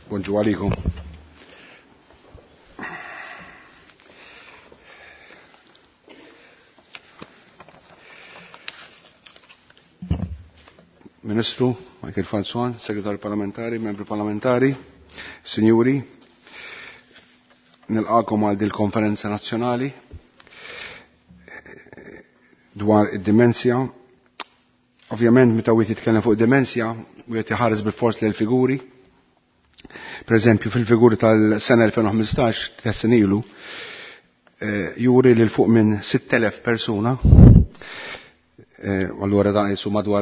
Bonġu għalikum. Ministru, Michael Falzon, Segretarju Parlamentari, Membri Parlamentari, Signori, nilqakom għal dil konferenza nazzjonali dwar id-dimensja. Ovvjament, meta wieħed jitkellem fuq id-dimensja, wieħed iħares bil-fors lil figuri. Per eżempju, fil-figuri tal-sena 2015, t-tessin ilu, juri li l-fuq minn 6,000 persuna, allura da' jisu madwar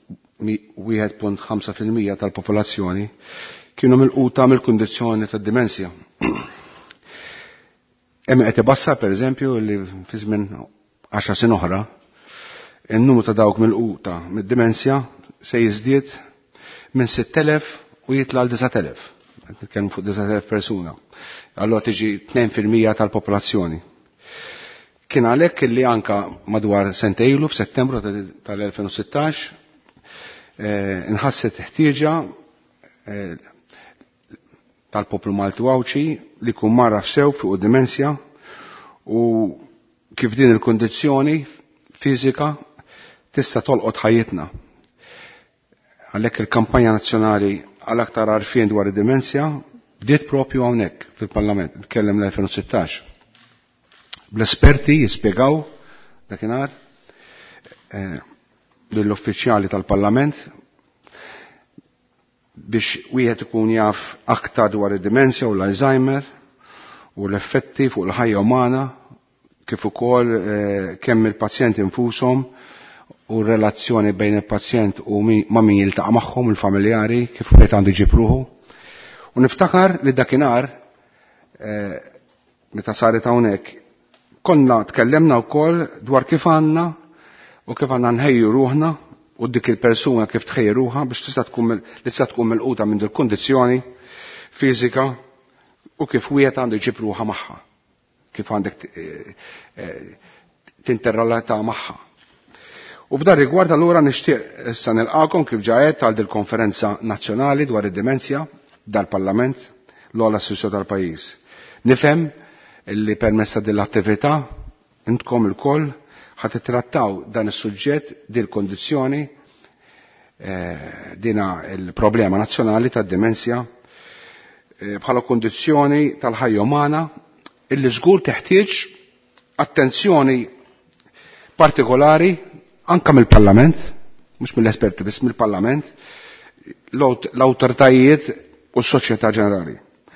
1.5% tal-popolazzjoni, kienu mill-quta mill-kondizjoni tad-dimensja. Hemm qed ibassa per eżempju li fi żmien 10 sin oħra, in-numru ta' dawk mill-quta mid-dimensja se jiżdied minn 6,000 u jitla' l 9,000. Nitkellmu fuq 9,000 persuna. Allora tiġi 2% tal-popolazzjoni. Kien għalhekk li anka madwar sentejlu f'Settembru tal-2016 inħasset ħtieġa tal-poplu Malti Wawċi li kun marra f'sew fuq id-dimensja u kif din il-kondizzjoni fiżika tista' tolqot ħajjitna. Għalhekk il-kampanja nazzjonali għal aktar għarfien dwar id-dimensja bdiet propju hawnhekk fil-Parlament, nitkellem l-2016. Bl-esperti jispjegaw dakinhar lill-uffiċjali tal-Parlament biex wieħed ikun jaf aktar dwar id-dimensja u l-Alzheimer u l-effetti fuq il-ħajja umana kif ukoll kemm il-pazjenti infushom u relazzjoni bejn il-pazjent u ma' min jiltaqa' magħhom il-familjari kif wieħed għandu jġib ruħu. U niftakar li dakinhar meta saret hawnhekk konna tkellemna wkoll dwar kif għandna u kif għandna nħejju ruħna u dik il-persuna kif tħejji ruħha biex tista' tkun milquta minn dik kundizzjoni fiżika u kif wieħed għandu jġib ruħha magħha. Kif għandek tinterrelata magħha. U f'dan rigward allura nixtieq issa nilqakom kif ġajet għal dil-konferenza nazzjonali dwar id-dimensja dal-Parlament l-ogħla istituzzjoni tal-pajjiż. Nifhem li permezz ta' din l-attività intkom ilkoll ħad tittrattaw dan is-suġġett din kondizzjoni dina il-problema nazzjonali tad-dimensja bħala kondizzjoni tal-ħajja umana illi żgur teħtieġ attenzjoni partikolari anke mill-Parlament, mhux mill-esperti biss mill-Parlament, l-awtoritajiet u s-soċjetà ġenerali.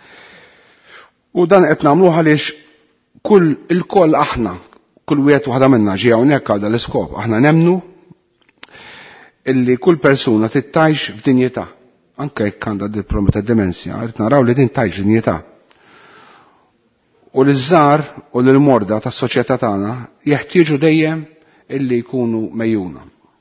U dan qed nagħmluh għaliex il-koll aħna, kull wieħed waħda minna ġie hawnhekk għal l-iskop, aħna nemnu illi kull persuna tittajx f'dinjità, anke jekk għandha il-problema tad-dimensja, qed naraw li din tajx f'dinjità. U l-żgħar u l-morda tas-soċjetà tagħna jeħtieġu dejjem illi jkunu mejjuna.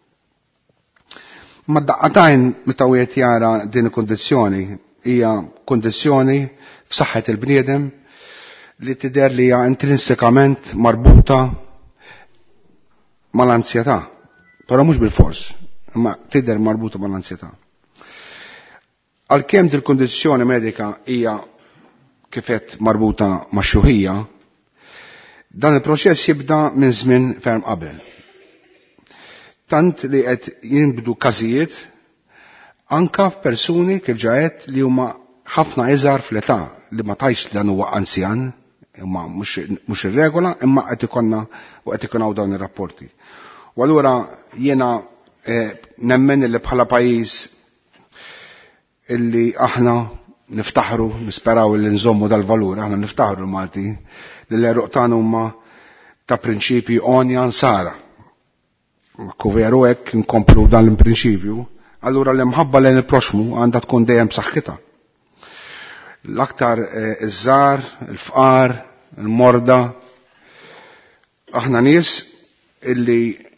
Ma daqqatajn meta wieħed jara din il-kondizzjoni hija kondizzjoni f'saħħet il-bniedem li tidher li hija intrinsikament marbuta mal-ansjetà, però mhux bil-fors, imma tidher marbuta mal-ansjetà. Għalkemm din il-kondizzjoni medika hija kifet marbuta max-xuħija, dan il-proċess jibda minn żmien ferm qabel. Tant li qed jinbdu każijiet anka f'persuni kif ġajet li huma ħafna iżgħar fl-età li ma tajx li dan huwa anzjan, imma mhux ir-regola, imma qed ikonaw dawn ir-rapporti. U allura jiena nemmen li bħala pajjiż illi aħna niftaħru, nisperaw li nżommu dal-valur, aħna niftaħru Malti li l-eruq tagħna huma ta' prinċipji onja nsara. Kuveru hekk inkomplu dan l-prinċipju, allura l-imħabba lejn il-proxmu għandha tkun dejjem b'saħħitha. L-aktar iż-żgħar, il-fqar, il-morda, aħna nies illi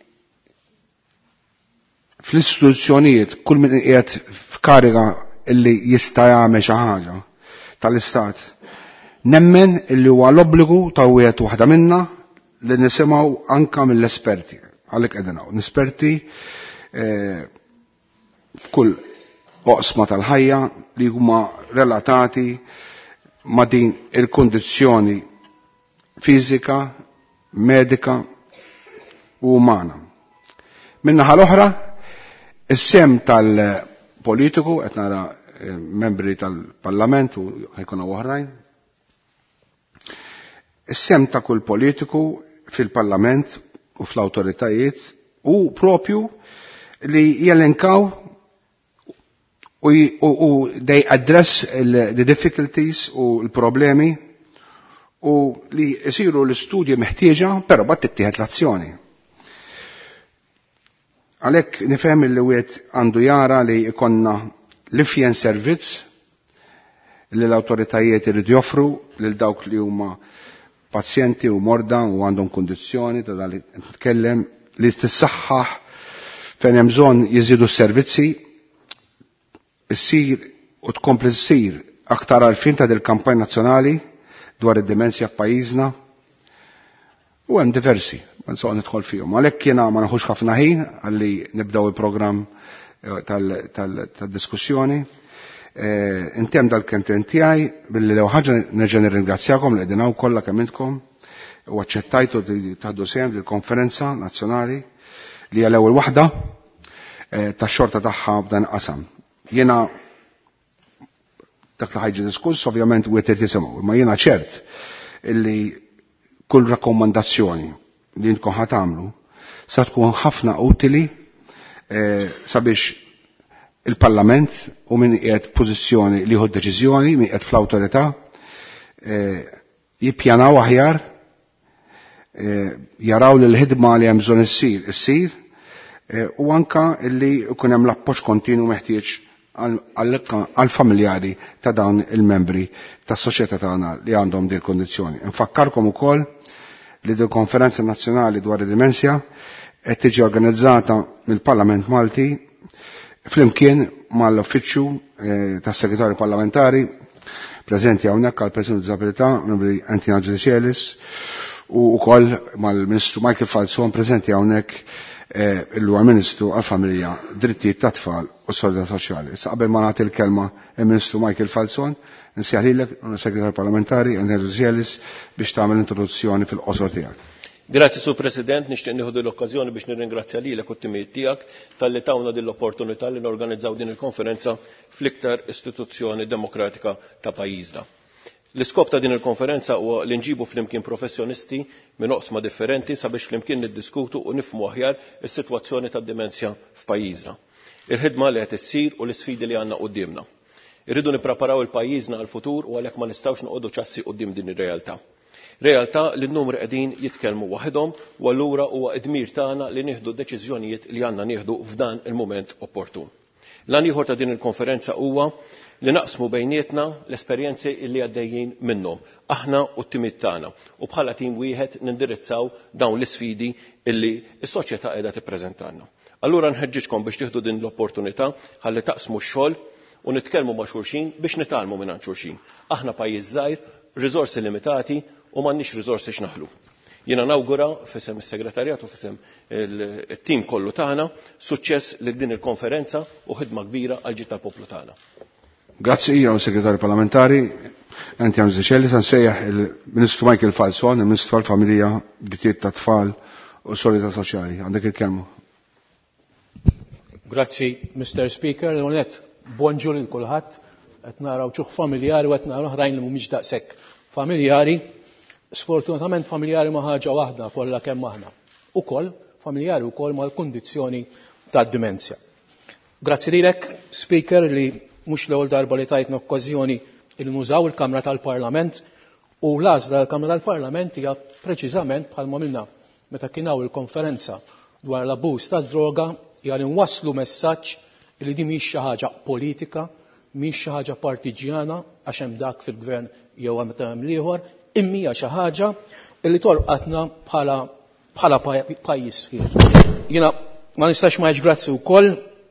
fl-istituzzjonijiet kull min qiegħed f'kariga illi jista' jagħmel xi ħaġa tal-istat. Nemmen illi huwa l-obbligu ta' wieħed waħda minna li nisimgħu anke mill-esperti. Għalhekk qegħdin hawn. L-esperti f'kull oqsma tal-ħajja li huma relatati ma' din il-kondizzjoni fiżika, medika u umana. Min-naħa l-oħra, is-sem tal-politiku qed nara membri tal-Parlament u ħajkunu oħrajn. Is-sem ta' kull politiku fil-Parlament u fl-awtoritajiet u propju li jelenkaw u they address the difficulties u l-problemi u li jisiru l-istudji meħtieġa, però bat tittieħed l-azzjoni. Għalhekk nifhem li wieħed għandu jara li jkollna l-ifjen servizz li l-awtoritajiet iridu joffru lil dawk li huma pazjenti u morda u għandhom kondizzjoni ta' dan li nitkellem li tissaħħaħ fejn hemm bżonn jiżidu s-servizzi issir u tkompli ssir aktar għarfien ta' dil-kampanja nazzjonali dwar id-demenzja f'pajjiżna u hemm diversi, ma nsoq nidħol fihom. Għalhekk jiena ma naħux ħafna ħin għalli nibdew il-programm tal-diskussjoni. Intemm dal-kemtien tiegħi billi lew ħaġa nerġa' nirringrazzjakom li qegħdin hawn kollha kemm intkom u aċċettajtu li taħdu sehem fil-konferenza nazzjonali li hija l-ewwel waħda tax-xorta tagħha f'dan qasam. Jiena dak li ħajġi diskuss ovvjament wieħed irid jisimgħu, imma jiena ċert illi kull rakkomandazzjoni li intkom ħad tagħmlu sa tkun ħafna utili sabiex il-Parlament u min qiegħed pożizzjoni li jieħu deċiżjoni, min qiegħed fl-awtorità jippjanaw aħjar, jaraw li l-ħidma li hemm bżonn issir u anka li jkun hemm l-appoġġ kontinwu meħtieġ għal-familjari ta' dawn il-membri tas-soċjetà tagħna li għandhom din il-kondizzjoni. Infakkarkom ukoll li din konferenza nazzjonali dwar id-dimensja qed tiġi organizzata mill-Parlament Malti flimkien mal-Uffiċċju tas-Segretarju Parlamentari preżenti hawnhekk għall-Persuni b'Diżabilità, Onorevoli Antina Ġeżielis, u wkoll mal-Ministru Michael Falzon preżenti hawnhekk il-huwa Ministru għall-Familja, Drittijiet tat-Tfal u s-Solidarità Soċjali. Issa qabel ma nagħti l-kelma il-Ministru Michael Falzon, nsejħ lilek Segretarju Parlamentari Antina Ġeżielis biex tagħmel introduzzjoni fil-qosor tiegħek. Grazzi, Sur President, nixtieq nieħu l-okkażjoni biex nirringrazzja lilek u t-timijiet tiegħek talli tawna din l-opportunità li norganizzaw din il-konferenza fl-iktar istituzzjoni demokratika ta' pajjiżna. L-iskop ta' din il-konferenza huwa li nġibu flimkien professjonisti minn oqsma differenti sabiex flimkien niddiskutu u nifhmu aħjar is-sitwazzjoni tad-dimensja f'pajjiżna. Il-ħidma li qed issir u l-isfidi li għandna qudiemna. Irridu nippreparaw il-pajjiżna għall-futur u għalhekk ma nistgħux noqogħdu ċassi quddiem din ir-realtà. Realtà li n-numri qegħdin jitkellmu waħedhom u allura huwa dmir tagħna li nieħdu deċiżjonijiet li għandna nieħdu f'dan il-mument opportun. L-għan ieħor ta' din il-konferenza huwa li naqsmu bejnietna l-esperjenzi li għaddejjin minnhom aħna u t-timiet tagħna u bħala tim wieħed nindirizzaw dawn l-isfidi illi s-soċjetà qiegħda tippreżentanna. Allura nħeġġiġkom biex tieħdu din l-opportunità ħalli taqsmu x-xogħol u nitkellmu ma' xulxin biex nitgħallmu minn xulxin. Aħna pajjiż żgħir, riżorsi limitati u m'għandniex riżorsi x'naħlu. Jiena nawgura f'isem is-segretarjat u f'isem it-tim kollu tagħna suċċess lil din il-konferenza u ħidma kbira għal ġid tal-poplu tagħna. Grazzi jew Segretarju Parlamentari Antina Ġeżielis, nsejjaħ il-Ministru Michael Falzon, il-Ministru tal-Familja, Drittijiet tat-Tfal u s-Solidarità Soċjali. Għandek il-kelma. Grazzi, Mr. Speaker. L-għonet, bonġur il kulħadd qed naraw ċuħ familjari u qed naraw oħrajn li mhumiex daqshekk familjari. Sfortunatament familjari ma' ħaġa waħda kollha kemm aħna. Ukoll familjari wkoll mal-kundizzjoni tad-dimensja. Grazzi lilek, Speaker, li mhux l-ewwel darba li tajtna okkażjoni li nużaw il-Kamra tal-Parlament u l-għażla tal-Kamra tal-Parlament hija preċiżament bħalma minna meta kien hawn il-konferenza dwar l-abbuż tad-droga hija li nwasslu messaġġ li din mhix xi ħaġa politika, mhix xi ħaġa partiġjana għax hemm dak fil-gvern jew hemm ieħor, imma hija xi ħaġa li torqatna bħala pajjiż sħiħ. Jiena ma nistax ma grazzi wkoll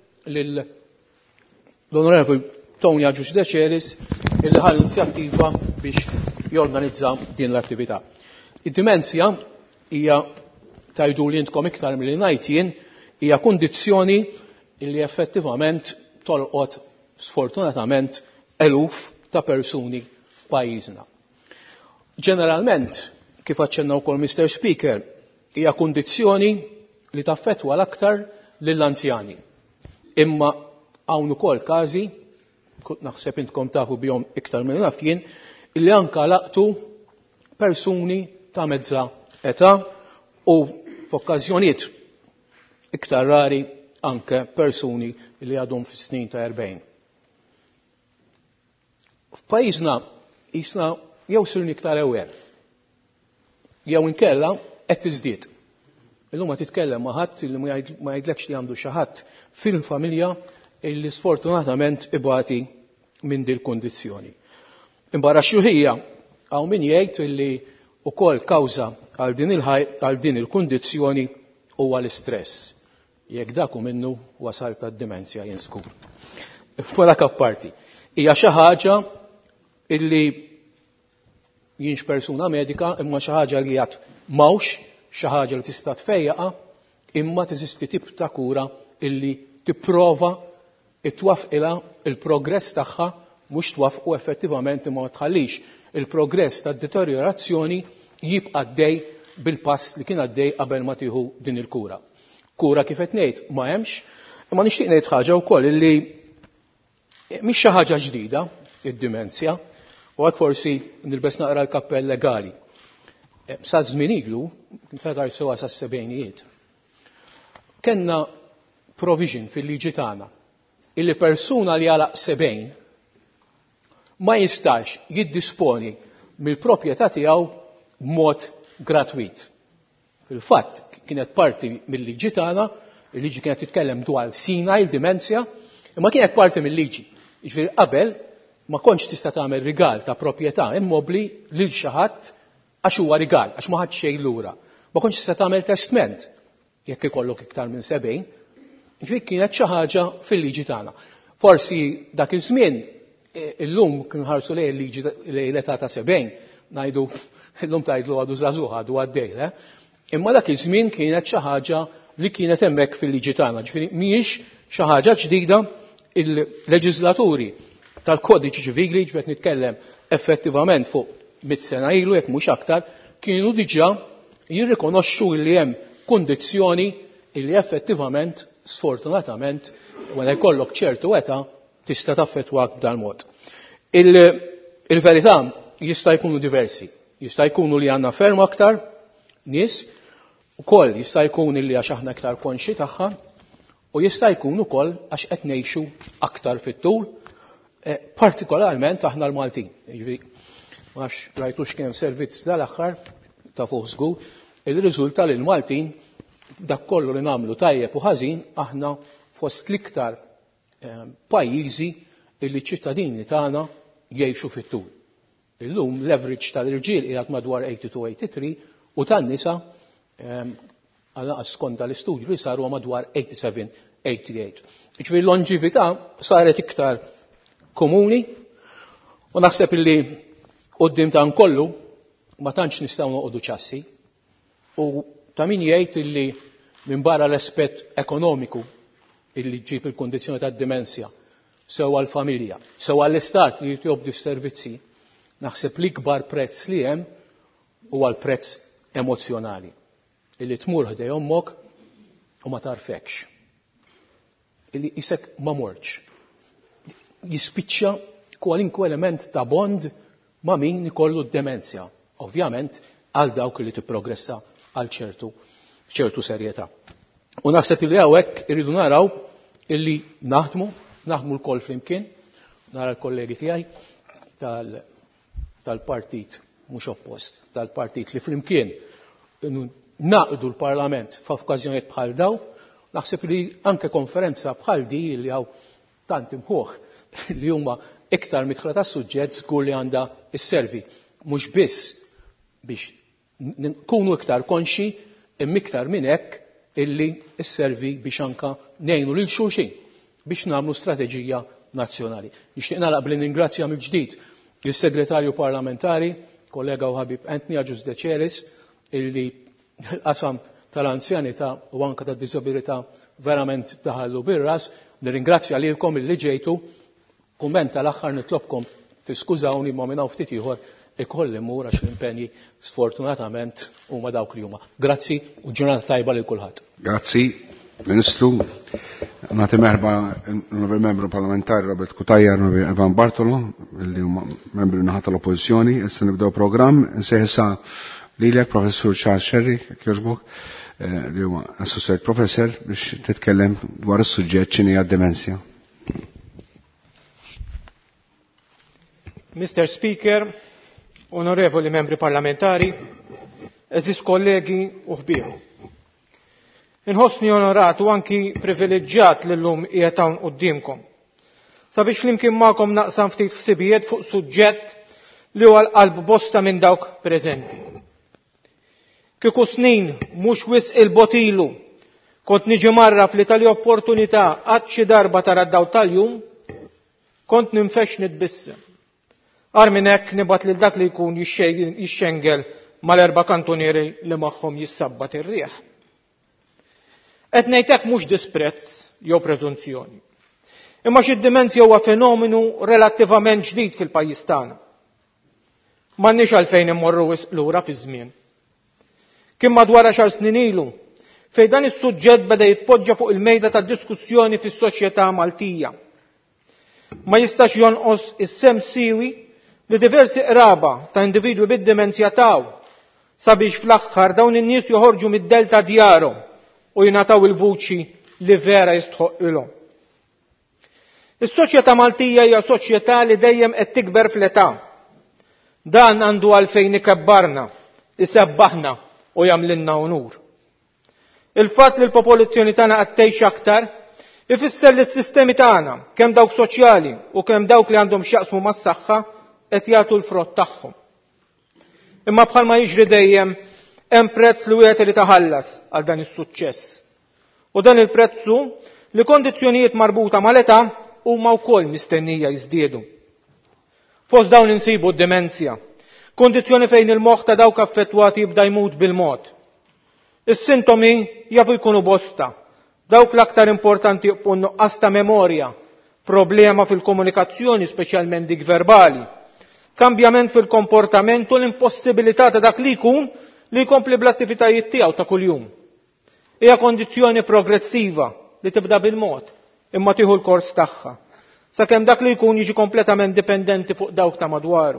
l-Onorevoli Tony Ġeżielis illi ħal inizjattiva biex jorganizza din l-attività. Id-dimensja hija tajdu li intkom iktar milli ngħid jien hija kundizzjoni li effettivament tolqot sfortunatament eluf ta' persuni f'pajjiżna. Ġeneralment, kif aċċenna wkoll Mr. Speaker, hija kundizzjoni li taffettwa l-aktar lill-anzjani. Imma hawn ukoll każi, naħseb intkom tafu bihom iktar minn naf jien, illi anke laqtu persuni ta' mezza età u f'okkażjonijiet iktar rari anke persuni li għadhom fis-snin ta' 40. F'pajjiżna jisna jew sirni iktar ewer, jew inkella qed tiżdied. Illum ma titkellem ma' ħadd li ma jgħidlekx li għandu xi ħadd fil-familja illi sfortunatament ibati minn din il-kundizzjoni. Imbagħad xuħija hawn min jgħid illi wkoll kawża għal din il-kundizzjoni huwa l-istress. Jekk dak hu minnu wasal tad-dimensja jien żgur. Wara apparti. Hija xi ħaġa illi jienx persuna medika imma xi ħaġa li għad mawx xi ħaġa li tista' tfejjaqa imma teżisti tip ta' kura illi tipprova itwaffqilha il-progress tagħha mhux twaffqu effettivament imma ma tħallix il-progress tad-deteriorazzjoni jibqa' għaddej bil-pass li kien għaddej qabel ma tieħu din il-kura. Kura kif qed ngħid ma hemmx, imma nixtieq ngħid ħaġa wkoll illi mhix xi ħaġa ġdida id-dimensja u għad forsi nilbes naqra l-kappell legali. Sa żmien ilu, fedar sewa sa' s-sebgħinijiet, kellna provision fil-liġi tagħna illi persuna li għalaq 70 ma jistax jiddisponi mill-proprjetà tiegħu b'mod gratwit. Fil-fatt kienet parti mill-liġi tagħna, il-liġi kienet titkellem dwar sina il-dimensja, imma kienet parti mill-liġi. Jiġifieri qabel ma kontx tista' tagħmel rigal ta' proprjetà immobbli lil xi ħadd għax huwa rigal, għax ma ħadx xejn lura. Ma kontx tista' tagħmel testament jekk ikollok iktar minn 70. Jiġifieri kienet xi ħaġa fil-liġi tagħna. Forsi dak iż-żmien illum kien ħarsu lejn il-liġi lejn l-età ta' 70 ngħidu illum tgħidlu għadu żagħżugħ għadu għaddej. Imma dak iż-żmien kienet xi ħaġa li kienet hemmhekk fil-liġi tagħna. Ġifieri mhijiex xi ħaġa ġdida il-leġislaturi tal-kodiċi ċivili ġifieri nitkellem effettivament fuq 100 sena ilu jekk mhux aktar kienu diġà jirrikonoxxu li hemm kundizzjoni li effettivament sfortunatament wara jkollok ċertu età tista' taffettwak b'dan mod. Il-verità jista' jkunu diversi. Jista' jkunu li għandna ferm aktar nies ukoll jista' jkun li għax aħna aktar konxi tagħha u jista' jkun ukoll għax qed ngħixu aktar fit-tul, partikolarment aħna l-Maltin. Għax rajtux kemm servizz dal-aħħar ta' fuq żgur, il-riżulta li l-Maltin dak kollu li nagħmlu tajjeb u ħażin aħna fost l-iktar pajjiżi illi ċittadini tagħna jgħixu fit-tul. Illum l-average tal-irġiel qiegħed madwar 82-83 u tan-nisa għal skont tal-istudju li saru madwar 87-88. Ġifieri l-longività saret iktar komuni u naħseb illi quddiem ta' kollu ma tantx nistgħu noqogħdu ċassi u ta' min jgħid illi minn barra l-aspett ekonomiku illi ġib il-kondizzjoni tad-dimensja sew għall-familja, sew għall-istat li jtjobdu s-servizzi, naħseb li kbar prezz li hemm huwa l-prezz emozjonali. Illi tmur ħdej ommok u ma tarfekx. Illi isek ma morċ. Jispiċċa kwalinkwe element ta' bond ma' min ikollu d-demenzja. Ovvjament għal dawk li tipprogressa għal ċertu serjetà. U naħseb illi hawnhekk irridu naraw illi naħdmu l-koll flimkien, nara l-kollegi tiegħi tal-partit mhux oppost, tal-partit li flimkien naqdu l-Parlament f'okkażjonijiet bħal daw, naħseb li anke konferenza bħal di li hawn tant imħuħ li huma iktar mitħla tas-suġġett żgur li għandha isservi mhux biss biex nkunu iktar konxi imma iktar minn hekk illi isservi biex anka ngħinu lil xulxin biex nagħmlu strateġija nazzjonali. Nixtieq nagħlaq billi ningrazzja mill-ġdid il-Segretarju Parlamentari, kollega u ħabib Anthony Agius De Ceres, illi l-qasam tal-anzjanità u anke tad-diżabilità verament daħallu bir-ras. Nirringrazzja lilkom illi ġejtu Kumment tal-aħħar nitlobkom tiskużawni ma minn hawn ftit ieħor ikolli mmur għax l-impenji sfortunatament huma dawk li huma. Grazzi u ġurnata tajba lil kulħadd. Grazzi, Ministru. Nagħti merħba l-membru parlamentari Robert Kutajja, Ivan Bartolo, li huma membri naħa tal-Oppożizzjoni. Issa nibdew programm nsejħa lilek Professur Charles Sherry, kieġbok, li huwa Associate Professor biex titkellem dwar is-suġġett x'inhi d-demenzja. Mr. Speaker, onorevoli membri parlamentari, eżis kollegi u ħbieru. Inħossni onorat u anki privileġġjat l-lum qiegħed hawn qudiemkom. Sabiex flimkien magħkom naqsam ftit ħsibijiet fuq suġġett li huwa l-qalb bosta minn dawk preżenti. Kieku snin mhux wisq il-botilu kont niġi marraf li tali opportunità qatt xi darba tara d-dawl tal-jum, kont ninfex nitbissem. Għar minn hekk nibgħat lil dak li jkun jixxengel mal-erba' kantunieri li magħhom jissabbat ir-rieħ. Qed ngħid hekk mhux disprezz jew preżunzjoni. Imma x'id-demenzja huwa fenomenu relattivament ġdid fil-pajjiż tagħna. M'għandniex għalfejn immorru wisq lura fi żmien. Kien madwar 10 snin ilu fejn dan is-suġġett beda jitpoġġa fuq il-mejda tad-diskussjoni fis-soċjetà Maltija. Ma jistax jonqos is-sem siewi li diversi qraba ta' individwi bid-demenzja taw sabiex fl-aħħar dawn in-nies joħorġu mid-delta djarhom u jingħataw il-vuċi li vera jistħoq ilhom. Is-soċjetà Maltija hija soċjetà li dejjem qed tikber fl-età. Dan għandu għalfejn ikebbarna, isebbaħna u jagħmlilna unur. Il-fatt li l-popolazzjoni tagħna qed tgħix aktar ifisser li s-sistemi tagħna kemm dawk soċjali u kemm dawk li għandhom x'jaqsmu mas-saħħa qed jagħtu l-frott tagħhom. Imma bħalma jiġri dejjem hemm prezz li wieħed irid iħallas għal dan is-suċċess. U dan il-prezzu li kondizzjonijiet marbuta mal-età huma wkoll mistennija jiżdiedu. Fost dawn insibu d-demenzja, kondizzjoni fejn il-moħħ ta' dawk affettwati jibda jmut bil-mod. Is-sintomi jafu jkunu bosta, dawk l-aktar importanti jibqu nuqqas ta' memorja, problema fil-komunikazzjoni speċjalment dik verbali, kambjament fil-komportament u l-impossibilità ta' dak li jkun li jkompli bl-attivitajiet tiegħu ta' kuljum. Hija kondizzjoni progressiva li tibda bil-mod imma tieħu l-kors tagħha, sakemm dak li jkun jiġi kompletament dipendenti fuq dawk ta' madwaru.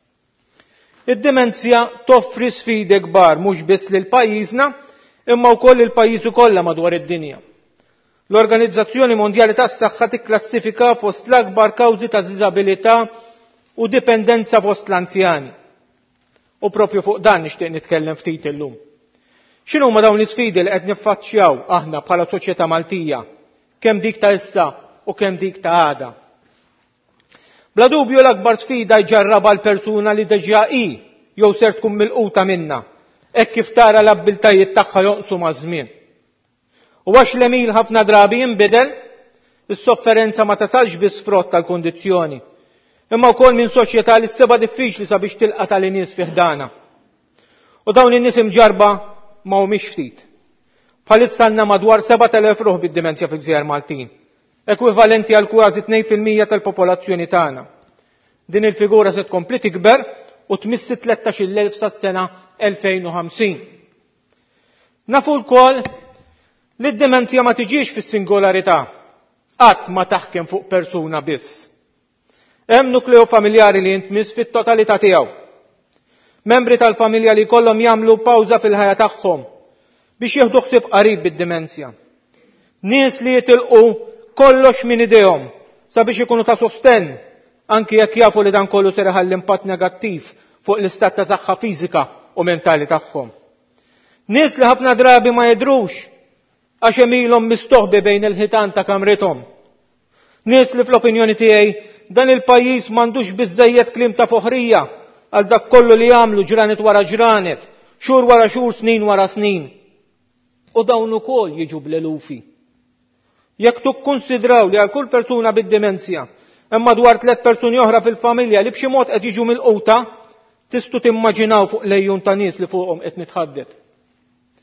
Id-demenzja toffri sfidi kbar mhux biss lil pajjiżna imma wkoll il-pajjiżi kollha madwar id-dinja. L-Organizzazzjoni Mondjali tas-Saħħa tikklassifika fost l-akbar kawżi ta' diżabilità u dipendenza fost l-anzjani. U propju fuq dan nixtieq nitkellem ftit illum. X'inhu huma dawn l-isfidi li qed niffaċċjaw aħna bħala soċjetà Maltija, kemm dik ta' issa u kemm dik ta' għada? Bla dubju l-akbar sfida jġarraba l-persuna li deġa hi jew ser tkun milquta minnha, hekk kif tara l-abbiltajiet tagħha jonqsu maż-żmien. U għax l-emil ħafna drabi jinbidel, is-sofferenza ma tasalx biss frott tal-kondizzjoni, imma wkoll minn soċjetà li sseba' diffiċli sabiex tilqa' tal-nies fih dana. U dawn in-nies imġarba ma humiex ftit. Bħalissa għandna madwar 7,000 ruħ bid-demenzja fil-Gżejjer Maltin, ekwivalenti għal kważi 2% tal-popolazzjoni tagħna. Din il-figura se tkompli tikber u tmissi 13,000 sas-sena 2050. Nafu wkoll li d-demenzja ma tiġix fis-singolarità, qatt ma taħkem fuq persuna biss. Hemm nukleu familjari li jintmiss fit-totalità tiegħu. Membri tal-familja li jkollhom jagħmlu pawża fil-ħajja tagħhom biex jieħdu ħsieb qarib bid-demenzja. Nies li jitilqu kollox minn idejhom sabiex ikunu ta' sostenn anki jekk jafu li dan kollu se iħalli impatt negattiv fuq l-istat ta' saħħa fiżika u mentali tagħhom. Nies li ħafna drabi ma jidrux għax emilhom mistoħbi bejn il-ħitan ta' kamrithom. Nies li fl-opinjoni tiegħi dan il-pajjiż m'għandux biżżejjed kliem ta' foħrija għal dak kollu li jagħmlu ġranet wara ġranet, xhur wara xhur, snin wara snin. U dawn ukoll jiġu bl-elufi. Jekk tikkunsidraw li għal kull persuna bid-demenzja hemm madwar 3 persuni oħra fil-familja li b'xi mod qed jiġu milquta, tistgħu timmaġinaw fuq lejjun ta' nies li fuqhom qed nitħaddet.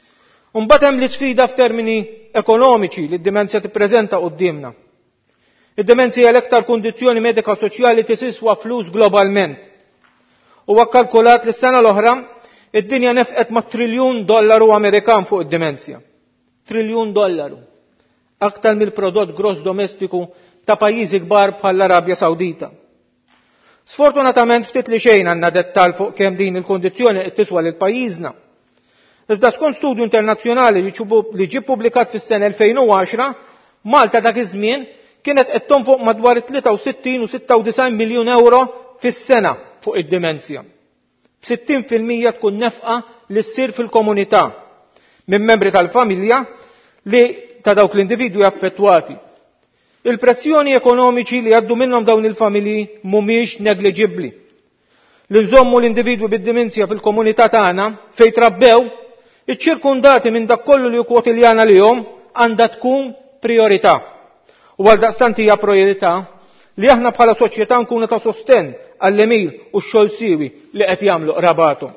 Imbagħad hemm l-isfida f'termini ekonomiċi li d-demenzja tippreżenta qudiemna. Id-demenzja hija l-iktar kundizzjoni medika soċjali tiswa flus globalment. Huwa kkalkulat li s-sena l-oħra id-dinja nefqet ma' $1 triljun Amerikan fuq id-demenzja. $1 triljun. Aktar mill-prodott gross domestiku ta' pajjiżi kbar bħall-Arabja Sawdita. Sfortunatament ftit li xejn għandna dettall fuq kemm din il-kondizzjoni qed tiswa lil pajjiżna. Iżda skont studju internazzjonali li ġie ppubblikat fis-sena 2010, Malta dak iż-żmien kienet qed tonfoq madwar 63 u 96 miljun euro fis-sena fuq id-demenzja. b'60% tkun nefqa li ssir fil-komunità minn membri tal-familja li ta' dawk l-individwi affettwati. Il-pressjoni ekonomiċi li għaddu minnhom dawn il-familji mhumiex negliġibbli. Li nżommu l-individwi bid-demenzja fil-komunità tagħna fejn trabbew, iċ-ċirkundati minn dak kollu li kwotiljana lihom għandha tkun priorità. U għal daqstant hija priorità li aħna bħala soċjetà nkunu ta' sostenn għall-emil u x-xogħol siewi li qed jagħmlu qrabatu.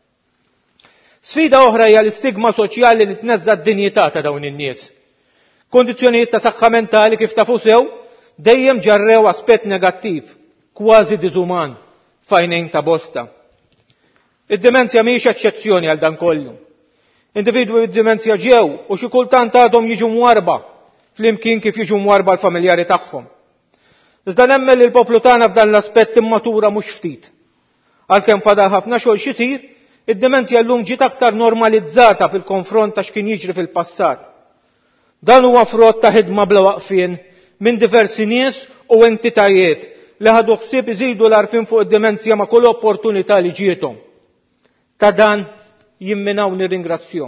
Sfida oħra hija l-istigma soċjali li tneżża d-dinjità ta' dawn in-nies. Kondizzjonijiet ta' saħħa mentali kif tafu sew dejjem ġarrew aspett negattiv, kważi diżuman f'għajnejn ta' bosta. Id-demenzja mhijiex eċċezzjoni għal dan kollu. Individwi bid-demenzja ġew u xi kultant għadhom jiġu mwarba flimkien kif jiġu mwarba l-familjari tagħhom. Iżda nemmen li l-poplu tagħna f'dan l-aspett immatura mhux ftit. Għalkemm fadal ħafna xogħol xisir, id-demenzja llum ġiet aktar normalizzata fil-konfront ta' x'kien jiġri fil-passat. Dan huwa frott ta' ħidma bla waqfien minn diversi nies u entitajiet li ħadu ħsieb iżidu l-għarfien fuq id-demenzja ma' kull opportunità li ġietom. Ta' dan jimminaw nirringrazzjahom.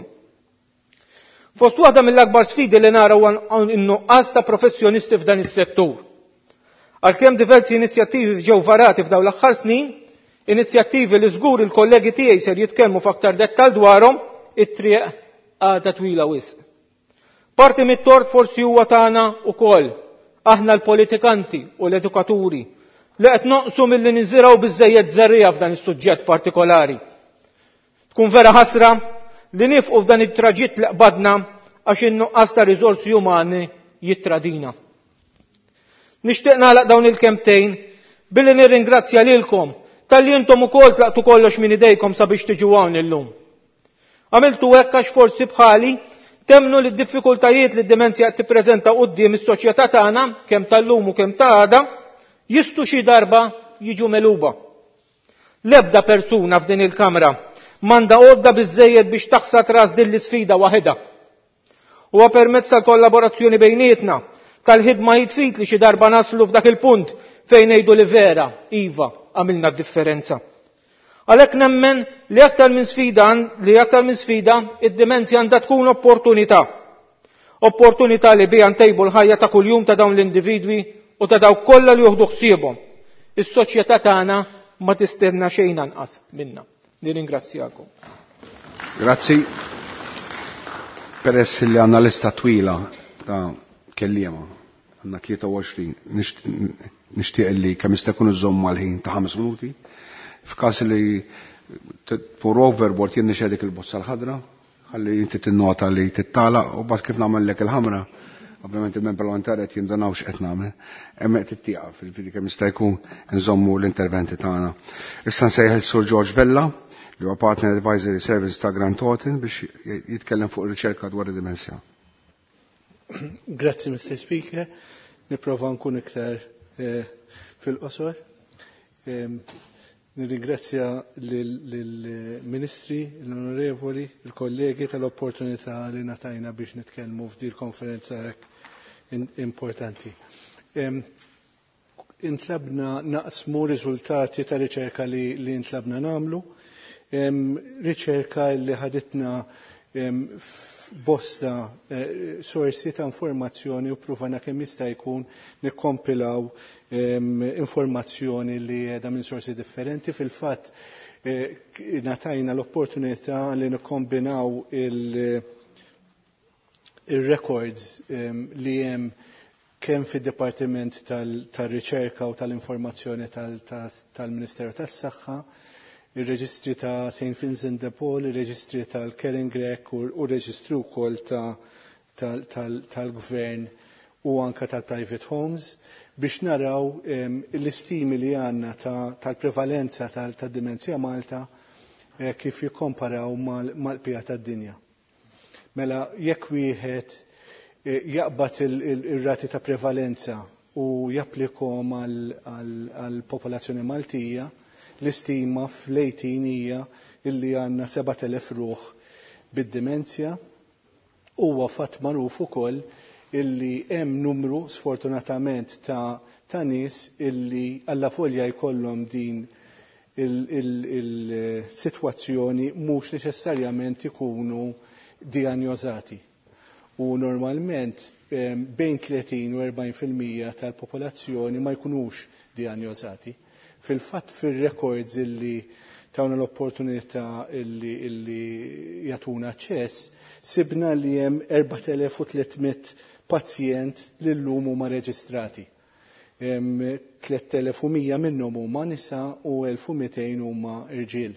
Fost waħda mill-akbar sfidi li naraw in-nuqqas ta' professjonisti f'dan is-settur. Għalkemm diversi inizjattivi ġew varati f'dawn l-aħħar snin, inizjattivi li żgur il-kollegi tiegħi ser jitkellmu f'aktar dettall dwarhom, it-triq għadha twila wisq. Parti mit-tort forsi huwa tagħna wkoll, aħna l-politikanti u l-edukaturi li qed noqsu milli niżiraw biżżejjed żerrija f'dan is-suġġett partikolari. Tkun vera ħasra li nifqu f'dan it-traġitt li qbadna għax in-nuqqas ta' riżorsi umani jittradina. Nixtieq nagħlaq dawn il-kemmtejn billi nirringrazzja lilkom tal-li intom ukoll tlaqtu kollox minn idejkom sabiex tiġu hawn illum. Għamiltu hekk għax forsi bħali temnu li d-diffikultajiet li d-demenzja qed tippreżenta quddiem is-soċjetà tagħna kemm tal-lum u kemm ta' għada jistgħu xi darba jiġu meluba. L-ebda persuna f'din il-Kamra m'għandha għodda biżżejjed biex taħsad ras din l-isfida waħedha. Huwa permezz tal-kollaborazzjoni bejnietna tal-ħidma jitfit li xi darba naslu f'dak il-punt fejn ngħidu li vera iva għamilna d-differenza. Għalhekk nemmen li aktar minn sfida id-demenzja għandha tkun opportunità. Opportunità li biha ntejbu l-ħajja ta' kuljum ta' dawn l-individwi u ta' dawk kollha li jieħdu ħsiebhom. Is-soċjetà tagħna ma tistenna xejn anqas minna. Nirringrazzjakom. Grazzi. Peress li għandna lista twila ta' kelliema. Għandna 23. Nixtieq li kemm jista' jkun iżomm mal-ħin ta' 5 minuti. F'każ li pour overboard jien nixedik il-bozza l-ħadra, ħalli inti tinnota li tittala u bad kif nagħmellek il-ħamra. Ovvjament il-membri parlamentari qed jindunaw x'qed nagħmel. Hemm qed tittieqa fil-fidi kemm jista' jkun nżommu l-interventi tagħna. Issa nsejħel Sur George Vella li huwa Partner Advisory Service ta' Grant Thornton biex jitkellem fuq ir-riċerka dwar id-dimensja. Grazzi, Mr. Speaker. Nipprova nkun iktar fil-qosor. Nirringrazzja lill-Ministri, l-Onorevoli, il-kollegi tal-opportunità li natajna biex nitkellmu f'din konferenza importanti. Intlabna naqsmu riżultati ta' riċerka li intlabna nagħmlu, riċerka li ħaditna bosta sorsi ta' informazzjoni u pruvana kemm jista' jkun nikkompilaw informazzjoni li għedha minn sorsi differenti. Fil-fatt natajna l-opportunità li nikkombinaw il-records li hemm kemm fid-Dipartiment tal-Riċerka u tal-Informazzjoni tal-Ministeru tas-Saħħa, il-reġistri ta' St. Vincent de Paul, il-reġistri tal-Keren Grek u reġistri wkoll tal-Gvern u anka tal-Private Homes biex naraw l-istimi li għandna tal-prevalenza tad-dimensja Malta kif jikkomparaw mal-qbija tad-dinja. Mela jekk wieħed jaqbad ir-rati ta' prevalenza u japplikom għal popolazzjoni Maltija, l-istima fl-18 hija illi għandna 7,000 ruħ bid-dimensja. Huwa fatt magħruf ukoll illi hemm numru sfortunatament ta' nies illi alla folja jkollhom din il-sitwazzjoni mhux neċessarjament ikunu diagnożati. U normalment bejn 30 u 40% tal-popolazzjoni ma jkunux diagnożati. Fil-fatt fir-records illi tawna l-opportunità illi jagħtuna aċċess, sibna li hemm 4,300 pazjent li llum huma reġistrati. 3,100 minnhom huma nisa u 1,200 huma irġiel.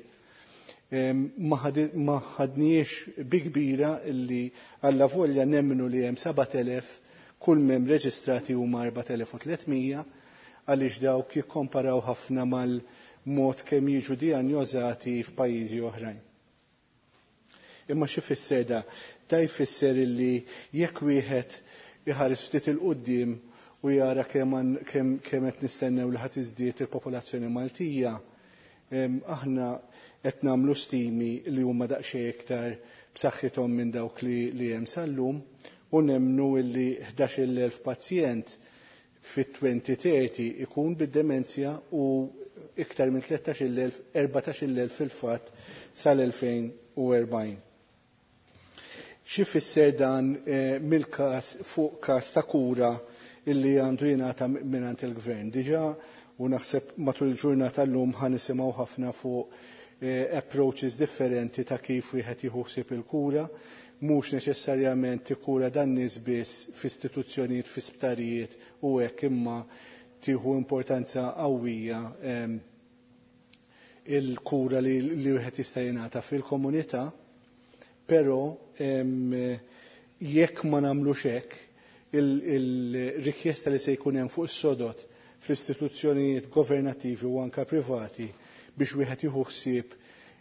Ma ħadniex bi kbira illi alla volja nemmnu li hemm 7,000 kull mem reġistrati huma 4,300 għaliex dawk jikkomparaw ħafna mal-mod kemm jiġu diagnożati f'pajjiżi oħrajn. Imma xi fisser da? Da jfisser illi jekk wieħed iħares ftit il-qudiem u jara kemm qed nistennew li ħadd iżdied il-popolazzjoni Maltija, aħna qed nagħmlu stimi li huma daqsxejn iktar b'saħħithom minn dawk li hemm sal-lum u nemmnu li 11,000 pazjent fit-2030 ikun bid-demenzja u iktar minn 14,000 fil-fatt sal-2040. Xi fisser dan mill-każ fuq każ ta' kura illi għandu jingħata mingħand il-Gvern. Diġà u naħseb matul il-ġurnata llum ħanisimgħu ħafna fuq approaches differenti ta' kif wieħed jieħu ħsieb il-kura, mhux neċessarjament ikkura dan nies biss f'istituzzjonijiet fi sptarijiet u hekk imma tieħu importanza qawwija il-kura li wieħed jista' jingħata fil-komunità, però jekk ma nagħmlux hekk il-rikjesta li se jkun hemm fuq is-sodod fl-istituzzjonijiet governattivi u anke privati biex wieħed jieħu ħsieb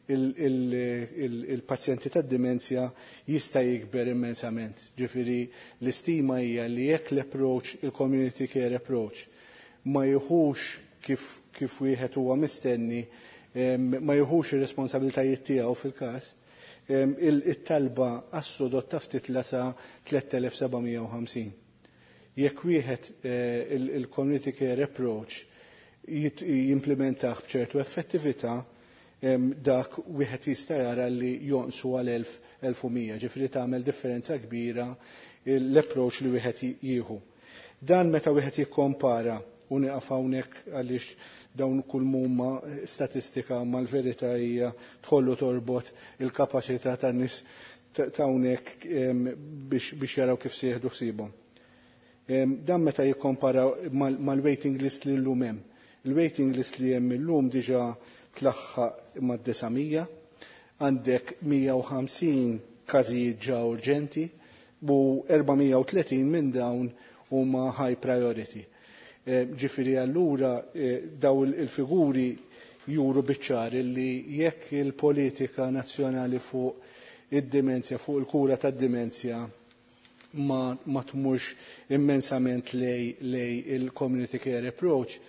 il-pazjenti tad-dimensja jista' jikber immensament. Ġifieri l-istima hija li jekk l-approach, il-community care approach, ma jieħux kif wieħed huwa mistenni, ma jieħux ir-responsabbiltajiet tiegħu fil-każ, it-talba għas-sodod taf titla sa 3,750. Jekk wieħed il-community care approach jimplementaħ b'ċertu effettività, dak wieħed jista' jara li jonqsu għal 1,100, ġifieri tagħmel differenza kbira l-approach li wieħed jieħu. Dan meta wieħed jikkompara u nieqaf hawnhekk għaliex dawn kull huma statistika mal-verità hija tħollu torbot il-kapaċità tan-nies ta' hawnhekk biex jaraw kif se jieħdu ħsiebhom. Dan meta jikkompara mal-waiting list li llum hemm. Il-waiting list li hemm illum diġà tlaħħaq mad-900, għandek 150 każijiet ġa urġenti u 430 minn dawn huma high priority. Ġifieri allura daw il-figuri juru biċ-ċar li jekk il-politika nazzjonali fuq id-dimensja, fuq il-kura tad-dimensja ma tmurx immensament lej il-community care approach,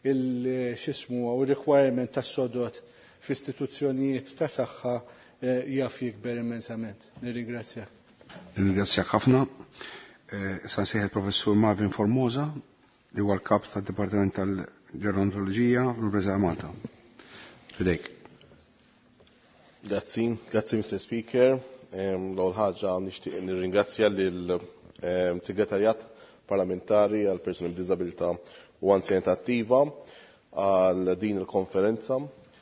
il-requirement tas-sodod fl-istituzzjonijiet ta' saħħa jaf jikber immensament. Nirringrazzjak. Nirringrazzjak ħafna. Issa nsejħel il-Professur Marvin Formosa li huwa l-kap tad-Dipartiment tal-Gerontoloġija fl-Università Malta. Fidejk. Grazzi, Mr. Speaker. L-ewwel ħaġa nixtieq nirringrazzja lill-Segretarjat Parlamentari għal persuni b'diżabilità u anzjanità attiva għal din il-konferenza.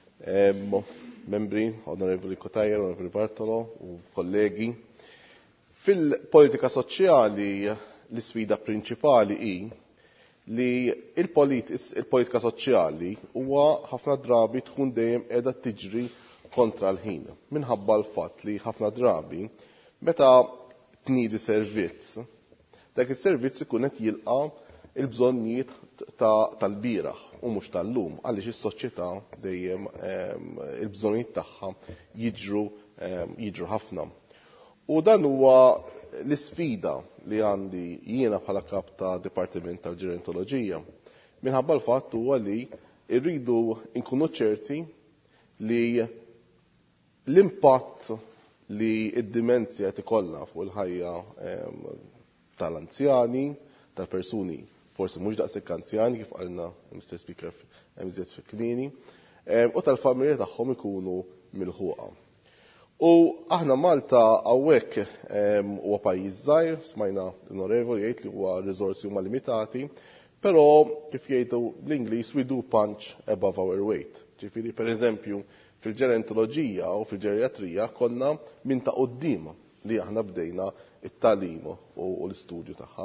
Membri, Onorevoli Kotajer, Onorevoli Bartolo u kollegi. Fil-politika soċjali l-isfida prinċipali hi li il-politika soċjali huwa ħafna drabi tkun dejjem qiegħda tiġri kontra l-ħin. Minħabba l-fatt li ħafna drabi meta tniedi servizz, dak is-servizz ikun qed jilqa' il-bżonnijiet tal-bieraħ u mhux tal-lum għaliex is-soċjetà dejjem il-bżonnijiet tagħha jiġru ħafna. U dan huwa l-isfida li għandi jiena bħala kap ta' Dipartiment tal-Ġerontoloġija. Minħabba l-fatt huwa li rridu nkunu ċerti li l-impatt li d-dimensja tikollha fuq il-ħajja tal-anzjani, tal-persuni forsi mhux daqshekk anzjani kif qalna Mr. Speaker MZ Fikmini, u tal-familji tagħhom ikunu milħuqa. U aħna Malta hawnhekk huwa pajjiż żgħir, smajna l-onorevoli jgħid li huwa riżorsi huma limitati, però kif jgħidu bl-Ingliż we do punch above our weight. Ġifieri pereżempju fil-ġerontoloġija u fil-ġeriatrija konna minn ta' quddiem li aħna bdejna it-tagħlim u l-istudju tagħha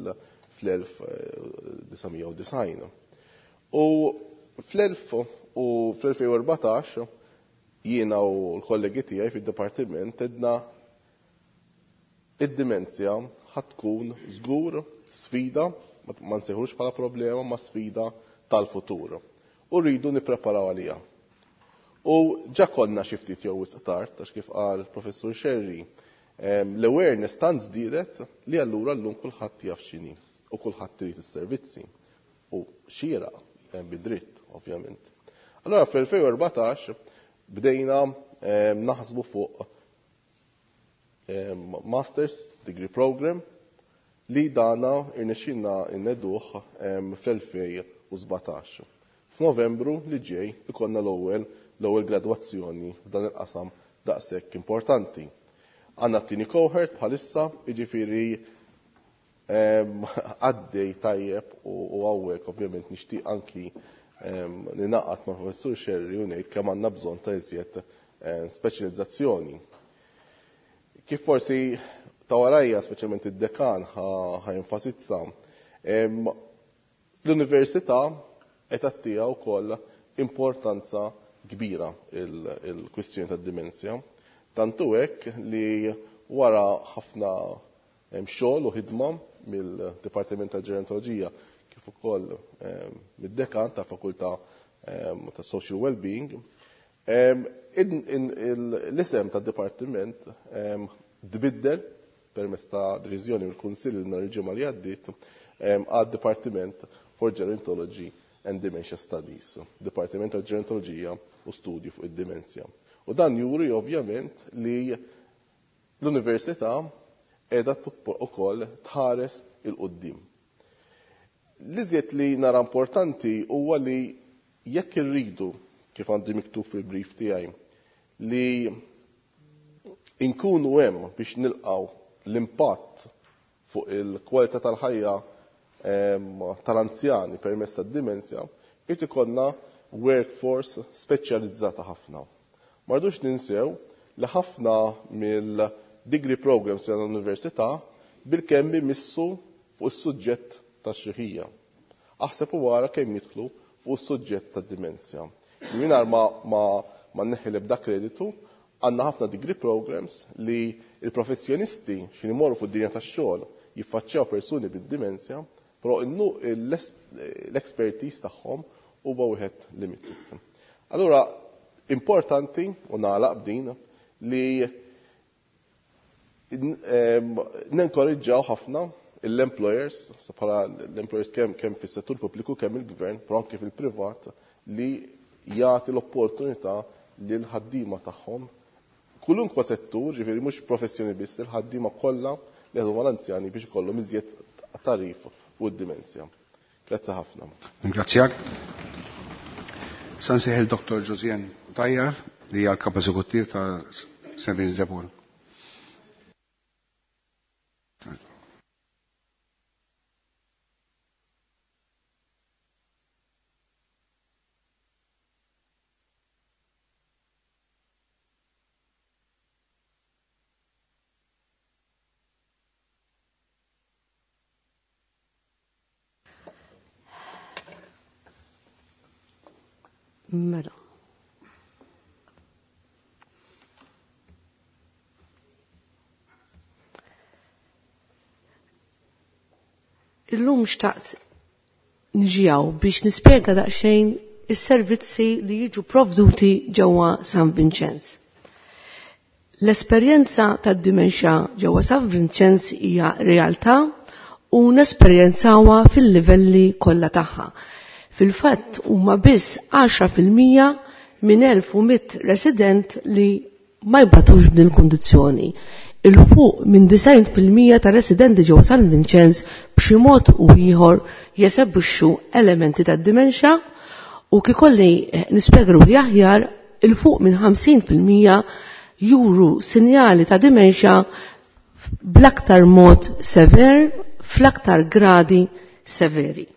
fl-1990. U fl-2014 jiena u l-kollegi tiegħi fid-dipartiment edna id-dimensja ħadd tkun żgur sfida, ma nsejħux bħala problema, ma sfida tal-futur. U rridu nippreparaw għaliha. U ġa konna xi ftit jew wisq tard għax kif qal Professur Xerri, l-awareness tant żdiedet li allura llum kulħadd jaf x'inhi u kulħadd trid is-servizzi u xieraq bid-dritt ovvjament. Allura fl-2014 bdejna naħsbu fuq Masters Degree Program li dana irnexxinna inneduh fl-2017. F'Novembru li ġej ikollna l-ewwel gradwazzjoni f'dan il-qasam daqshekk importanti. Għandna t-tieni cohort bħalissa, jiġifieri għaddej tajjeb u hawnhekk ovvjament nixtieq anki ninaqat ma' Professur Xerri u ngħid kemm għandna bżonn ta' iżjed speċjalizzazzjoni. Kif forsi ta' warajja speċjalment id-dekan ħajenfasizza, l-Università qed tagħtiha wkoll importanza kbira il-kwistjoni tad-dimensja. Tantu hekk li wara ħafna xogħol u ħidma mill-Dipartiment tal-Ġerontoloġija kif ukoll mid-dekan ta' Fakultà ta' Social Wellbeing, l-isem tad-Dipartiment tbiddel permezz ta' deċiżjoni mill-Kunsill nhar il-ġimgħa li għaddiet għad-Department for Gerontology and Dementia Studies, Dipartiment tal-Ġerontoloġija u Studju fuq id-Dimensja. U dan juri ovvjament li l-Università qiegħda wkoll tħares il-qudiem. L-iżjed li nara importanti huwa li jekk irridu kif għandi miktub fil-brief tiegħi li inkunu hemm biex nilqgħu l-impatt fuq il-kwalità tal-ħajja tal-anzjani permezz tad-dimensja, irid ikollna workforce speċjalizzata ħafna. M'għadux ninsew li ħafna mill-degree programs tal-Università bilkemm imissu fuq is-suġġett tax-xihija. Aħseb u wara kemm jidħlu fuq is-suġġett tad-dimensja. Mingħajr ma nneħħi l-ebda kreditu, għandna ħafna degree programs li l-professjonisti xi imorru fuq id-dinja tax-xogħol jiffaċċjaw persuni bid-dimensja, però l-expertise tagħhom huwa wieħed limited. Allura importanti u nagħlaq b'din li nenkoraġġjaw ħafna l-employers, bħala l-employers kemm fis-settur pubbliku kemm il-gvern, però anke fil-privat li jagħti l-opportunità lil ħaddiema tagħhom kulunkwa settur, ġifieri mhux professjoni biss, il-ħaddiema kollha li għadhom mal-anzjani biex ikollhom iżjed tarif fuq id-dimensja. Grazzi ħafna. Ringrazzjak. San seħel Dr. Josien Tajjar li hija l-kap eżekuttiv ta' St. Vincent de Paul. Mela. Illum xtaqt nġijaw biex nispjega daqsxejn is-servizzi li jiġu provduti ġewwa San Vincenz. L-esperjenza tad-dimensja ġewwa San Vincenz hija realtà u nesperjenzawha fil-livelli kollha tagħha. Fil-fatt huma biss 10% minn 1100 resident li ma jbatux b'din il-kondizzjoni. Il-fuq minn 90% ta' residenti ġewwa San Vincenz b'xi mod u ieħor jesebbuxxu elementi tad-dimensja u kikolli nispjegaru li aħjar il-fuq minn 50% juru sinjali ta' dimensja bl-aktar mod sever fl-aktar gradi severi.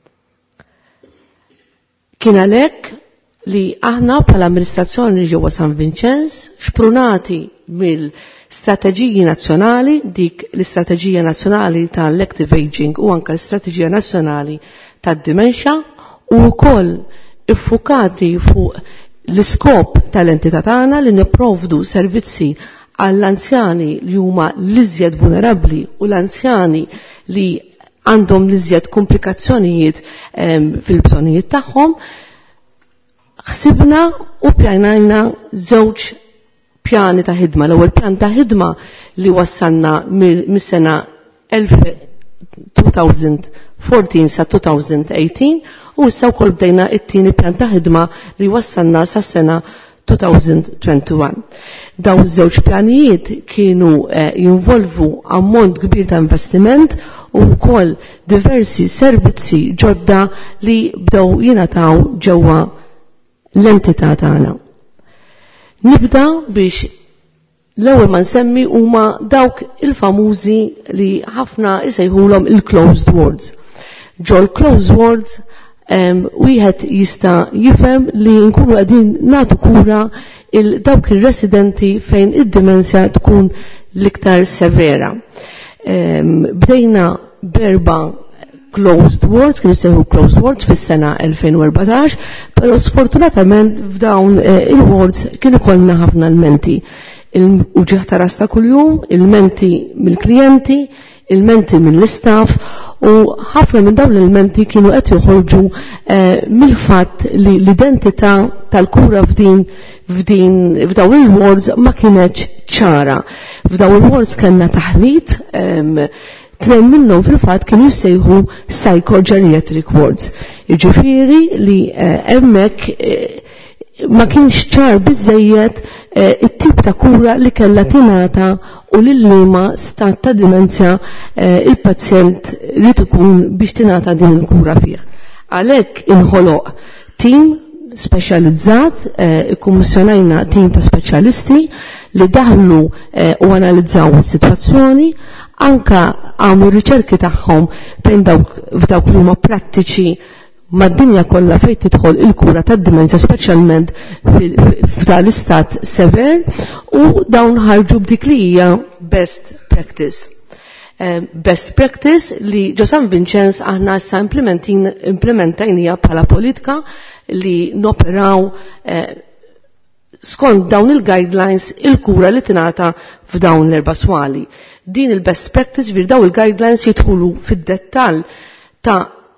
Kien għalhekk li aħna bħala amministrazzjoni ġewwa San Vincenz xprunati mill-strateġiji nazzjonali, dik l-istrateġija nazzjonali tal-Active Aging u anke l-istrateġija nazzjonali tad-dimensja u wkoll iffukati fuq l-iskop tal-entità tagħna li nipprovdu servizzi għall-anzjani li huma l-iżjed vulnerabbli u l-anzjani li għandhom l-iżjed komplikazzjonijiet fil-bżonnijiet tagħhom. Ħsibna u pjanajna żewġ pjani ta' ħidma. L-ewwel pjan ta' ħidma li wassalna mis-sena 2014 sa 2018 u issa wkoll bdejna t-tieni pjan ta' ħidma li wassalna sas-sena 2021. Dawn iż-żewġ pjanijiet kienu jinvolvu ammont kbir ta' investiment u wkoll diversi servizzi ġodda li bdew jingħataw ġewwa l-entità tagħna. Nibda biex l-ewwel ma nsemmi huma dawk il-famużi li ħafna isejħulhom il-closed wards. Ġol closed wards wieħed jista' jifhem li nkunu qegħdin nagħtu kura dawk ir-residenti fejn id-dimensja tkun l-iktar severa. Bdejna berba closed wards, kienu seħu closed wards fis-sena 2014, però sfortunatament f'dawn il-wards kienu kollna ħafna l-menti. Il-uġieħ ta' rasta kuljum, il-menti mill-klijenti, il-menti mill-istaff u ħafna minn dawn l-menti kienu qed joħorġu mill-fatt li l-identità tal-kura f'dawn il-wards ma kienetx ċara. F'dawn il-wards kellna taħlit tnejn minnhom fil-fatt kienu jsejħu psychogeriatric wards. Jiġifieri li hemmhekk ma kienx ċar biżżejjed it-tip ta' kura li kellha tingħata u lill-liema stat ta' dimensja il-pazjent rid ikun biex tingħata din il-kura fih. Għalhekk inħoloq tim speċjalizzat, ikkummissjonajna tim ta' speċjalisti li daħlu u analizzaw is-sitwazzjoni, anka għamlu riċerki tagħhom fejn f'dawk li huma prattiċi mad-dinja kollha fejn tidħol il-kura tad-dimensja speċjalment f'dal-istat sever u dawn ħarġu b'dik li hija best practice. Best practice li ġo San Vincenz aħna issa implementajnija bħala politika li noperaw skont dawn il-guidelines il-kura li tingħata f'dawn l-erba' swali. Din il-best practice dawn il-guidelines jidħulu fid-dettall ta'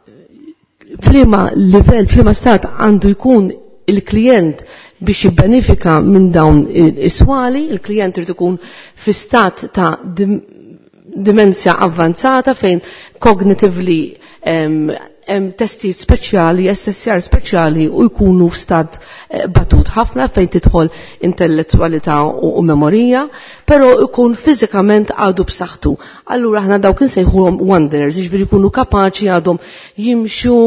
flima livell, flima stat għandu jkun il-klient biex jibbenefika minn dawn is-swali, il-klient irid ikun fi stat ta' dimensja avvanzata fejn cognitively testijiet speċjali, SSR speċjali u jkunu f'stat batut ħafna fejn tidħol intellettualità u memorija, però jkun fiżikament għadu b'saħħtu. Allura aħna dawk insejħulhom wanderers, jiġifieri jkunu kapaċi għadhom jimxu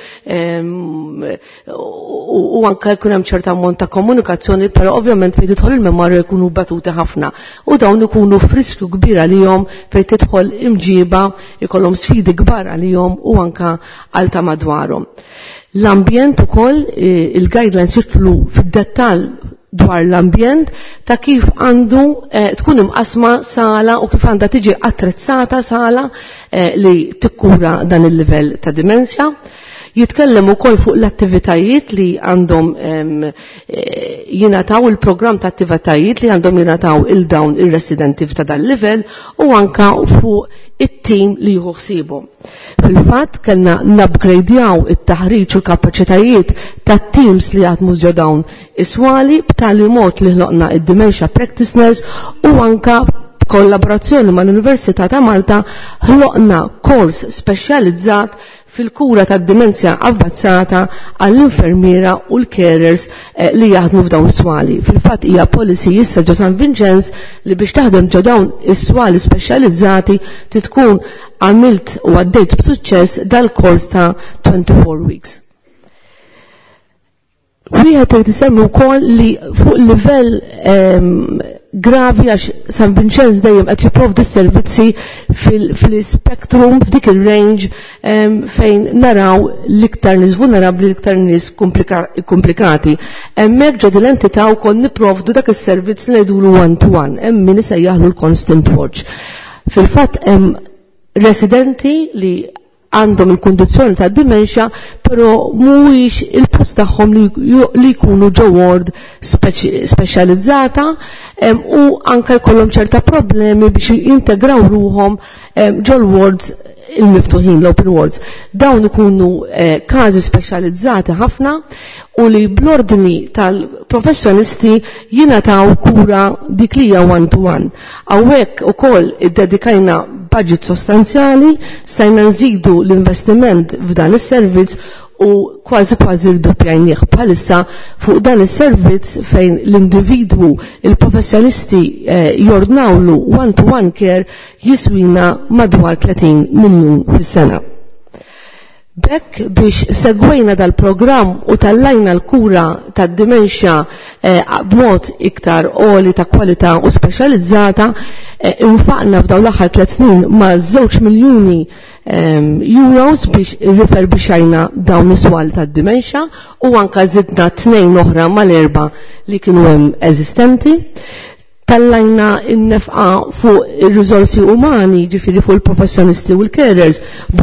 u anke jkun hemm ċerta ammont ta' komunikazzjoni, però ovvjament fejn tidħol il-memorja jkunu batuti ħafna. U dawn ikunu f'riskju kbir għalihom fejn tidħol imġiba, jkollhom sfidi kbar għalihom u anke għal ta' madwarhom. L-ambjent ukoll il-guidelines jitlu fid-dettall dwar l-ambjent ta' kif għandu tkun imqasma sala u kif għandha tiġi attrezzata sala li tikkura dan il-livell ta' dimensja. Jitkellem ukoll fuq l-attivitajiet li għandhom jingħataw il-programm ta' attivitajiet li għandhom jingħataw il-dawn ir-residenti f'ta' dal-livell u anka fuq it-tim li jħuħsibu. Fil-fatt kellna nabgradjaw it-taħriġ u l-kapaċitajiet tat-teams li jaħdmu ġo dawn is-swali b'tali mod li ħloqna id-dementia practitioners u anka kollaborazzjoni mal-Università ta' Malta ħloqna kors speċjalizzat fil-kura tad-dimensja avvazzata għall-infermiera u l-carers li jaħdmu f'dawn is-swali. Fil-fatt hija policy issa ġo San Vincenz li biex taħdem ġo dawn is-swali speċjalizzati tkun għamilt u għaddejt b'suċċess dal-kors ta' 24 weeks. Wieħed irid isemmi wkoll li fuq livell gravi għax San Vincenz dejjem qed jipprovdu s-servizzi fil-spektrum f'dik ir-range fejn naraw l-iktar nies vulnerabbli, l-iktar nies komplikati. Hemmhekk ġod l-entità wkoll nipprovdu dak is-servizz li ngħidulu one-to-one, hemm min isejjaħlu l-constant watch. Fil-fatt hemm residenti li għandhom il-kondizzjoni ta' dementia, però mhuwiex il-post tagħhom li jkunu ġo ward speċjalizzata u anke jkollhom ċerta problemi biex jintegraw ruhom ġo l-wards il-miftuħin, l-open wards. Dawn ikunu każi speċjalizzati ħafna u li bl-ordni tal-professjonisti jingħataw kura dik li hija one-to-one. Hawnhekk ukoll iddedikajna budget sostanzjali, stajna nżidu l-investiment f'dan is-servizz u kważi rdoppjajnieh bħalissa fuq dan is-servizz fejn l-individwu, il-professjonisti jordnawlu one-to-one care jiswina madwar 30 miljun fis-sena. Bekk biex segwejna dal-programm u tallajna l-kura tad-dimensja b'mod iktar għoli ta' kwalità u speċjalizzata, infaqna f'dawn l-aħħar 3 snin ma' 2 miljuni euros biex riferbixajna dawn is-swali tad-dimensja u anka żidna 2 oħra mal-4 li kienu hemm eżistenti. Tallajna in-nefqa fuq ir-riżorsi umani, ġifieri fuq il-professjonisti u l-carers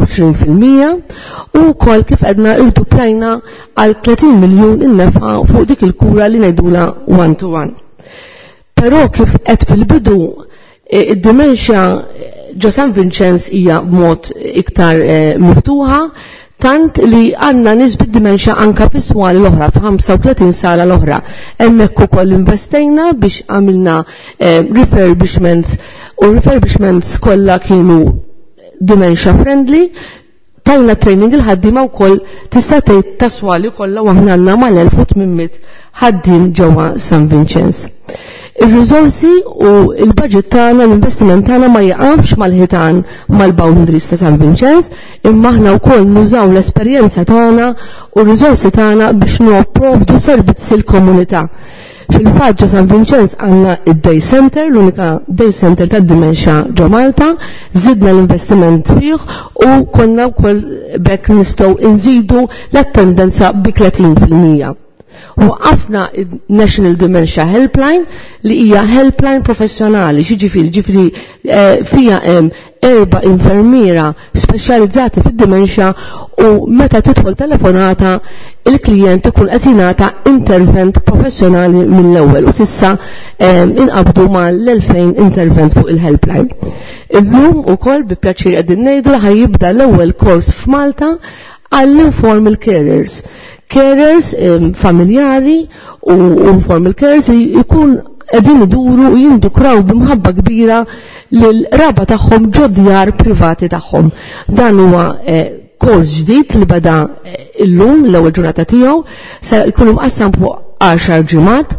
b'20% u wkoll kif qedna irduppjajna għal 30 miljun in-nefqa fuq dik il-kura li ngħidula one-to-one. Però kif qed fil-bidu id-dimensja ġo San Vincenz hija b'mod iktar miftuħa, tant li għandna nisbit dimensja anka fis-swali l-oħra, f'35 sala l-oħra. Hemmhekk ukoll investejna biex għamilna refurbishments u refurbishments kollha kienu dimensja friendly, tajna training il-ħaddiema wkoll tista' tgħid ta' swali kollha u aħna għandna mal-1800 ħaddiem ġewwa San Vincenz. Il-rizorsi u il-budget tagħna, l-investiment tagħna ma jaqafx mal-ħitan mal-boundaries ta' San Vincenz, imma aħna wkoll nużaw l-esperjenza tagħna u r-riżorsi tagħna biex nopprovdu servizzi l-komunità. Fil-fatt ġo San Vincenz għandna id-Day Center, l-unika Day Center tad-dimensja ġo Malta, żidna l-investiment fih u konna wkoll bekk nistgħu nżidu l-attendenza bi 30%. Waqafna National Dementia Helpline li hija helpline professjonali, ġifieri fija hemm 4 infermiera speċjalizzati fid-dimensja u meta tidħol telefonata il-klijent ikun qed jingħata intervent professjonali mill-ewwel u s'issa inqabdu mal-2000 intervent fuq il-helpline. Illum ukoll bi pjaċir qegħdin ngħidu li ħajjibda l-ewwel kors f'Malta għall-informal carers. Carers familjari u informal carers li jkun qegħdin iduru u jindukraw b'imħabba kbira lil raba tagħhom ġodjar privati tagħhom. Dan huwa kors ġdid li bada illum l-ewwel ġurnata tiegħu se jkun imqassam fuq 10 ġimgħat.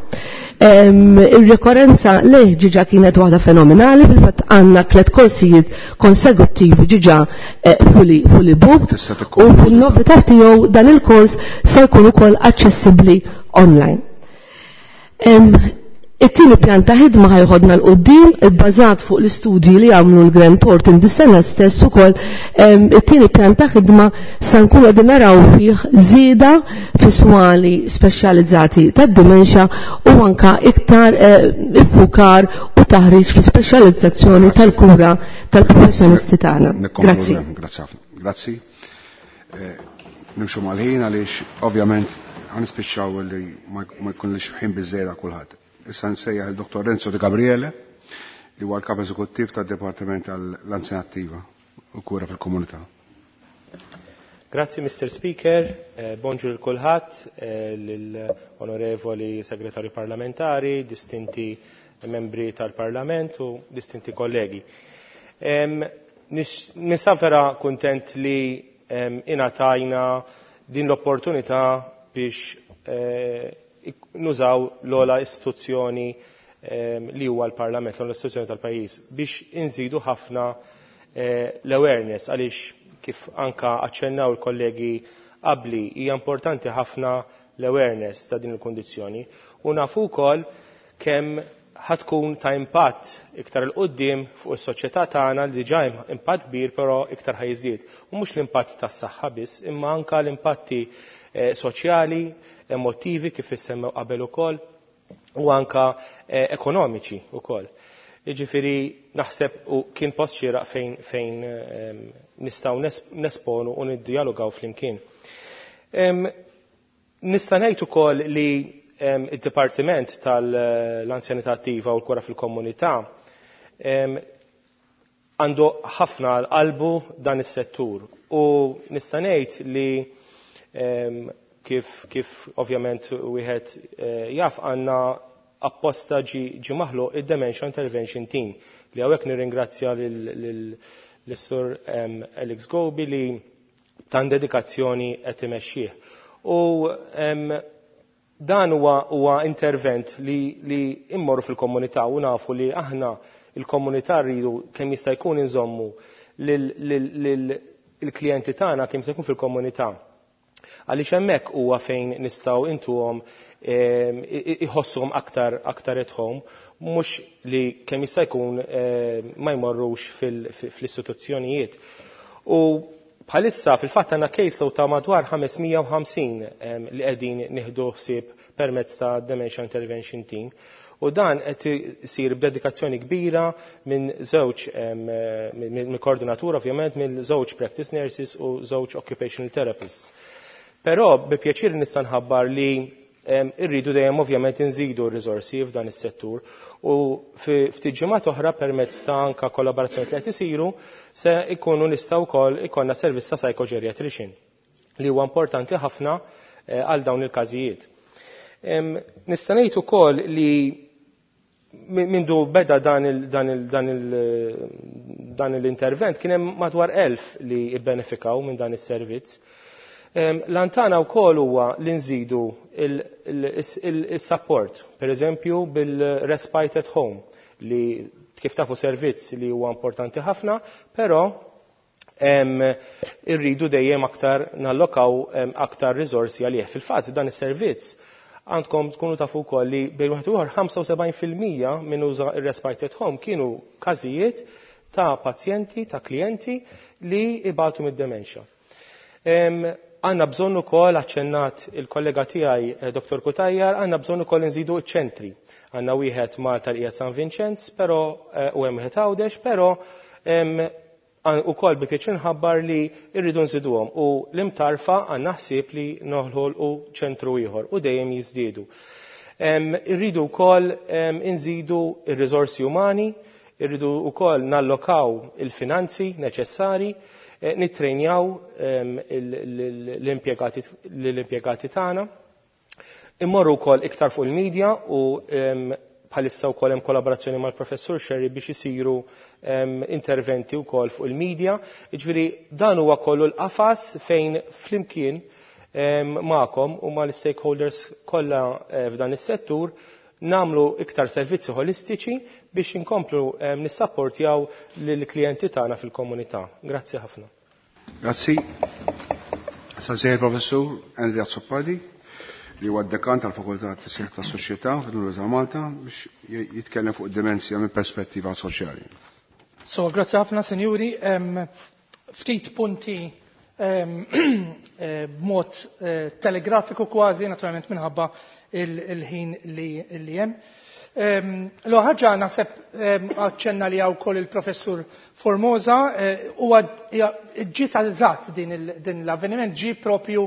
Il-rekorrenza leh ġiġa kienet waħda fenomenali, fil-fatt għandna 3 korsijiet konseguttivi ġiġa fully booked u fil-novità tiegħu dan il-kors se jkun ukoll aċċessibbli online. It-tieni pjan ta' ħidma ħajħodna l-qudiem ibbażat fuq l-istudji li għamlu l-Grand Thornton dis-sena stess ukoll it-tieni pjan ta' ħidma se nkunu qegħdin naraw fih żieda fis-swali speċjalizzati tad-dimensja u anke iktar iffukar u taħriġ fl-ispeċjalizzazzjoni tal-kura tal-professjonisti tagħna. Grazzi. Grazzi. nimxu mal-ħin għaliex ovvjament ħanispiċċaw li ma jkunx ħin biżżejjed kulħadd. Issa nsejjaħ il-Dr. Renzo De Gabriele li huwa l-Kap Eżekuttiv tad-Dipartiment tal-Anzjanattiva u Kura fil-Komunità. Grazzi Mr. Speaker, bonġur il-kulħadd, l-onorevoli segretarju parlamentari, distinti membri tal-Parlament u distinti kollegi. Nisa vera kuntent li ingħatajna din l-opportunità biex nużaw l-ola istituzzjoni li huwa l-Parlament, l-istituzzjoni tal-pajjiż, biex inżidu ħafna l-awareness għaliex kif anka aċċennaw il-kollegi qabli hija importanti ħafna l-awareness ta' din il-kondizzjoni u nafu wkoll kemm ħatkun ta' impatt iktar il-qoddim fuq is-soċjetà tagħna li diġà impatt kbir però iktar ħajżdied. U mhux l-impatt tas-saħħa biss, imma anke l-impatti soċjali, emotivi kif issemmew qabel ukoll u anke ekonomiċi ukoll. Jiġifieri naħseb u kien post xieraq fejn nistgħu nesponu u niddialogaw flimkien. Nista' ngħid ukoll li il-Dipartiment tal-Anzjanità Attiva u l-Kura fil-Komunità għandu ħafna qalbu dan is-settur u nista' ngħid li kif ovvjament wieħed jaf għandna apposta ġi maħluq id-Dementia Intervention Team li hawnhekk nirringrazzja lis-Sur Alex Gobi li tan dedikazzjoni qed imexxih. U dan huwa intervent li immorru fil-komunità u nafu li aħna il-komunità rridu kemm jista' jkun inżommu lill-klijenti tagħna kemm jista' jkun fil-komunità. Għaliex hemmhekk huwa fejn nistgħu intuhom iħossuhom aktar at home, mhux li kemm jista' jkun ma jmorrux fl-istituzzjonijiet. U bħalissa fil-fatt għandna caseload ta' madwar 550 li qegħdin nieħdu ħsieb permezz ta' Dementia Intervention Team u dan qed isir b'dedikazzjoni kbira minn żewġ mill-koordinatur ovvjament mill żewġ practice nurses u żewġ occupational therapists. Però bi pjaċir nista' nħabbar li irridu dejjem ovvjament inżidu r-riżorsi f'dan is-settur u ftit ġimgħat oħra permezz ta' anke kollaborazzjoni li qed isiru se jkunu nistgħu wkoll ikollna servizz ta' psychogeriatrician li huwa importanti ħafna għal dawn il-każijiet. Nista' ngħid ukoll li mindu beda dan l-intervent kien hemm madwar 1000 li jibbenefikaw minn dan is-servizz. L-antana wkoll huwa li nżidu il-support, per eżempju bil-respite at home, li kif tafu servizz li huwa importanti ħafna, però irridu dejjem aktar nallokaw aktar riżorsi għalih. Fil-fatt dan is-servizz għandkom tkunu tafu wkoll li bejn wieħed ieħor 75% minn uża ir-respite at home kienu każijiet ta' pazjenti, ta' klijenti li ibatu mid-dementia. Għanna bżonn ukoll aċċennat il-kollega tiegħi Dr. Kutajjar, għandna bżonn ukoll inżidu ċ-ċentri. Għandna wieħed Malta l-qiegħed San Vincenz, però u hemm wieħed Għawdex, però ukoll bi pjaċir nħabbar li rridu nżiduhom u l-imtarfa għandna ħsieb li noħolqu ċentru ieħor u dejjem jiżdiedu. Irridu wkoll inżidu r-riżorsi umani, irridu wkoll nallokaw il-finanzi neċessari, nittrejnjaw l-impjegati tagħna. Immorru wkoll iktar fuq il-medja u bħalissa wkoll hemm kollaborazzjoni mal-Professur Sherry biex isiru interventi wkoll fuq il-medja. Jiġifieri dan huwa kollu l-qafas fejn flimkien magħkom u mal-stakeholders kollha f'dan is-settur namlu iktar servizzi holistiċi biex inkomplu nissapportjaw lill-klijenti tagħna fil-komunità. Grazzi ħafna. Grazzi. Sasejjer Professur Andrea Zoppadi li huwa d-dekan tal-Fakultà tas-Sieħ tas-Soċjetà fl-Università Malta biex jitkellem fuq id-demenzja minn perspettiva soċjali. So, grazzi ħafna, Sinjuri. Ftit punti b'mod telegrafiku kważi, naturalment minħabba il-ħin li hemm. Lo ħaġa naħseb aċċenna li wkoll il-professur Formosa huwa ġiet eżatt din l-avveniment ġie propju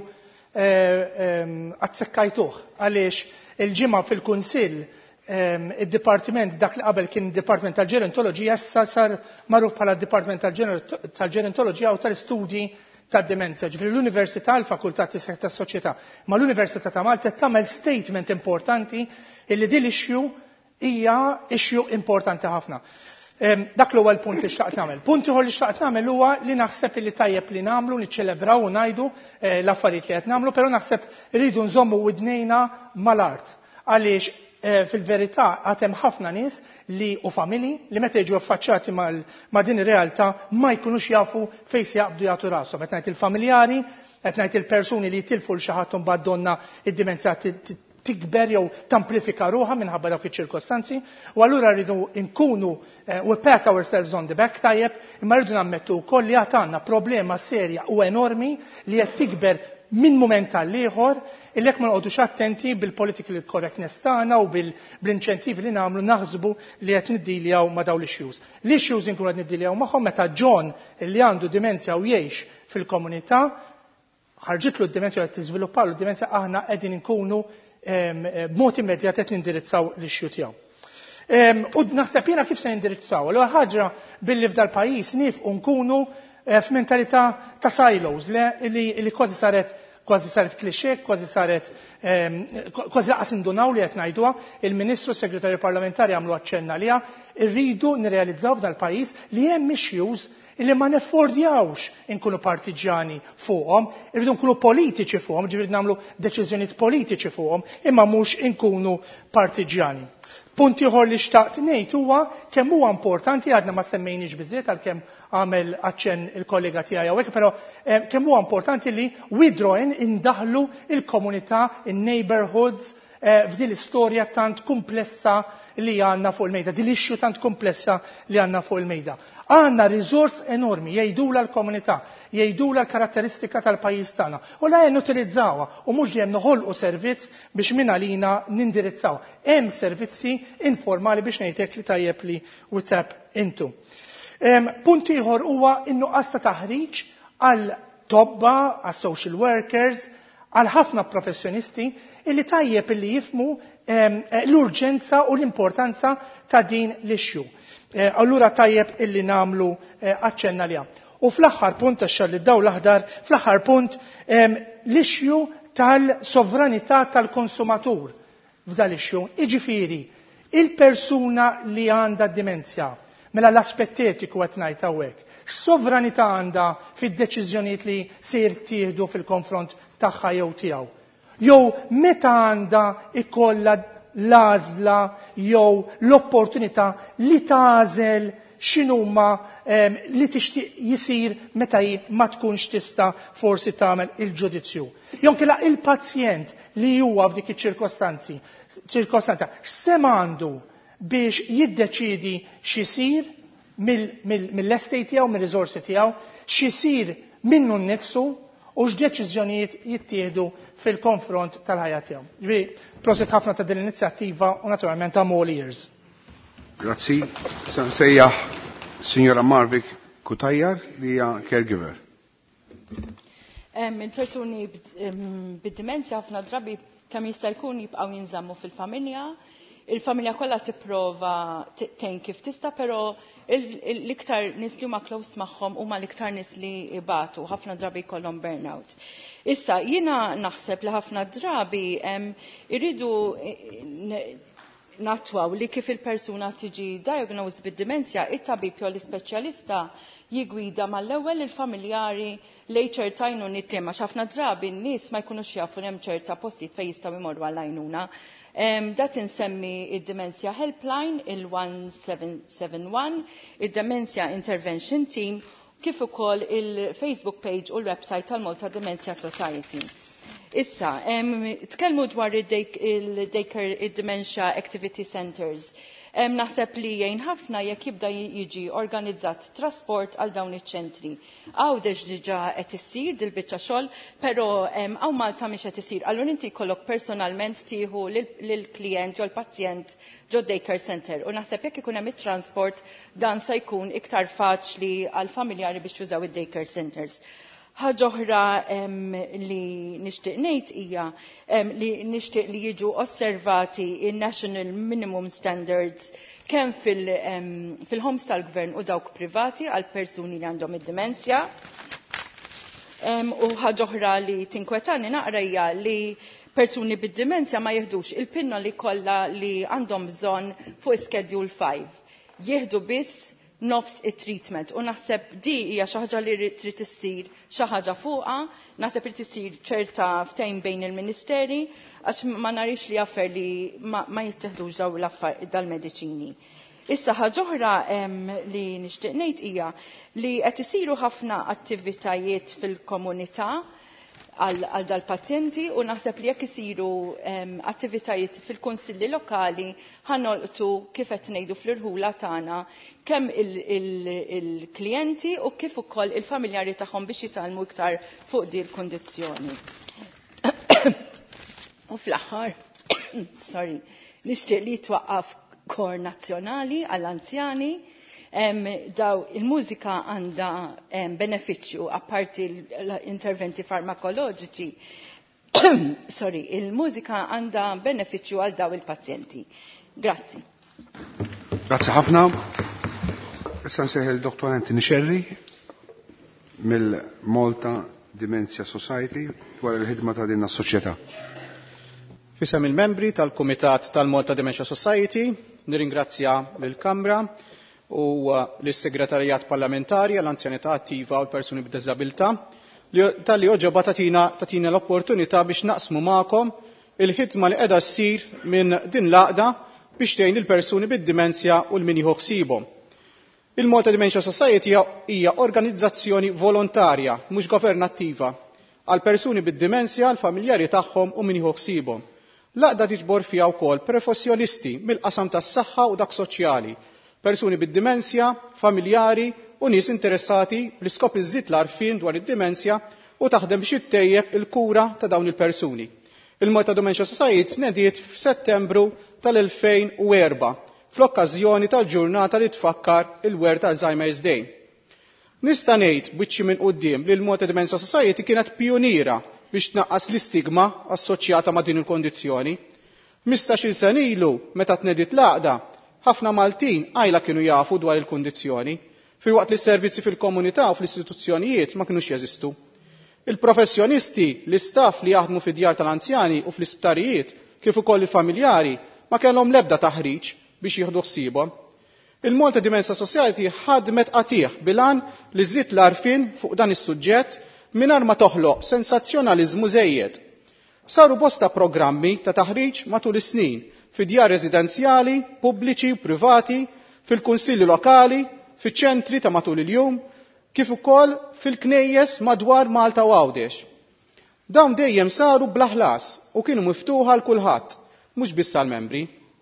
azzekkajtuh għaliex il-ġimgħa fil-Kunsill id-dipartiment dak li qabel kien dipartiment tal-ġerontoloġija issa sar magħruf bħala dipartiment tal-ġerontoloġija u tal-istudji tad-demenzja. Ġifieri l-Università l-Fakultà tas-Soċjetà ma l-Università ta' Malta tagħmel statement importanti illi din l-issue hija issue importanti ħafna. Dak l-ewwel punt li xtaqt nagħmel. Punt ieħor li xtaqt nagħmel huwa li naħseb li tajjeb li nagħmlu niċċelebraw u ngħidu l-affarijiet li qed nagħmlu, però naħseb rridu nżommu widnejna mal-art. Għaliex fil-verità għad hemm ħafna nies li u familji li meta jiġu affaċċjati ma' din ir-realtà ma jkunux jafu fejn se jaqbdu jagħtu rashom. Qed ngħid il-familjari, qed ngħid il-persuni li jitilfu l xi ħadd imbagħad donna id-dimensja tikber jew tamplifika ruħha minħabba dawk iċ-ċirkostanzi, u allura rridu nkunu we pat ourselves on the back tajjeb, imma rridu nammettu wkoll li għad għandna problema serja u enormi li qed tikber minn mument għal ieħor illi hekk ma nqogħdux attenti bil-political correctness tagħna u bl-inċentivi li nagħmlu naħsbu li qed niddiljaw ma' dawn l-issues. L-issues inkunu qed niddiljaw magħhom meta John li għandu dimensja u jgħix fil-komunità ħarġitlu d-dimensja qed tiżviluppalu d-dimensja aħna qegħdin inkunu b'mod immedjat qed nindirizzaw l-issue tiegħu. U naħseb jiena kif se nindirizzaw. L ħaġa billi f'dal pajjiż nifqu nkunu f'mentalità ta' silos li kważi saret klixxek, kważi laqas indunaw li qed ngħiduha, il-Ministru Segretarju Parlamentari għamlu aċċenna liha, irridu nirrealizzaw f'dal pajjiż li hemm issues illi ma neffordjawx inkunu partiġani fuqhom, irridu nkunu politiċi fuqhom, ġifieri nagħmlu deċiżjonijiet politiċi fuqhom, imma mhux inkunu partiġani. Punt ieħor li xtaqt ngħid huwa kemm huwa importanti għadna ma semmejniex biżżejjed għalkemm għamel aċċenn il-kollega tiegħi hawnhekk, però kemm huwa importanti li widrojn indaħlu il-komunità, in-neighborhoods f'din l-istorja tant komplessa li għandna fuq il-mejda, din l-issue tant komplessa li għandna fuq il-mejda. Għandna riżors enormi jgħidula l-komunità, jgħidula l-karatteristika tal-pajjiż tagħna. U la nutilizzawha u mhux dejjem noħolqu servizz biex minn għalina nindirizzaw. Hemm servizzi informali biex ngħidlek li tajjeb li we tap into. Punt ieħor huwa in-nuqqas ta' taħriġ għal tobba, għal social workers, għal ħafna professjonisti illi tajjeb illi jifmu l-urġenza u l-importanza ta' din l-issue. Allura tajjeb illi namlu aċċenna liha. U fl-aħħar punt għax li daw l-aħdar, fl-aħħar punt l-issue tal-sovranità tal-konsumatur f'dal issue. Iġifieri, il-persuna li għandha d-dimensja, mela l-aspettetiku qed ngħid hawnhekk, x'sovranità għandha fid-deċiżjonijiet li se jittieħdu fil-konfront tagħha jew tiegħu. Jew meta għandha ikollha l-għażla jew l-opportunità li tagħżel x'inhuma li tixtieq jisir meta ma tkunx tista' forsi tagħmel il-ġudizzju. Jew kella il-pazjent li huwa f'dik iċ-ċirkostanza x'sem għandu biex jiddeċiedi x'isir mill-estate tiegħu, mir-riżorsi tiegħu, x'isir minnu nnifsu u x'deċiżjonijiet jittieħdu fil-konfront tal-ħajja tiegħu. Ġifieri, proset ħafna ta' din l-inizjattiva u naturalment ta' all ears. Grazzi. Sejjaħ Signora Marvik Kutajjar li hija caregiver. Il-persuni bid-dimensja ħafna drabi kemm jista' jkun jibqgħu jinżammu fil-familja. Il-familja kollha tipprova tgħin kif tista', però l-iktar nies li huma close magħhom huma l-iktar nies li ibatu, ħafna drabi jkollhom burnout. Issa jiena naħseb li ħafna drabi irridu natwaw li kif il-persuna tiġi diagnosed bid-dimensja, it-tabib jew l-ispeċjalista jigwida mal-ewwel il-familjari lejn ċerta għajnuna nittema ħafna drabi n-nies ma jkunux jafu hemm ċerta postijiet fejn jistgħu jmorru għall-għajnuna. Dat insemmi id-Demenzja Helpline, il-1771, id-Demenzja Intervention Team, kif ukoll il-Facebook page u l-website tal-Malta Dementia Society. Issa, tkellmu dwar id-Dementia Activity Centers. naħseb li jgħin ħafna jekk jibda jiġi organizzat trasport għal dawn iċ-ċentri. Għawdex diġà qed issir dil-biċċa xogħol, però hawn Malta mhix qed isir. Allura inti jkollok personalment tieħu lill-klijent jew l-pazjent ġo daycare center u naħseb jekk ikun hemm it-transport dan se jkun iktar faċli għal familjari biex jużaw id-daycare centers. Ħaġa oħra li nixtieq ngħid hija li nixtieq li jiġu osservati in-national minimum standards kemm fil-homes tal-gvern u dawk privati għal persuni li għandhom id-dimensja. U ħaġa oħra li tinkwetani naqra hija li persuni bid-dimensja ma jeħdux il-pinna li kollha li għandhom bżonn fuq schedule 5. Jieħdu biss nofs it-treatment u naħseb di hija xi ħaġa li trid issir xi ħaġa fuqha, naħseb li tisir ċerta ftehim bejn il-Ministeri għax ma narix li affer li ma jittieħdux dal-mediċini. Issa ħaġa oħra li nixtieq ngħid hija li qed isiru ħafna attivitajiet fil-komunità għal dal-pazjenti u naħseb li jekk isiru attivitajiet fil-kunsilli lokali ħanolqtu kif qed ngħidu fl-irħula tagħna kemm il-klijenti u kif ukoll il-familjari tagħhom biex jitalmu iktar fuq din il-kundizzjoni. U fl-aħħar, nixtieq li twaqqaf kor nazzjonali għall-anzjani. Daw il-mużika għandha benefiċċju apparti l-interventi farmakoloġiċi. Il-mużika għandha benefiċċju għal daw il-pazjenti. Grazzi. Grazzi ħafna. Issa nseħħ il-Dr. Anthony Sherry mill-Malta Dementia Society dwar il-ħidma ta' din is-soċjetà. Fisem il-membri tal-Kumitat tal-Malta Dementia Society nirringrazzja lill-Kamra u l-Segretarjat Parlamentari għall-Anzjanità Attiva u l-Persuni b'Diżabilità tal-li oġġoba tatina l-opportunità biex naqsmu magħkom il-ħidma li qiegħda ssir minn din l-għaqda biex tgħin il-persuni bid-dimensja u l-min jieħu ħsiebhom. Il-Malta Dementia Society hija organizzazzjoni volontarja mhux governattiva għal persuni bid-dimensja, l-familjari tagħhom u min jieħu ħsiebhom. L-għaqda tiġbor fiha wkoll professjonisti mill-qasam tas-saħħa u dak soċjali, persuni bid-dimensja, familjari u nies interessati bl-iskop iżżid l-għarfien dwar id-dimensja u taħdem biex ittejjeb il-kura ta' dawn il-persuni. Il-Malta Dementia Society nediet f'Settembru tal-2004 fl-okkażjoni tal-ġurnata li tfakkar il-World Alzheimer's Day. Nista' ngħid biċċi minn quddiem li l-Malta Dementia Society kienet pjoniera biex tnaqqas l-istigma assoċjata ma' din il-kondizzjoni. 15-il sen ilu meta tnediet l-għaqda ħafna Maltin għajla kienu jafu dwar il-kondizzjoni, filwaqt li s-servizzi fil-komunità u fl-istituzzjonijiet ma kinux jeżistu. Il-professjonisti, l-istaff li jaħdmu fid-djar tal-anzjani u fl-isptarijiet, kif ukoll il-familjari, ma kellhom l-ebda taħriġ biex jieħdu ħsiebhom. Il-Malta Dementia Society ħadmet qatih bilan li żżid l-għarfien fuq dan is-suġġett mingħajr ma toħloq sensazzjonaliżmu żejjed. Saru bosta programmi ta' taħriġ matul is-snin fid-djar residenzjali, pubbliċi u privati, fil-kunsilli lokali, fiċ-ċentri ta' matul il-jum, kif ukoll fil-knejjes madwar Malta u Għawdex. Dawn dejjem saru bla ħlas u kienu miftuħa l kulħadd, mhux biss għall-membri.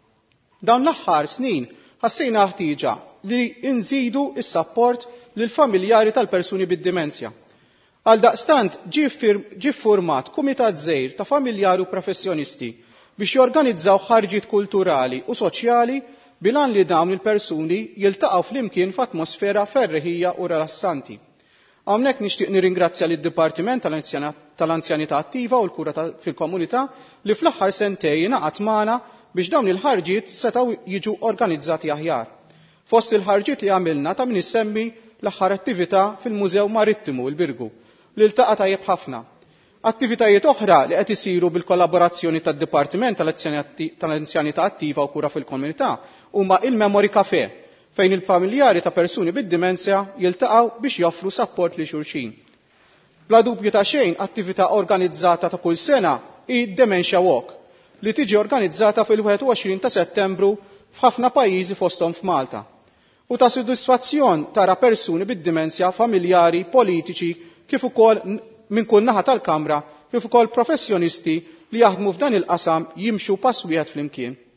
Dawn l-aħħar snin ħassejna ħtieġa li nżidu s-sapport lil familjari tal-persuni bid-dimensja. Għaldaqstant ġie ffurmat kumitat żgħir ta' familjari u professjonisti biex jorganizzaw ħarġiet kulturali u soċjali bilan li dawn il-persuni jiltaqgħu flimkien f'atmosfera ferreħija u rilassanti. Hawnhekk nixtieq nirringrazzja lid-Dipartiment tal-Anzjanità Attiva u l-Kura fil-Komunità li fl-aħħar sentejn ingħaqad magħna biex dawn il-ħarġiet setgħu jiġu organizzati aħjar. Fost il-ħarġiet li għamilna ta' min issemmi l-aħħar attività fil-Mużew Marittimu l-Birgu li ltaqa' tajjeb ħafna. Attivitajiet oħra li qed isiru bil-kollaborazzjoni tad-Dipartiment tal-Anzjanità Attiva u Kura fil-Komunità huma il-Memory Café fejn il-familjari ta' persuni bid-dimensja jiltaqgħu biex joffru sapport li xulxin. Bla dubju ta' xejn attività organizzata ta' kull sena hi Dementia Walk li tiġi organizzata fil-21 ta' Settembru f'ħafna pajjiżi fosthom f'Malta. U ta' sodisfazzjon tara persuni bid-dimensja familjari, politiċi, kif ukoll minn kull naħa tal-Kamra, kif ukoll professjonisti li jaħdmu f'dan il-qasam jimxu pass wieħed flimkien.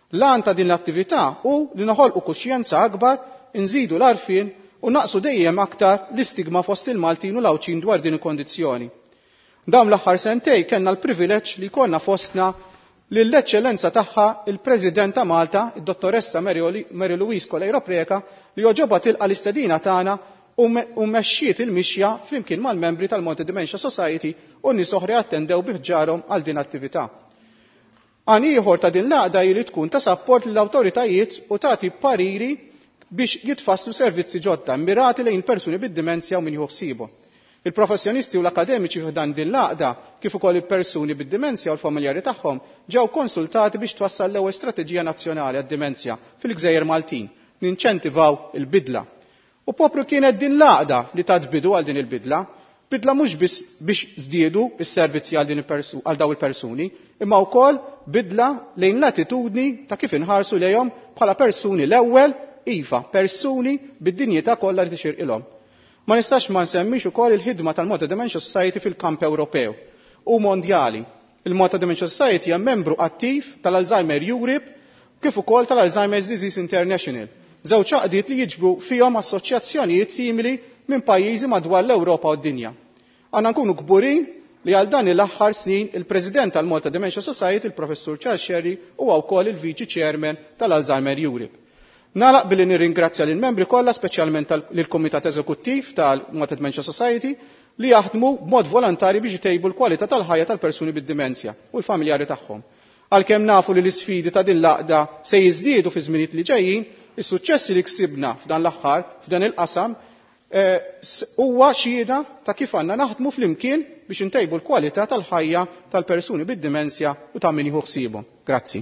L-għan ta' din l-attività u li noħolqu kuxjenza akbar, nżidu l-arfin u naqsu dejjem aktar l-istigma fost il-Maltin u l-Awċin dwar din il-kondizzjoni. Dawn l-aħħar sentej kellna l-privileġġ li konna fostna lill-eċċellenza tagħha il-President ta' Malta, id-Dottoressa Mary Louise Colejro Preka, li oġobha tilqa' l-istedina tagħna u mexxiet il-mixja flimkien mal-membri tal-Multi Dementia Society u nies oħra attendew biħġarhom għal din attività. Għan ieħor ta' din l-għaqda li tkun ta' sapport lill-awtoritajiet u tagħti pariri biex jitfasslu servizzi ġodda mirati lejn persuni bid-dimensja u min jħossibhom. Il-professjonisti u l-akademiċi f'dan din l-għaqda kif ukoll il-persuni bid-dimensja u l-familjari tagħhom ġew konsultati biex twassal l-ewwel strateġija nazzjonali għad-dimensja fil-Gżejjer Maltin, ninċentivaw il-bidla. U popru kienet din l-għaqda li tat bidu għal din il-bidla, bidla mhux biss biex żdiedu s-servizzi għal daw il-persuni, imma wkoll bidla lejn l-attitudni ta' kif inħarsu lejhom bħala persuni l-ewwel, iva, persuni bid-dinjità kollha li tixirqilhom. Ma nistax ma nsemmix ukoll il-ħidma tal-Multi Dementia Society fil-kamp Ewropew u mondjali. Il-Multi Dementia Society hija membru attiv tal-Alzheimer Europe kif ukoll tal-Alzheimer's Disease International. Żewġ għaqdiet li jiġbru fihom assoċjazzjonijiet simili minn pajjiżi madwar l-Ewropa u d-dinja. Għandna nkunu kburin li għal dan l-aħħar snin il-President tal-Multi Dementia Society, il-Professur Charles Sherry, huwa wkoll il-Viċi Chairman tal-Alzheimer Europe. Nagħlaq billi nirringrazzja lill membri kollha, speċjalment lill-Kumitat Eżekuttiv tal-Multi Dementia Society li jaħdmu b'mod volontari biex itejbu l-kwalità tal-ħajja tal-persuni bid-dimensja u l-familjari tagħhom. Għalkemm nafu li l-isfidi ta' din l-għaqda se jiżdiedu fi żminijiet li ġejjin, is-suċċessi li ksibna f'dan l-aħħar f'dan il-qasam huwa xhieda ta' kif għandna naħdmu flimkien biex intejbu l-kwalità tal-ħajja tal-persuni bid-dimensja u ta' min jieħu ħsiebhom. Grazzi.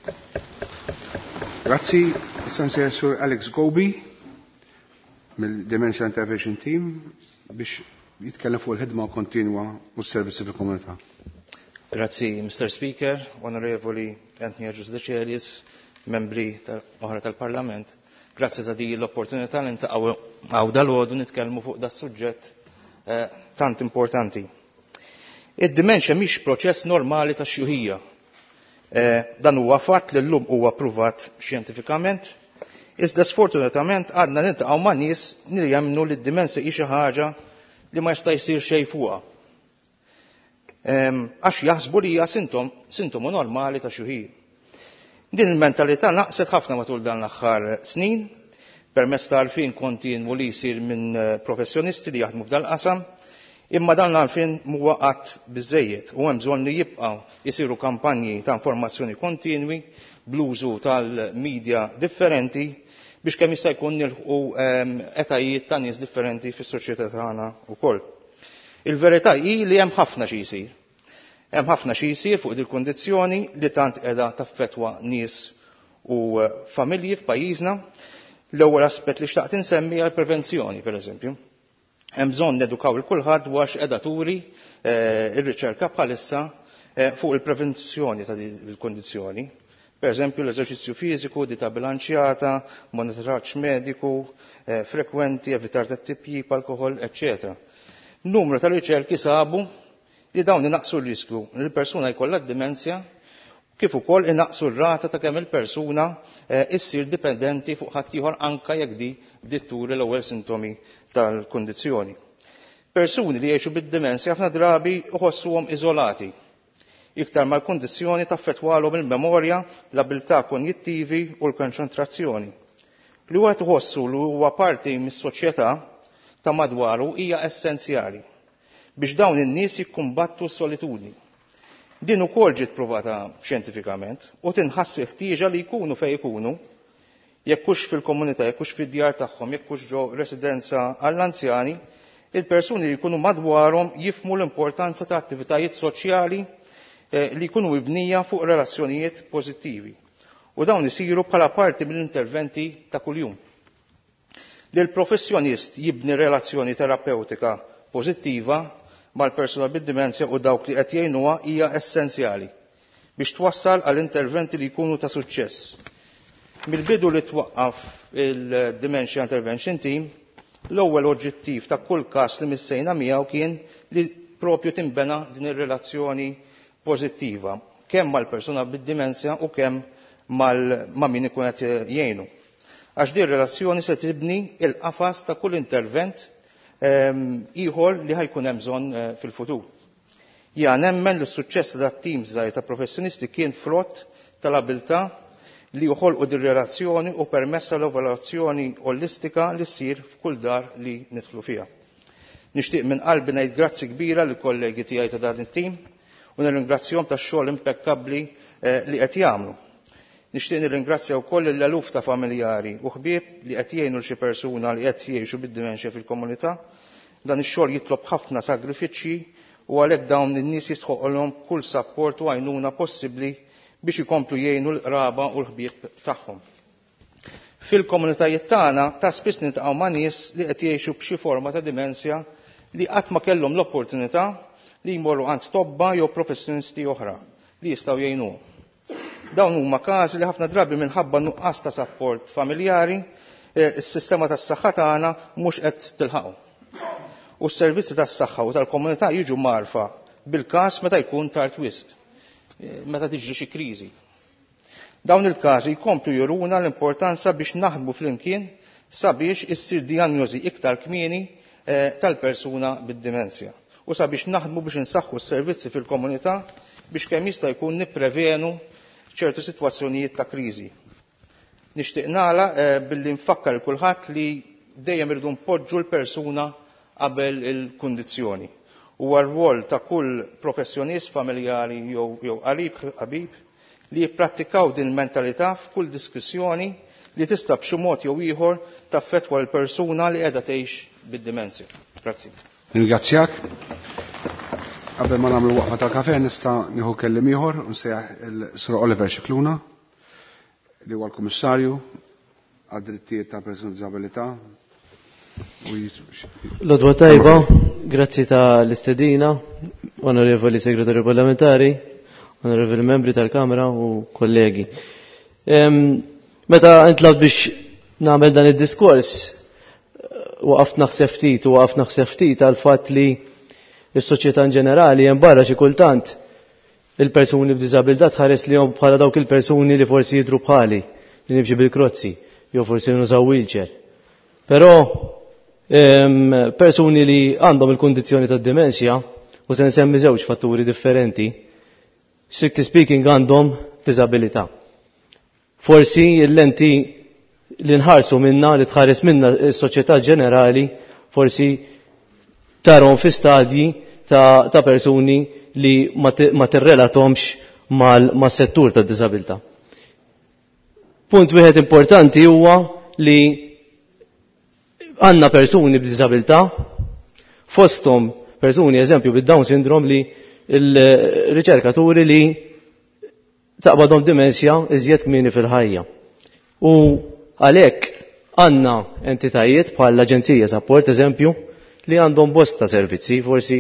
Grazzi, Issensejjer Sur Alex Gobi mill-Dementia Intervention Team biex jitkellem fuq il-ħidma kontinwa u s-servizzi fil-komunità. Grazzi, Mr. Speaker, Onorevoli Anthony Giusdecelis, membri oħra tal-Parlament. Grazzi ta' di l-opportunità li ntaqgħu dal-għodu nitkellmu fuq da' suġġett tant importanti. Id-dementia mhix proċess normali ta' xjuħija. Dan huwa fatt li llum huwa pruvat xjentifikament, iżda sfortunatament għadna niltaqgħu ma' nies li jemmnu li d-dimensja hi xi ħaġa li ma jista' jsir xejn fuqha. Għax jaħsbu li hija sintomu normali ta' xjuħija. Din il-mentalità naqset ħafna matul dan l-aħħar snin permezz tal-għarfien kontinwu li jsir minn professjonisti li jaħdmu f'dan qasam, imma dan l-għarfien huwa qatt biżejjed u hemm bżonn li jibqgħu jsiru kampanji ta' informazzjoni kontinwi bl-użu tal-medja differenti biex kemm jista' jkun nilħqu etajiet ta' nies differenti fis-soċjetà tagħna wkoll. Il-verità hi li hemm ħafna xi jsir. Hemm ħafna xi jsir fuq il kundizzjoni li tant qiegħda taffettwa nies u familji f'pajjiżna. L-ewwel aspett li xtaqt insemmi hija l-prevenzjoni, pereżempju. Hemm bżonn nedukaw il-kulħadd dwar x'qiegħda turi ir-riċerka bħalissa fuq il-prevenzjoni ta' din il-kondizzjoni. Pereżempju l-eżerċizzju fiżiku, dieta bilanċjata, monitoraġġ mediku, frekwenti, evitar tat-tipjib, alkoħol, eċċetera. Numru ta' riċerki sabu li dawn inaqsu r-riskju li l-persuna jkollha d-dimensja kif ukoll inaqsu r-rata ta' kemm il-persuna issir dipendenti fuq ħadd ieħor anke jekk di bdiet turi l-ewwel sintomi tal-kundizzjoni. Persuni li jgħixu bid-dimensja ħafna drabi iħossuhom iżolati. Iktar mal-kundizzjoni taffettwalhom il-memorja, l-abilità konjittivi u l-konċentrazzjoni. Li wieħed iħossu li huwa parti mis-soċjetà ta' madwaru hija essenzjali biex dawn in-nies jikkumbattu s-solitudni. Din ukoll ġiet provata xjentifikament u tinħassi ħtieġa li jkunu fejn ikunu, jekk hux fil-komunità, jekk hux fid-djar tagħhom, jekk hux ġew residenza għall-anzjani, il-persuni li jkunu madwarhom jifhmu l-importanza ta' attivitajiet soċjali li jkunu mibnija fuq relazzjonijiet pożittivi. U dawn isiru bħala parti mill-interventi ta' kuljum. Li l-professjonist jibni relazzjoni terapeutika pożittiva mal-persuna bid-dimensja u dawk li qed jgħinuha hija essenzjali biex twassal għal interventi li jkunu ta' suċċess. Mill-bidu li twaqqaf il-Dementia Intervention Team, l-ewwel oġġettiv ta' kull każ li missejna miegħu kien li propju timbena din ir-relazzjoni pożittiva kemm mal-persuna bid-dimensja u kemm ma' min ikun qed jgħinu. Għax din relazzjoni se tibni il-qafas ta' kull intervent ieħor li ħajkun hemm bżonn fil-futur. Jien nemmen li s-suċċess ta' tim żgħir ta' professjonisti kien frott tal-abilità li joħolqu din relazzjoni u permess tal-evalwazzjoni olistika li ssir f'kull dar li nidħlu fiha. Nixtieq minn qalbi ngħid grazzi kbira lill kollegi tiegħi ta' dan it-tim u nirringrazzjahom tax-xogħol impeccabbli li qed jagħmlu. Nixtieq nirringrazzja wkoll l-eluf ta' familjari u ħbieb li qed jgħinu l xi persuna li qed jgħixu bid-dimenxja fil-komunità. Dan ix-xogħol jitlob ħafna sagrifiċċji u għalhekk dawn in-nies jistħoqolhom kull sapport u għajnuna possibbli biex ikomplu jgħinu l-qraba u l-ħbieb tagħhom. Fil-komunitajiet tagħna ta' spiss niltaqgħu ma' nies li qed jgħixu b'xi forma ta' dimensja li qatt ma kellhom l-opportunità li jmorru għand tobba jew professjonisti oħra li jistgħu jgħinuhom. Dawn huma każi li ħafna drabi minħabba nuqqas ta' sapport familjari is-sistema tas-saħħa tagħna mhux qed tilħaqhom. U s-servizzi tas-saħħa u tal-komunità jiġu magħrufa bil-każ meta jkun tard wisq, meta tiġri xi kriżi. Dawn il-każi jkomplu juruna l-importanza biex naħdmu flimkien sabiex issir dijanjosi iktar kmieni tal-persuna bid-dimensja u sabiex naħdmu biex insaħħu s-servizzi fil-komunità biex kemm jista' jkun nipprevenu ċertu sitwazzjonijiet ta' kriżi. Nixtieq nagħlaq billi nfakkar kulħadd li dejjem irdu npoġġu l-persuna qabel il-kundizzjoni. Huwa r-rwol ta' kull professjonist familjari jew qarib li jipprattikaw din il-mentalità f'kull diskussjoni li tista' b'xi mod jew ieħor taffettwa l-persuna li qiegħda tgħix bid-dimensja. Grazzi. Ringrazzjak. Qabel ma nagħmlu waqfa tal-kafè nista' nieħu kellim ieħor u nsejjaħ il-Sir Oliver Xikluna li huwa l-Kummissarju għad-drittijiet ta' persuni b'diżabilità. Lodwa tajba, grazzi tal-istedina, onorevoli segretarju parlamentari, onorevoli membri tal-Kamra u kollegi. Meta intlabt biex nagħmel dan id-diskors, waqaft naħseb ftit għal-fatt li is-soċjetà ġenerali hemm barra xi kultant il-persuni b'diżabilità tħares lihom bħala dawk il-persuni li forsi jidhru bħali li nimxi bil-krozzi jew forsi nużaw wheelchair. Però persuni li għandhom il-kundizzjoni tad-dimensja u se nsemmi żewġ fatturi differenti, strictly speaking għandhom diżabilità. Forsi l-lenti li nħarsu minna li tħares minna s-soċjetà ġenerali forsi tarhom fi stadji ta' persuni li ma tirrelatomx mas-settur tad-diżabilità. Punt wieħed importanti huwa li għandna persuni b'diżabilità fosthom persuni eżempju bid-Down syndrome li l-riċerkaturi li taqbadhom dimensja iżjed kmieni fil-ħajja. U għalhekk għandna entitajiet bħal l-Aġenzija Support eżempju li għandhom bosta servizzi forsi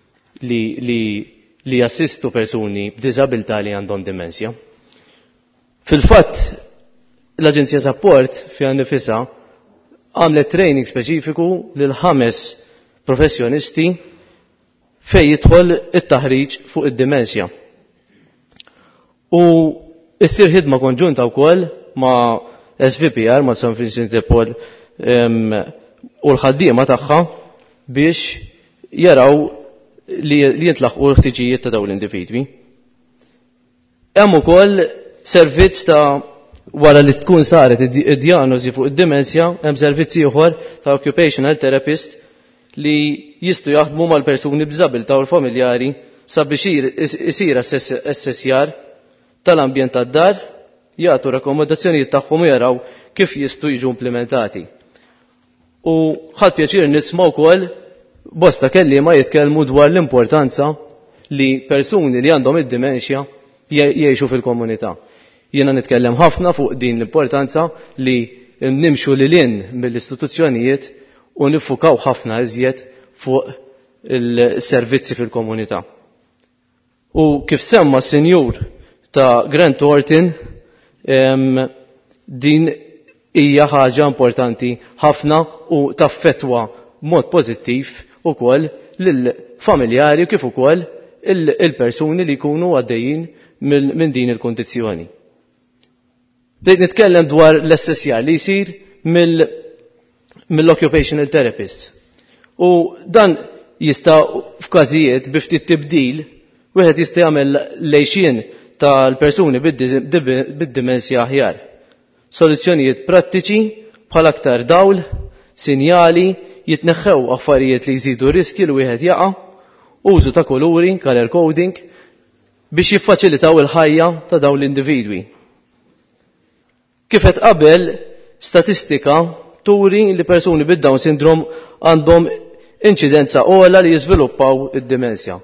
li jassistu persuni b'diżabilità li għandhom dimensja. Fil-fatt l-Aġenzija Support fiha nifisha għamlet training speċifiku lil 5 professjonisti fejn jidħol it-taħriġ fuq id-dimensja. U issir ħidma konġunta wkoll ma' SVPR, ma' San Vincent de Paul u l-ħaddiema tagħha biex jaraw li jintlaħqu l-ħtiġijiet ta' dawn l-individwi. Hemm ukoll servizz ta' wara li tkun saret id-diagnosi fuq id-dimensja, hemm servizz ieħor ta' occupational therapist li jistgħu jaħdmu mal-persuni b'diżabilità u l-familjari sabiex isir assessjar tal-ambjent tad-dar, jagħtu rakkomandazzjonijiet tagħhom u jaraw kif jistgħu jiġu implementati. U ħadd pjaċir nisma' wkoll bosta kelliema jitkellmu dwar l-importanza li persuni li għandhom id-dimensja jgħixu fil-komunità. Jiena nitkellem ħafna fuq din l-importanza li nimxu lilin mill-istituzzjonijiet u nifukaw ħafna iżjed fuq il-servizzi fil-komunità. U kif semma s-senjur ta' Grant Thornton, din hija ħaġa importanti ħafna u taffettwa mod pożittiv ukoll lill-familjari kif ukoll il-persuni li jkunu għaddejjin minn din il-kondizzjoni. bdejt nitkellem dwar l-assessjar li jsir mill-occupational therapist. U dan jista' f'każijiet bi ftit tibdil wieħed jista' jagħmel lejxien tal-persuni bid-dimensja aħjar. Soluzzjonijiet prattiċi bħal aktar dawl, sinjali, jitneħħew affarijiet li jżidu riski li wieħed jaqa', użu ta' kuluri, color coding, biex jiffaċilitaw il-ħajja ta' dawn l-individwi. Kif qed qabel, statistika turi li persuni bid-Down syndrome għandhom inċidenza ogħla li jiżviluppaw id-dimensja.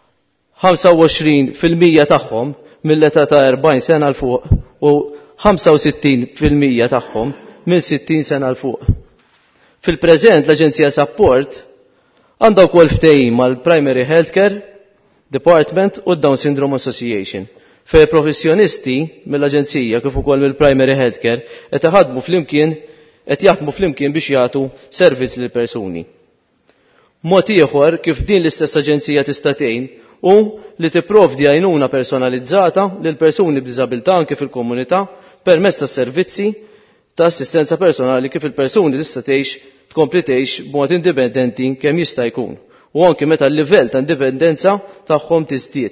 25% tagħhom mill-età ta' 40 sena l fuq u 65% tagħhom minn 60 sena l fuq. Fil-preżent l-Aġenzija Support għandha wkoll ftehim mal-Primary Healthcare Department u d-Down Syndrome Association fej professjonisti mill-Aġenzija kif ukoll mill-Primary Healthcare qed jaħdmu flimkien biex jagħtu servizz lil persuni. Mod ieħor kif din l-istess aġenzija tista' tgħin u li tipprovdi għajnuna personalizzata lil persuni b'diżabilità anke fil-komunità permezz ta' servizzi ta' assistenza personali kif il-persuni tista' tkompli tgħix b'mod indipendenti kemm jista' jkun u anke meta l-livell ta' indipendenza tagħhom tiżdied.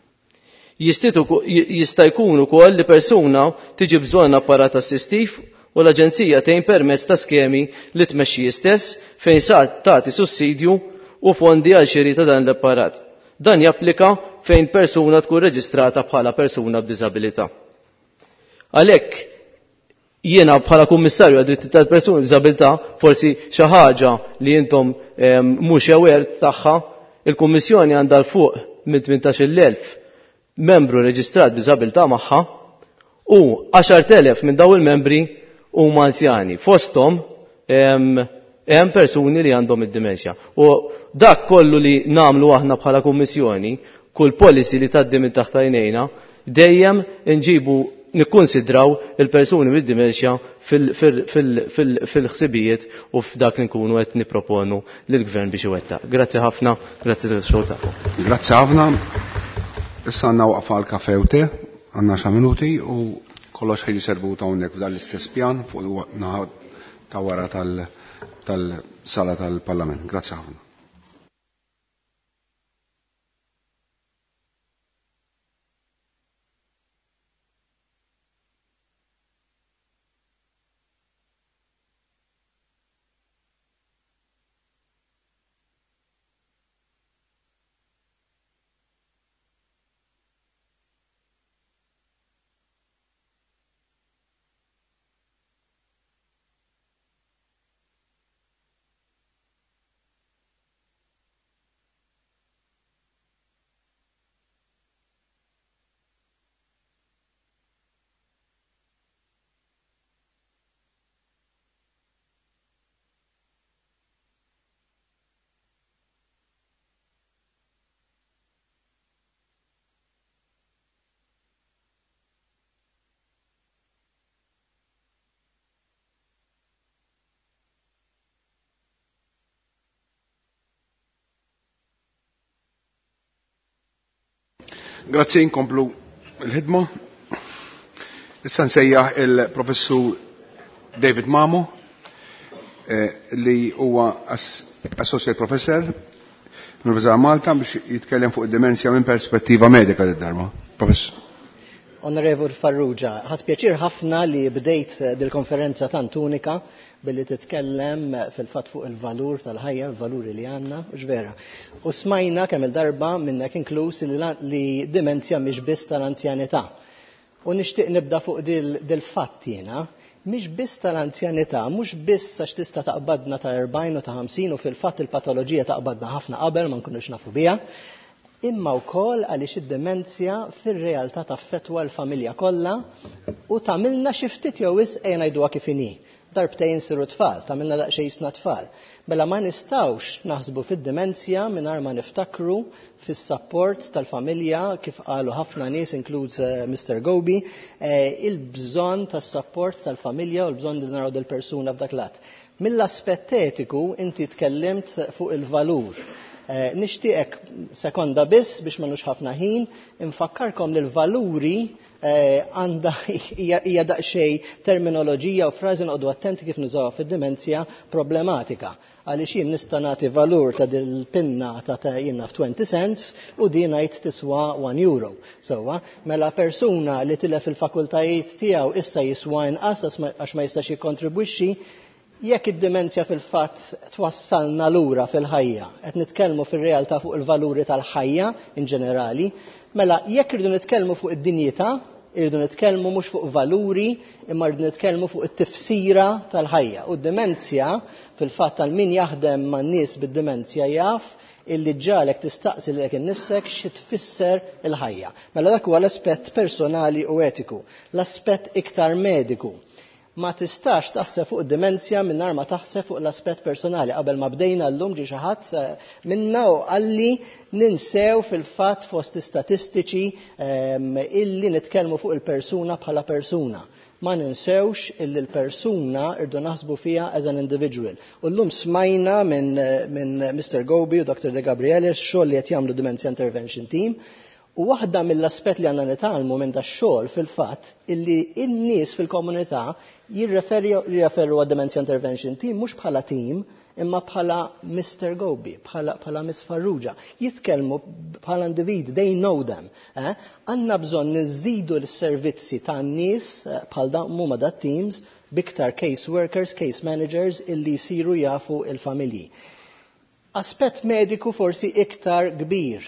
Jista' jkun ukoll li persuna tiġi bżonn apparat assistiv u l-Aġenzija tgħin permezz ta' skemi li tmexxi stess fejn sa tagħti sussidju u fondi għal xiri ta' dan l-apparat. Dan japplika fejn persuna tkun reġistrata bħala persuna b'diżabilità. Għalhekk jiena bħala kummissarju għad-dritti tal-persuni b'diżabilità forsi xi ħaġa li intom mhux aware tagħha, il-Kummissjoni għandha l fuq minn 18,000 membru reġistrat b'diżabilità magħha u 10,000 minn daw il-membri huma anzjani. Fosthom hemm persuni li għandhom id-dimensja. U dak kollu li nagħmlu aħna bħala Kummissjoni, kull policy li tgħaddi minn taħt għajnejna, dejjem inġibu nikkonsidraw il-persuni bid-dimensja fil-ħsibijiet u f'dak li nkunu qed nipproponu lill-Gvern biex iwettaq. Grazzi ħafna, grazzi tal-xogħol tagħkom. Grazzi ħafna. Issa għandna waqfa l-kafè u te, għandna xa minuti u kollox ħejji servu ta' hawnhekk f'dan l-istess pjan fuq naħa ta' wara tal-sala tal-Parlament. Grazzi ħafna. Grazie, inkomplu l-ħidma. Issa nsejjaħ il-professur David Mamo li huwa associate professor mill-Università Malta biex jitkellem fuq id-dimensja minn perspettiva medika d-darba. Professor. Onorevoli Farrugia, ħadd pjaċir ħafna li bdejt dil-konferenza tant unika billi titkellem fil-fatt fuq il-valur tal-ħajja, il-valuri li għandna, ġvera. U smajna kemm il-darba minnek inkluż li dimensja mhix biss tal-anzjanità. U nixtieq nibda fuq dil-fatt jiena, mhix biss tal-anzjanità, mhux biss għax tista' taqbadna ta' 40 u ta' 50 u fil-fatt il-patoloġija taqbadna ħafna qabel ma nkunux nafu biha, imma wkoll għaliex id-demenzja fir-realtà taffettwa l-familja kollha u tagħmilna xi ftit jew wisq ngħiduha kif inhi. Darbtejn siru tfal, tagħmilna daqsxejn isna tfal. Mela ma nistgħux naħsbu fid-dimensja mingħajr ma niftakru fis-support tal-familja kif qalu ħafna nies inkluż Mr. Gobi, il-bżonn tas-support tal-familja u l-bżonn li naraw dil-persuna f'dak lat. Mill-aspett etiku inti tkellimt fuq il-valur. Nixtieqek sekonda biss biex ma nux ħafna ħin, infakkarkom li l-valuri għandha hija daqsxejn terminoloġija u frażi noqogħdu attenti kif nużawha fid-dimensja problematika. Għaliex jien nista' nagħti valur ta' dil-pinna ta' jiena f'20 cents u din ngħid tiswa €1. Sewwa, mela persuna li tilef il-fakultajiet tiegħu issa jiswa inqas għax ma jistax jikkontribwixxi, jekk id-dimensja fil-fatt twassalna lura fil-ħajja, qed nitkellmu fir-realtà fuq il-valuri tal-ħajja in ġenerali, mela jekk irridu nitkellmu fuq id-dinjità, irridu nitkellmu mhux fuq valuri, imma rridu nitkellmu fuq it-tifsira tal-ħajja. U d-dimensja fil-fatt tal-min jaħdem man-nies bid-dimensja jaf illi ġalek tistaqsi lek innifsek xi tfisser il-ħajja. Mela dak huwa l-aspett personali u etiku, l-aspett iktar mediku. Ma tistax taħseb fuq id-dimensja mingħajr ma taħseb fuq l-aspett personali. Qabel ma bdejna llum ġie xi ħadd minna u qalli ninsew fil-fatt fost statistiċi illi nitkellmu fuq il-persuna bħala persuna. Ma ninsewx illi l-persuna irdu naħsbu fiha as an individual. U llum smajna minn Mr. Gobi u Dr. De Gabriele xogħol li qed jagħmlu Dementia Intervention Team. U waħda mill-aspett li għandna nitalmu minn dax-xogħol fil-fatt illi n-nies fil-komunità jirreferu għad-Dementia Intervention Team mhux bħala team imma bħala Mr. Gobi, bħala Miss Farrugia. Jitkellmu bħala individwi, they know them. Għandna bżonn nżidu l-servizzi tan-nies bħal huma dat teams biktar case workers, case managers illi jsiru jafu il-familji. Aspett mediku forsi iktar kbir.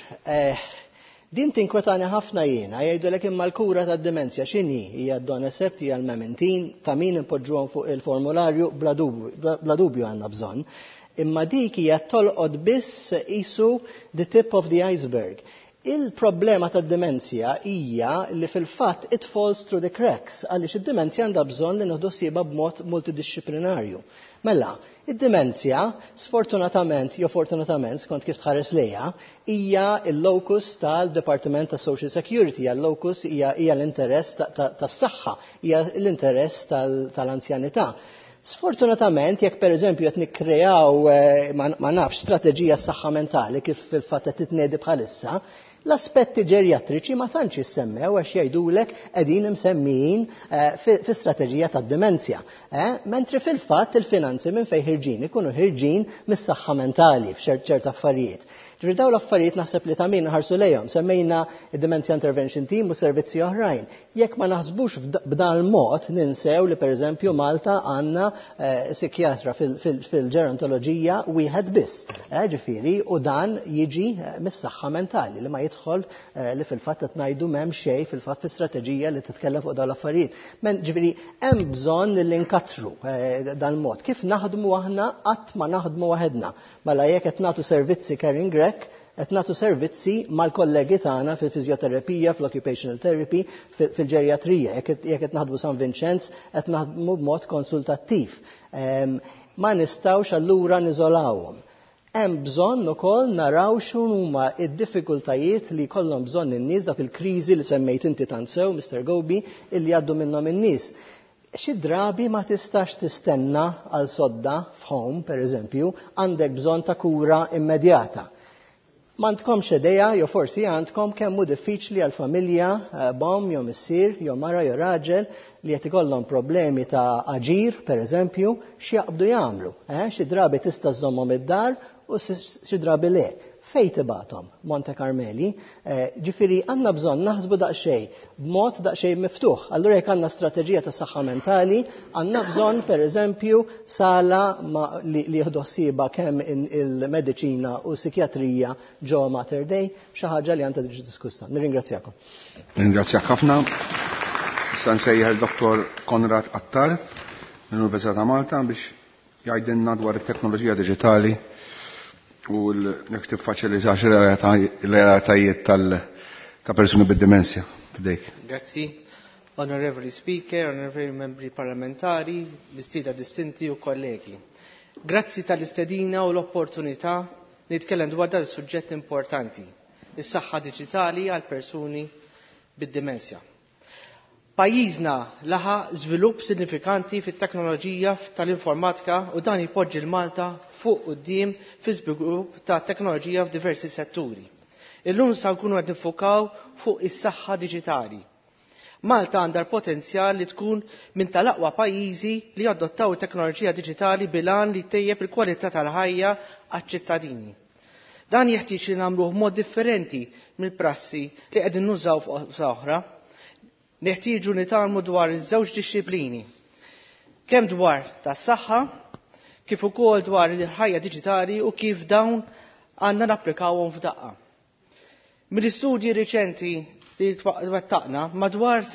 Din tinkwetani ħafna jiena, jgħidulek imma l-kura tad-dimensja x'inhi? Hija d-Donesept, hija l-Mementin, ta' min impoġġuhom fuq il-formularju bla dubju għandna bżonn. Imma dik hija tolqod biss qisu the tip of the iceberg. Il-problema tad-dimensja hija li fil-fatt it falls through the cracks għaliex id-dimensja għandha bżonn li nieħdu ssiebha b'mod multidixxiplinarju. Mela, id-dimensja, sfortunatament, jew fortunatament, skont kif tħares lejha, hija l-locus tal-Departiment ta' Social Security, hija l-locus hija l-interess tas-saħħa, hija l-interess tal-anzjanità. Sfortunatament, jekk pereżempju qed nikkreaw ma nafx strateġija s-saħħa mentali kif fil-fatt qed titniedi bħalissa, l-aspetti ġerjatriċi ma tantx issemmew għax jgħidulek qegħdin imsemmijin fi-strateġija tad-dimensja. Mentri fil-fatt il-finanzi minn fejn ħirġin ikunu ħirġin mis-saħħa mentali f'ċert affarijiet. Ġifieri dawn l-affarijiet naħseb li ta' min ħarsu lejhom semmejna id-Dementia Intervention Team u servizzi oħrajn. Jekk ma naħsbux b'dan il-mod ninsew li pereżempju Malta għandna psikjatra fil-ġerontoloġija wieħed biss. Ġifieri u dan jiġi mis-saħħa mentali li ma jidħol li fil-fatt qed ngħidu m'hemm xejn fil-fatt fi-strateġija li titkellem fuq dawn l-affarijiet. Ġifieri hemm bżonn li nkattru dan mod. Kif naħdmu aħna qatt ma naħdmu waħedna. Mela jekk qed nagħtu servizzi caring grek, qed nagħtu servizzi mal-kollegi tagħna fil-fiżjoterapija, fl-occupational therapy, fil-ġerjatrija. Jekk qed naħdmu San Vincenz qed naħdmu b'mod konsultattiv. Ma nistgħux allura niżolawhom. Hemm bżonn ukoll naraw x'huma d-diffikultajiet li jkollhom bżonn in-nies dak il-kriżi li semmejt inti tant sew, Mr. Gobi, illi għaddu minnhom in-nies. Xi drabi ma tistax tistenna għal sodda f'home, pereżempju, għandek bżonn ta' kura immedjata. M'għandkomx idea, jew forsi għandkom kemm hu diffiċli għal familja bom jew missier jew mara jew raġel li qed ikollhom problemi ta' aġir, pereżempju, x'jaqbdu jagħmlu. Xi drabi tista' żommhom id-dar u xi drabi le. Fejn tibagħthom Monte Carmeli, ġifieri għandna bżonn naħsbu daqsxejn b'mod daqsxejn miftuħ. Allura jekk għandna strateġija ta' saħħa mentali, għandna bżonn pereżempju sala li jieħdu ħsiebha kemm il-mediċina u s-sikjatrija ġo Mater Dei, xi ħaġa li għandha tiġi diskussa. Nirringrazzjakom. Ringrazzjak ħafna. Issa nsejjaħ il-Dr. Konrad Attar mill-Università ta' Malta biex jgħidilna dwar it-teknoloġija diġitali u l-nektiv faċilitax l-realtajiet ta' persuni bid-demenzja. Grazzi. Honorevoli Speaker, onorevoli membri parlamentari, mistida distinti u kollegi. Grazzi tal-istedina u l-opportunità li nitkellem dwar dan suġġett importanti, is-saħħa diġitali għal persuni bid-demenzja. Pajjiżna laħaq żvilupp sinifikanti fit-teknoloġija tal-informatika u dan jpoġġi l-Malta fuq quddiem fi żvilupp ta' teknoloġija f'diversi setturi. Illum sa nkunu qed nifukaw fuq is-saħħa diġitali. Malta għandha l-potenzjal li tkun minn tal-aqwa pajjiżi li adottaw it-teknoloġija diġitali bilan li tejjeb il-kwalità tal-ħajja għaċ-ċittadini. Dan jeħtieġ li nagħmluh mod differenti mill-prassi li qegħdin nużaw fuq oħra. Neħtieġu nitalmu dwar iż-żewġ dixxiplini. Kemm dwar tas-saħħa, kif ukoll dwar il-ħajja diġitali u kif dawn għandna napplikawhom f'daqqa. Mill-istudji riċenti li twettaqna madwar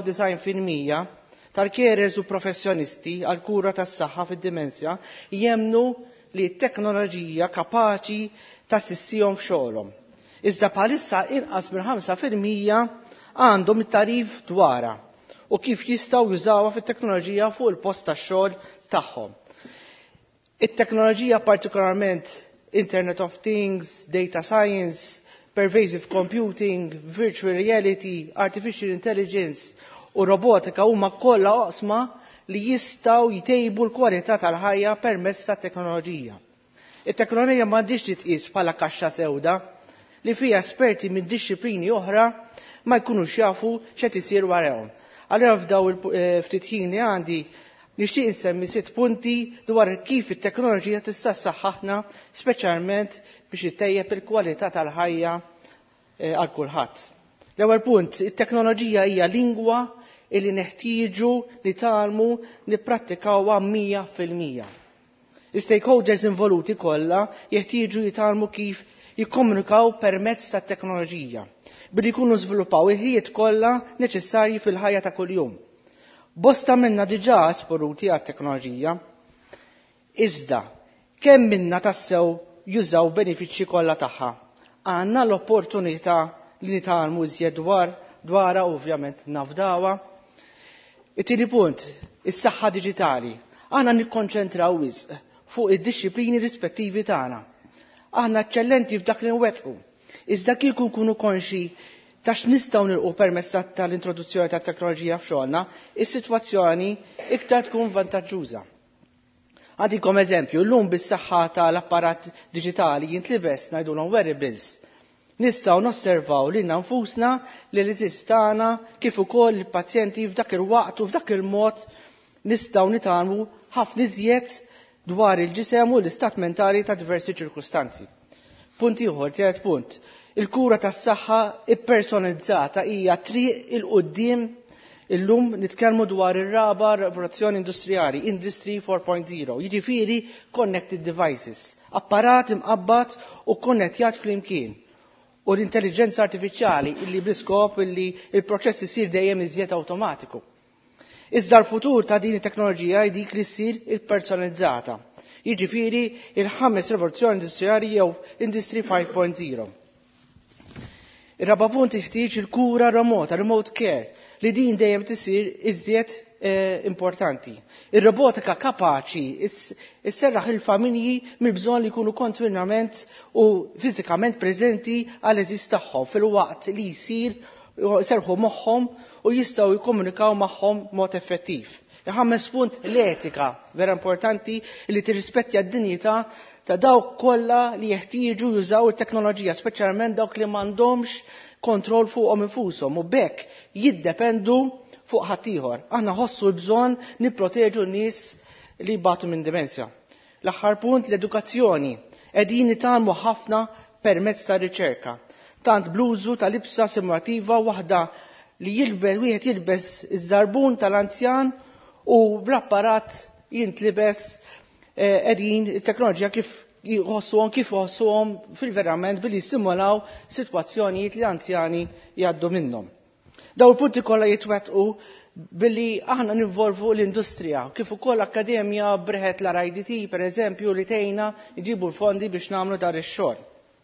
96% tal-carers u professjonisti għal kura tas-saħħa fid-dimensja jemmnu li t-teknoloġija kapaċi tassistihom f'xogħolhom. Iżda bħalissa inqas minn 5% għandhom it-tarif dwarha u kif jistgħu jużawha fit-teknoloġija fuq il-post tax-xogħol tagħhom. It-teknoloġija partikolarment Internet of Things, Data Science, Pervasive Computing, Virtual Reality, Artificial Intelligence u robotika huma kollha oqsma li jistgħu jtejbu l-kwalità tal-ħajja permezz tat-teknoloġija. It-teknoloġija m'għandix titqies bħala kaxxa sewda li fiha esperti minn dixxiplini oħra ma jkunux jafu x'qed isir warahom. Allura f'daw il-ftit ħin li għandi nixtieq insemmi 6 punti dwar kif it-teknoloġija tista' ssaħħaħna speċjalment biex ittejjeb il-kwalità tal-ħajja għal kulħadd. L-ewwel punt, it-teknoloġija hija lingwa li neħtieġu li tagħmlu nipprattikawha 100%. Is-stakeholders involuti kollha jeħtieġu jitgħallmu kif jikkomunikaw permezz tat-teknoloġija billi jkunu żviluppaw il-ħiliet kollha neċessarji fil-ħajja ta' kuljum. Bosta minna diġà esporuti għat-teknoloġija, iżda kemm minna tassew jużaw benefiċċji kollha tagħha. Għandna l-opportunità li nitgħallmu iżjed dwarha ovvjament nafdawha. It-tieni punt, is-saħħa diġitali. Aħna nikkonċentraw wisq fuq id-dixxiplini rispettivi tagħna. Aħna eċċellenti f'dak li nwettqu. Iżda kieku nkunu konxi ta' x'nistgħu nilqu permezz tal-introduzzjoni tat-teknoloġija f'xogħolna, is-sitwazzjoni iktar tkun vantaġġuża. Għadikom eżempju, llum bis-saħħa tal-apparat diġitali jintlibes ngħidulhom wearables. Nistgħu nosservaw lilna nfusna li l-eżistana kif ukoll il-pazjenti f'dak il-waqt u f'dak il-mod nistgħu nitgħallmu ħafna iżjed dwar il-ġisem u l-istat mentali ta' diversi ċirkustanzi. Punt ieħor, tielet punt. Il-kura tas-saħħa ippersonalizzata hija triq il-qudiem illum nitkellmu dwar ir-raba rivoluzzjoni industrijali, Industry 4.0, jiġifieri connected devices, apparat imqabbad u konnettjat flimkien. U l-intelligenza artifiċjali illi bl-iskop illi il-proċess isir dejjem iżjed awtomatiku. Iżda l-futur ta' din it-teknoloġija dik li ssir ippersonalizzata. Jiġifieri il-5 rivoluzzjoni industrijali jew Industry 5.0. Ir-raba' punt jeħtieġ il-kura remota, remote care, li din dejjem tisir iżjed importanti. Ir-robotika kapaċi isserraħ il-familji mill-bżonn li jkunu kontinwament u fiżikament preżenti għal eżist tagħhom fil-waqt li jsir serħu moħħhom u jistgħu jikkomunikaw magħhom mod effettiv. Il-ħames punt l-etika, vera importanti, li tirrispettja d-dinjità ta' dawk kollha li jeħtieġu jużaw it-teknoloġija, speċjalment dawk li m'għandhomx kontroll fuqhom infushom u bekk jiddependu fuq ħaddieħor. Aħna ħossu bżonn nipproteġu n-nies li jbatu minn dimensja. L-aħħar punt l-edukazzjoni. Qegħdin nitgħallmu ħafna permezz ta' riċerka. Tant bluzu ta' libsa simulativa waħda li wieħed jilbes iż-żarbun tal-anzjan u bl-apparat jintlibes qegħdin it-teknoloġija kif jħossuhom fil-verament billi jistimulaw sitwazzjonijiet li anzjani jgħaddu minnhom. Daw il-punti kollha jitwettqu billi aħna ninvolvu l-industrija, kif ukoll l-Akkademja breħet l-RIDT pereżempju li tgħinna jġibu l-fondi biex nagħmlu dar ix-xogħol.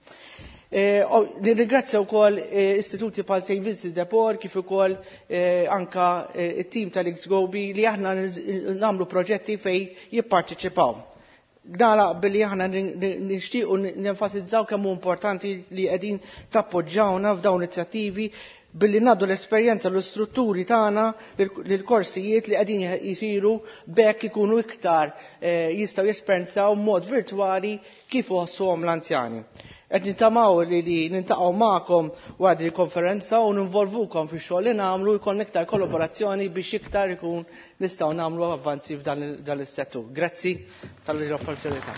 Nirringrazzja wkoll istituti bħal St. Vincent de Paul kif ukoll anka it-tim tal-XGOBI li aħna nagħmlu proġetti fejn jipparteċipaw. Nagħlaq billi aħna nixtiequ nenfasizzaw kemm hu importanti li qegħdin tappoġġawna f'dawn inizjattivi billi nagħdu l-esperjenza l-istrutturi tagħna lill-korsijiet li qegħdin jisiru bekk ikunu iktar jistgħu jesperjenzaw mod virtwali kif iħossuhom l-anzjani. Qed nintamaw li nintaqgħu magħkom wara il-konferenza u ninvolvukom fix-xogħol li nagħmlu jkollna iktar kollaborazzjoni biex iktar ikun nistgħu nagħmlu avvanzi f'dan is-settur. Grazzi tal-opportunità.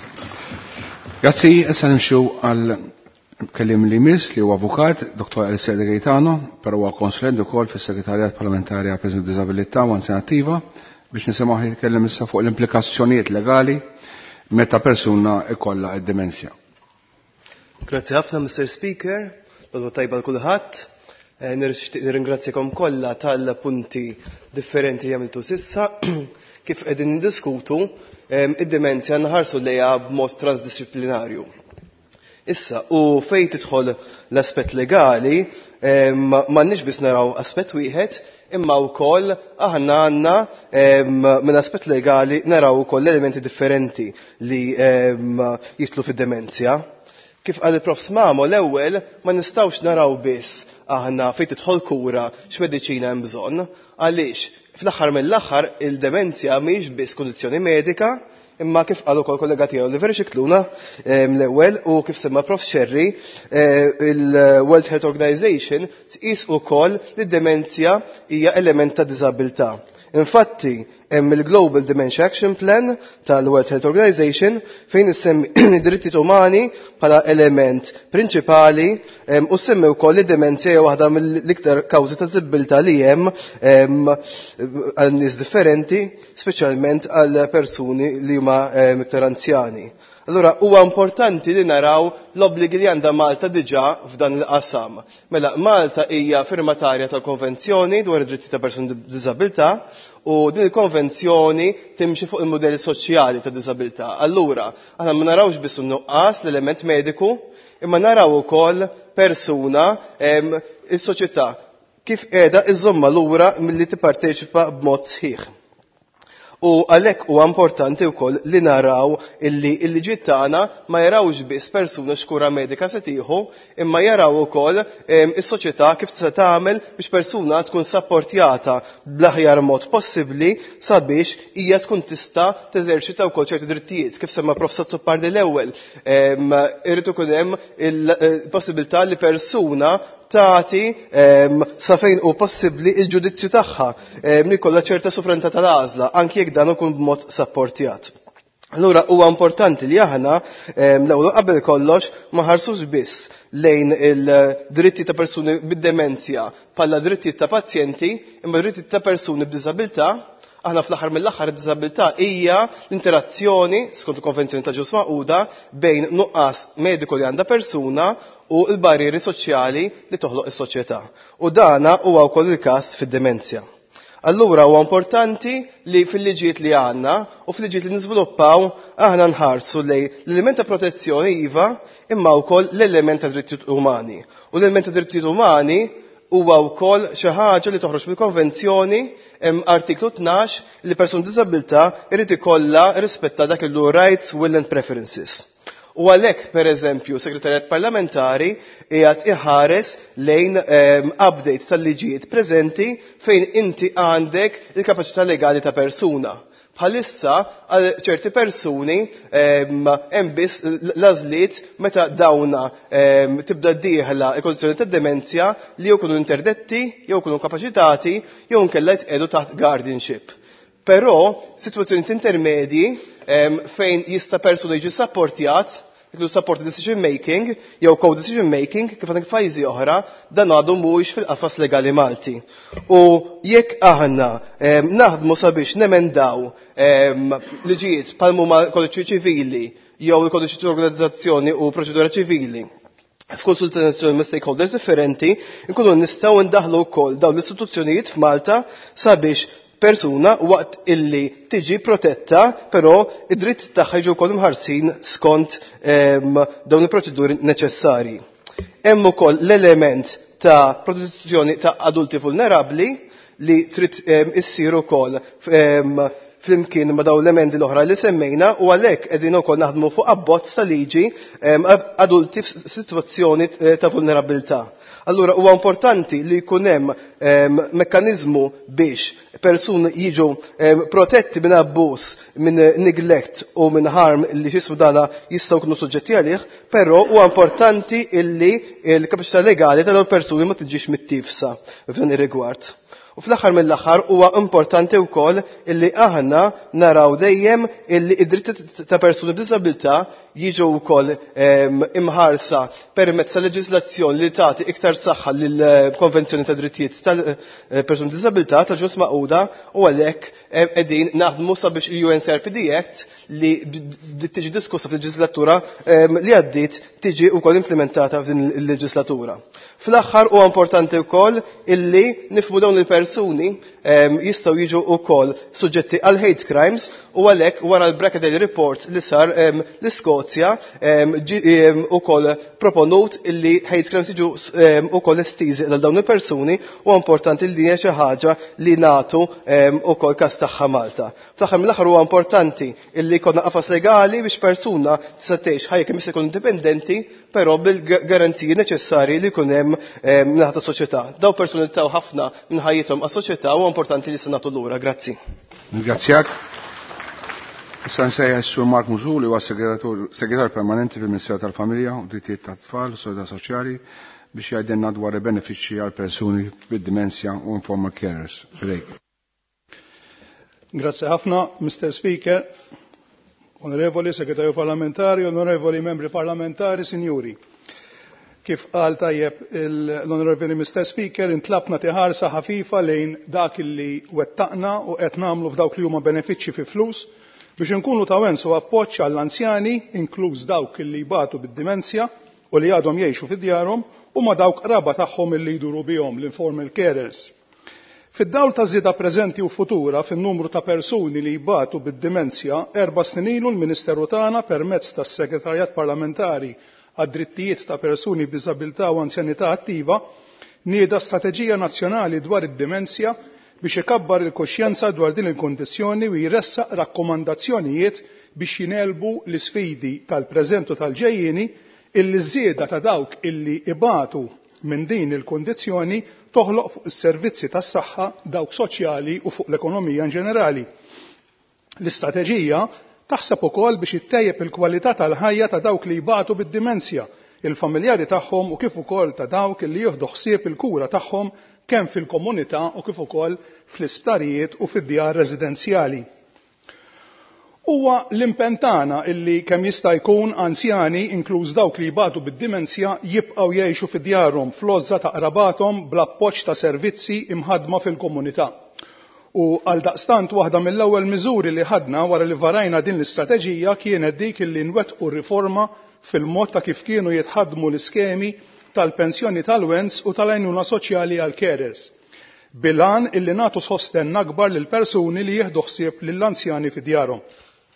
Grazzi, issa nimxu għal kellim li miss li huwa avukat, Dr. Elisede Gaetano, però huwa konsulent ukoll fis-Segretarjat Parlamentari għal Persuni b'Diżabilità u Anzjanattiva biex nisimgħu jitkellem issa fuq l-implikazzjonijiet legali meta persuna ikollha d-demenzja. Grazie ħafna, Mr. Speaker, l-għodwa tajba l-kulħadd. Nirringrazzjakom kollha tal-punti differenti li għamiltu sissa. Kif qegħdin niddiskutu, id-demenzja nħarsu lejha b'mod transdisciplinarju. Issa, u fejn tidħol l-aspett legali, m'għandniex biss naraw aspett wieħed, imma wkoll aħna għandna minn aspett legali naraw ukoll elementi differenti li jitlu fid-demenzja. Kif qal il-Prof Smamo l-ewwel ma nistgħux naraw biss aħna fejn tidħol kura x'mediċina hemm bżonn, għaliex fl-aħħar mill-aħħar il-demenzja mhix biss kundizzjoni medika, imma kif qal ukoll kollega tiegħu Oliver Xikluna l-ewwel u kif semma Prof Xerri, il-World Health Organization tqis ukoll li d-demenzja hija element ta' diżabilità. Infatti, hemm il-Global Dementia Action Plan tal-World Health Organization fejn issemmi id-drittijiet umani bħala element prinċipali u semmi wkoll li d-demenzja hija waħda mill-iktar kawżi ta' diżabilità li hemm għal nies differenti, speċjalment għal persuni li huma iktar anzjani. Allura, huwa importanti li naraw l-obbligi li għandha Malta diġà f'dan il-qasam. Mela, Malta hija firmatarja tal-Konvenzjoni dwar id-dritti ta' persuni b'diżabilità u din il-konvenzjoni timxi fuq il-modelli soċjali ta' diżabilità. Allura, aħna ma narawx biss nuqqas l-element mediku, imma naraw ukoll persuna is-soċjetà kif qiegħda iżomma lura milli tipparteċipa b'mod sħiħ. U għalhekk huwa importanti wkoll li naraw illi l-liġijiet tagħna ma jarawx biss persuna x'kura medika se tieħu, imma jaraw ukoll is-soċjetà kif se tagħmel biex persuna tkun sapportjata bl-aħjar mod possibbli sabiex hija tkun tista' teżerċita wkoll ċerti drittijiet. Kif semma Prof Sazzopardi l-ewwel, irid ikun hemm il-possibilità li persuna tagħti sa fejn hu possibbli il-ġudizzju tagħha li jkollha ċerta sofrenta tal-għażla anke jekk dan ikun b'mod sapportjat. Allura huwa importanti li aħna l-ewwel qabel kollox ma ħarsux biss lejn il-dritti ta' persuni bid-demenzja bħala drittijiet ta' pazjenti, imma drittijiet ta' persuni b'diżabilità. Aħna fl-aħħar mill-aħħar id-diżabilità hija l-interazzjoni skont il-Konvenzjoni ta' Ġnus Magħquda bejn nuqqas mediku li għandha persuna u l-barrieri soċjali li toħloq is-soċjetà. U dana huwa wkoll il-każ fid-demenzja. Allura huwa importanti li fil-liġijiet li għandna u fil-liġijiet li niżviluppaw aħna nħarsu lejn l-element ta' protezzjoni iva imma wkoll l-element ta' drittijiet umani. U l-element ta' drittijiet umani huwa wkoll xi ħaġa li toħroġ mill-konvenzjoni artiklu 12 li persuna b'diżabilità irid ikollha rispetta dak il rights, will and preferences. U għalhekk pereżempju segretarjat parlamentari qiegħed iħares lejn update tal-liġijiet preżenti fejn inti għandek il-kapaċità legali ta' persuna. Bħalissa għal ċerti persuni hemm biss l-għażliet meta dawna tibda ddieħla l-kondizzjoni tad-demenzja li jew ikunu interdetti, jew ikunu kapaċitati, jew inkella jitqiegħdu taħt guardianship. Però sitwazzjonijiet intermedji fejn jista' persuna jiġi supportjat, jiklu supported decision making, jew co-decision making, kif għandek fajzi oħra, dan għadu mhuwiex fil-qafas legali Malti. U jekk aħna naħdmu sabiex nemendaw liġijiet bħal huma kodiċi ċivili, jew il-kodiċi ta' organizzazzjoni u proċedura ċivili, f'konsultazzjoni ma' stakeholders differenti, nkunu nistgħu ndaħlu wkoll dawn l-istituzzjonijiet f'Malta sabiex persuna waqt illi tiġi protetta, però id-dritt tagħha jiġu wkoll imħarsin skont dawn il-proċeduri neċessarji. Hemm ukoll l-element ta' protezzjoni ta' adulti vulnerabbli li trid issir ukoll flimkien ma' dawn l-emendi l-oħra li semmejna u għalhekk qegħdin ukoll naħdmu fuq abbozz ta' liġi adulti f'sitwazzjoni ta' vulnerabilità. Allura huwa importanti li jkun hemm mekkaniżmu biex persuni jiġu protetti minn abbuż, minn neglect u minn harm li xismu dana jistgħu jkunu suġġetti għalih, però huwa importanti illi l-kapaċità legali tal-persuni ma tiġix mittifsa f'dan ir-rigward. U fl-aħħar mill-aħħar huwa importanti wkoll illi aħna naraw dejjem illi id-dritti ta' persuni b'diżabilità jiġu wkoll imħarsa permezz ta' leġiżlazzjoni li tagħti iktar saħħa lill-Konvenzjoni ta' Drittijiet tal-Persuni b'Diżabilità tal-Ġnus Magħquda u għalhekk qegħdin naħdmu sabiex il-UNCRPD Act li tiġi diskussa fil-leġislatura li għaddiet tiġi wkoll implementata f'din il-leġislatura. Fl-aħħar huwa importanti wkoll illi nifhmu dawn il-persuni jistgħu jiġu wkoll suġġetti għal hate crimes u għalhekk wara l-Bracadell Report li sar l-Iskozja ukoll proponut illi hate crimes jiġu ukoll estiżi għal dawn il-persuni u importanti li hija xi ħaġa li nagħtu ukoll każ tagħha Malta. Fl-aħħar mill-aħħar huwa importanti illi jkollna qafas legali biex persuna tista' tgħix ħajja kemm jista' jkun indipendenti però bil-garanziji neċessarji li jkun hemm minħata soċjetà. Daw persuni taw ħafna minn ħajjithom għas-soċjetà huwa importanti li se nagħtu lura. Grazzi. Ringrazzjak. Issa nsejjaħ is-Sur Mark Mużuli huwa segretar permanenti fil-Ministeru tal-Familja u Drittijiet tat-Tfal u Solidarità Soċjali biex jgħidilna dwar il-benefiċċji għal persuni bid-dimensja u informal carers. Grazie ħafna, Mr. Speaker. Onorevoli Segretarju Parlamentari, onorevoli membri parlamentari, sinjuri. Kif qal tajjeb l-onorevoli Mr. Speaker, intlabna tiħarsa ħafifa lejn dak li wettaqna u qed nagħmlu f'dawk li huma benefiċċji fi flus biex inkunu ta' wensu appoġġ għall-anzjani, inkluż dawk li jbatu bid-dimensja u li għadhom jgħixu fid-djarhom u ma dawk qraba tagħhom li jduru bihom l-informal carers. Fid-dawl ta' żieda preżenti u futura fin-numru ta' persuni li jbatu bid-dimensja, 4 snin ilu l-Ministeru tagħna permezz tas-Segretarjat Parlamentari għad-Drittijiet ta' Persuni b'Diżabilità u Anzjanità Attiva nieda strateġija nazzjonali dwar id-dimensja biex ikabbar il-koxjenza dwar din il-kondizzjoni u jressaq rakkomandazzjonijiet biex jinelbu l-isfidi tal-preżent u tal-ġejjieni illi żieda ta' dawk illi ibatu minn din il-kondizzjoni toħloq fuq is-servizzi tas-saħħa dawk soċjali u fuq l-ekonomija ġenerali. L-istrateġija taħseb ukoll biex ittejjeb il-kwalità tal-ħajja ta' dawk li jbatu bid-dimensja, il-familjari tagħhom u kif ukoll ta' dawk li jieħdu ħsieb il-kura tagħhom kemm fil-komunità u kif ukoll fl-isptarijiet u fid-djar residenzjali. Huwa l-impentana illi kemm jista' jkun anzjani inkluż dawk li jbatu bid-dimensja jibqgħu jgħixu fid-djarhom fl-għożża ta' qrabathom bl-appoġġ ta' servizzi imħaddma fil-komunità. U għaldaqstant waħda mill-ewwel miżuri li ħadna wara li varajna din l-istrateġija kienet dik illi nwettqu riforma fil-mod ta' kif kienu jitħaddmu l-iskemi tal-pensjoni tal-wens u tal-għajnuna soċjali għal carers. Bilan illi nagħtu sostenn akbar lil persuni li jieħdu ħsieb lill-anzjani fid-djarhom.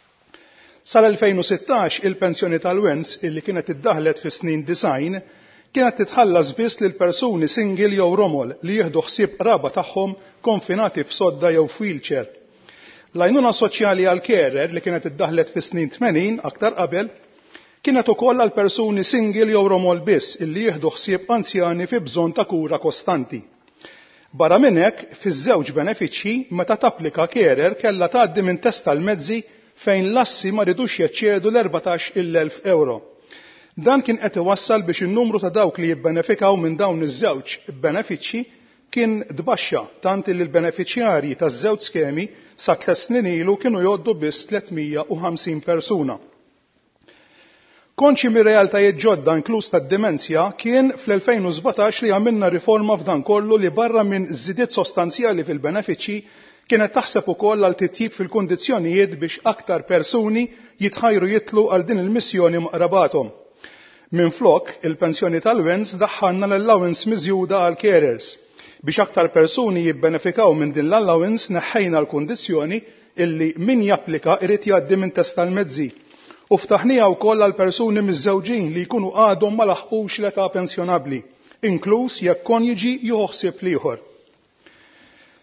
Sal-2016 il-pensjoni tal-wens illi kienet iddaħlet fi snin 90 kienet titħallas biss lil persuni single jew romol li jieħdu ħsieb qraba tagħhom konfinati f'sodda jew f'wheelchair. L-għajnuna soċjali għal carer li kienet iddaħlet fi snin 80 aktar qabel kienet ukoll għal persuni single jew romol biss illi jieħdu ħsieb anzjani fi bżonn ta' kura kostanti. Barra minn hekk fiż-żewġ benefiċċji meta tapplika carer kellha tgħaddi minn test tal-mezzi fejn l-assi ma ridux jeċċedu l-14,000 euro. Dan kien qed iwassal biex in-numru ta' dawk li jibbenefikaw minn dawn iż-żewġ benefiċċji kien tbaxxa tant li l-benefiċjarji taż-żewġ skemi sa 3 snin ilu kienu jgħoddu biss 350 persuna. Konxi mir-realtajiet ġodda inkluż tad-dimensja kien fl-2017 li għamilna riforma f'dan kollu li barra minn żidiet sostanzjali fil-benefiċċji kienet taħseb ukoll għal titjib fil-kundizzjonijiet biex aktar persuni jitħajru jitlu għal din il-missjoni maqrabathom. Minflok, il-pensjoni tal-wens daħħalna l-allowance miżjuda għal carers. Biex aktar persuni jibbenefikaw minn din l-allowance neħħejna l-kundizzjoni illi min japplika irid jgħaddi minn test tal-mezzi. U ftaħnija wkoll għal persuni miż-żewġin li jkunu għadhom ma laħqux l-età pensjonabbli, inkluż jekk konjiġi jieħu ħsieb ieħor.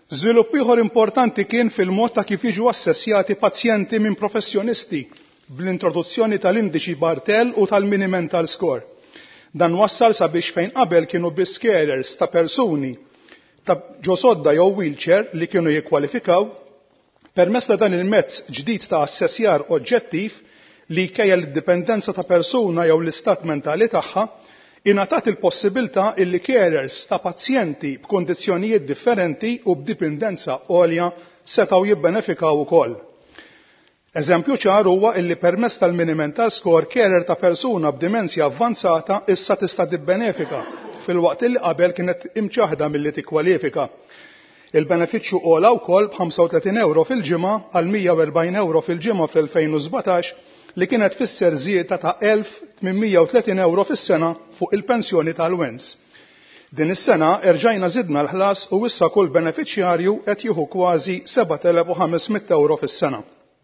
Żvilupp ieħor importanti kien fil-mod ta' kif jiġu assessjati pazjenti minn professjonisti bl-introduzzjoni tal-indiċi Bartel u tal-Mini-Mental Score. Dan wassal sabiex fejn qabel kienu biss carers ta' persuni ta' ġosodda jew wheelchair li kienu jikkwalifikaw, permezz ta' dan il-mezz ġdid ta' assessjar oġġettiv li jkejjel id-dipendenza ta' persuna jew l-istat mentali tagħha, ingħatat il-possibilità illi carers ta' pazjenti b'kondizzjonijiet differenti u b'dipendenza għolja setgħu jibbenefikaw ukoll. Eżempju ċar huwa illi permezz tal-Mini-Mental Score carer ta' persuna b'dimensja avvanzata issa tista' tibbenefika fil-waqt li qabel kienet imċaħda milli tikkwalifika. Il-benefiċċju ogħla wkoll b'35 € fil-ġimgħa għal 140 € fil-ġimgħa fl-2017 li kienet fisser żieda ta' 1,830 € fis-sena fuq il-pensjoni tal-wens. Din is-sena erġajna żidna l-ħlas u issa kull benefiċjarju qed jieħu kważi 7,500 € fis-sena.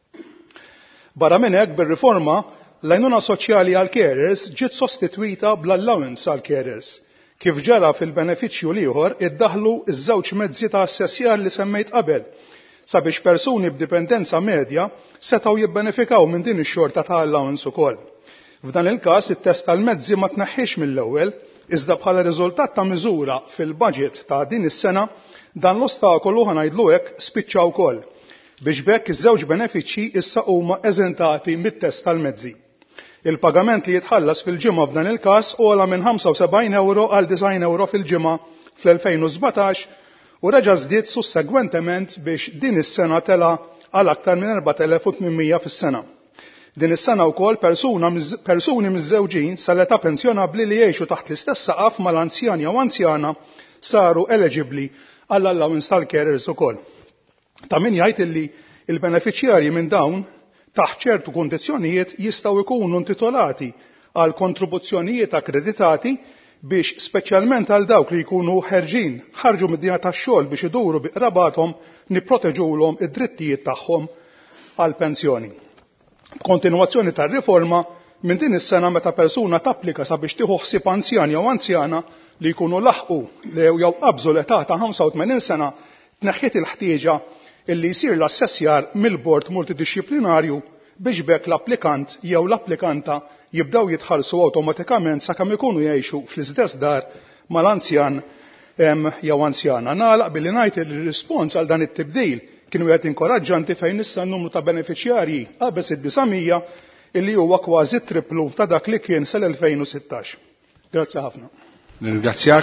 Barra minn hekk bir-riforma l-għajnuna soċjali għal carers ġiet sostitwita bl-allowance għal carers. Kif ġara fil-benefiċċju ieħor iddaħħlu ż-żewġ mezzi ta' assessjar li semmejt qabel sabiex persuni b'dipendenza medja setgħu jibbenefikaw minn din ix-xorta ta' allowance ukoll. F'dan il-każ it-test tal-mezzi ma tneħħix mill-ewwel, iżda bħala riżultat ta' miżura fil-budget ta' din is-sena dan l-ostakolu ħanajdlu hekk spiċċa wkoll biex bekk iż-żewġ benefiċċji issa huma eżentati mit-test tal-mezzi. Il-pagament li jitħallas fil-ġimgħa f'dan il-każ ogħla minn 75 € għal 90 € fil-ġimgħa fl-2017 u reġa' żdied sussegwentement biex din is-sena tela għal aktar minn 4,800 fis-sena. Din is-sena wkoll persuni miż-żewġin sal-età pensjonabbli li jgħixu taħt l-istess saqaf mal-anzjan jew anzjana saru eligibbli għall allowance tal-carers ukoll. Ta' min jgħid illi il-benefiċjarji minn dawn taħt ċertu kundizzjonijiet jistgħu jkunu intitolati għal kontribuzzjonijiet akkreditati biex speċjalment għal dawk li jkunu ħarġu mid-dinja tax-xogħol biex iduru bi qrabathom nipproteġulhom id-drittijiet tagħhom għal pensjoni. Kontinwazzjoni tar-riforma minn din is-sena meta persuna tapplika sabiex tieħu ħsieb anzjan jew anzjana li jkunu laħqu jew qabżu l-età ta' 85 sena tneħħiet il-ħtieġa illi jsir l-assessjar mill-bord multidixxiplinarju biex bekk l-applikant jew l-applikanta jibdaw jitħallsu awtomatikament sakemm ikunu jgħixu fl-istess dar mal-anzjan jew anzjana. Nagħlaq billi ngħid li r-rispons għal dan it-tibdil kienu qed inkoraġġanti fejn issa n-numru ta' benefiċjarji qabeż id-900 illi huwa kważi triplu ta' dak li kien sal-2016. Grazzi ħafna. Nirringrazzjak.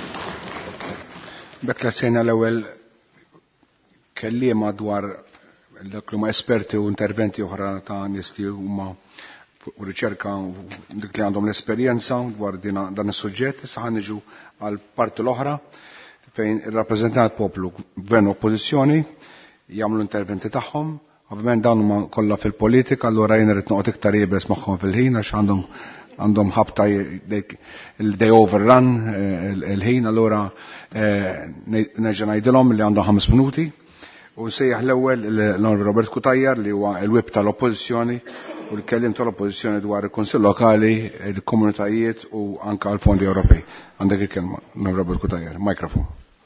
Bekk l-sena l-ewwel kelliema dwar dak li huma esperti u interventi oħra ta' nies li huma u riċerka dik li għandhom l-esperjenza dwar dan is-suġġett. Issa ħanniġu għal parti l-oħra fejn ir-rappreżentant poplu gvern oppożizzjoni jagħmlu interventi tagħhom. Ovvjament dawn huma kollha fil-politika, allura jien irid noqgħod iktar jibes magħhom fil-ħin għax għandhom ħabta il-day overrun il-ħin, allura nerġa' ngħidilhom li għandhom 5 minuti. U sejjaħ l-ewwel l-Onorevoli Robert Kutajjar li huwa l-wib tal-Oppożizzjoni u l-kellim tal-Oppożizzjoni dwar il-Kunsill Lokali, il-Komunitajiet u anke l-Fondi Ewropej. Għandek il-kelma, Robert Kutajjar, mikrofon.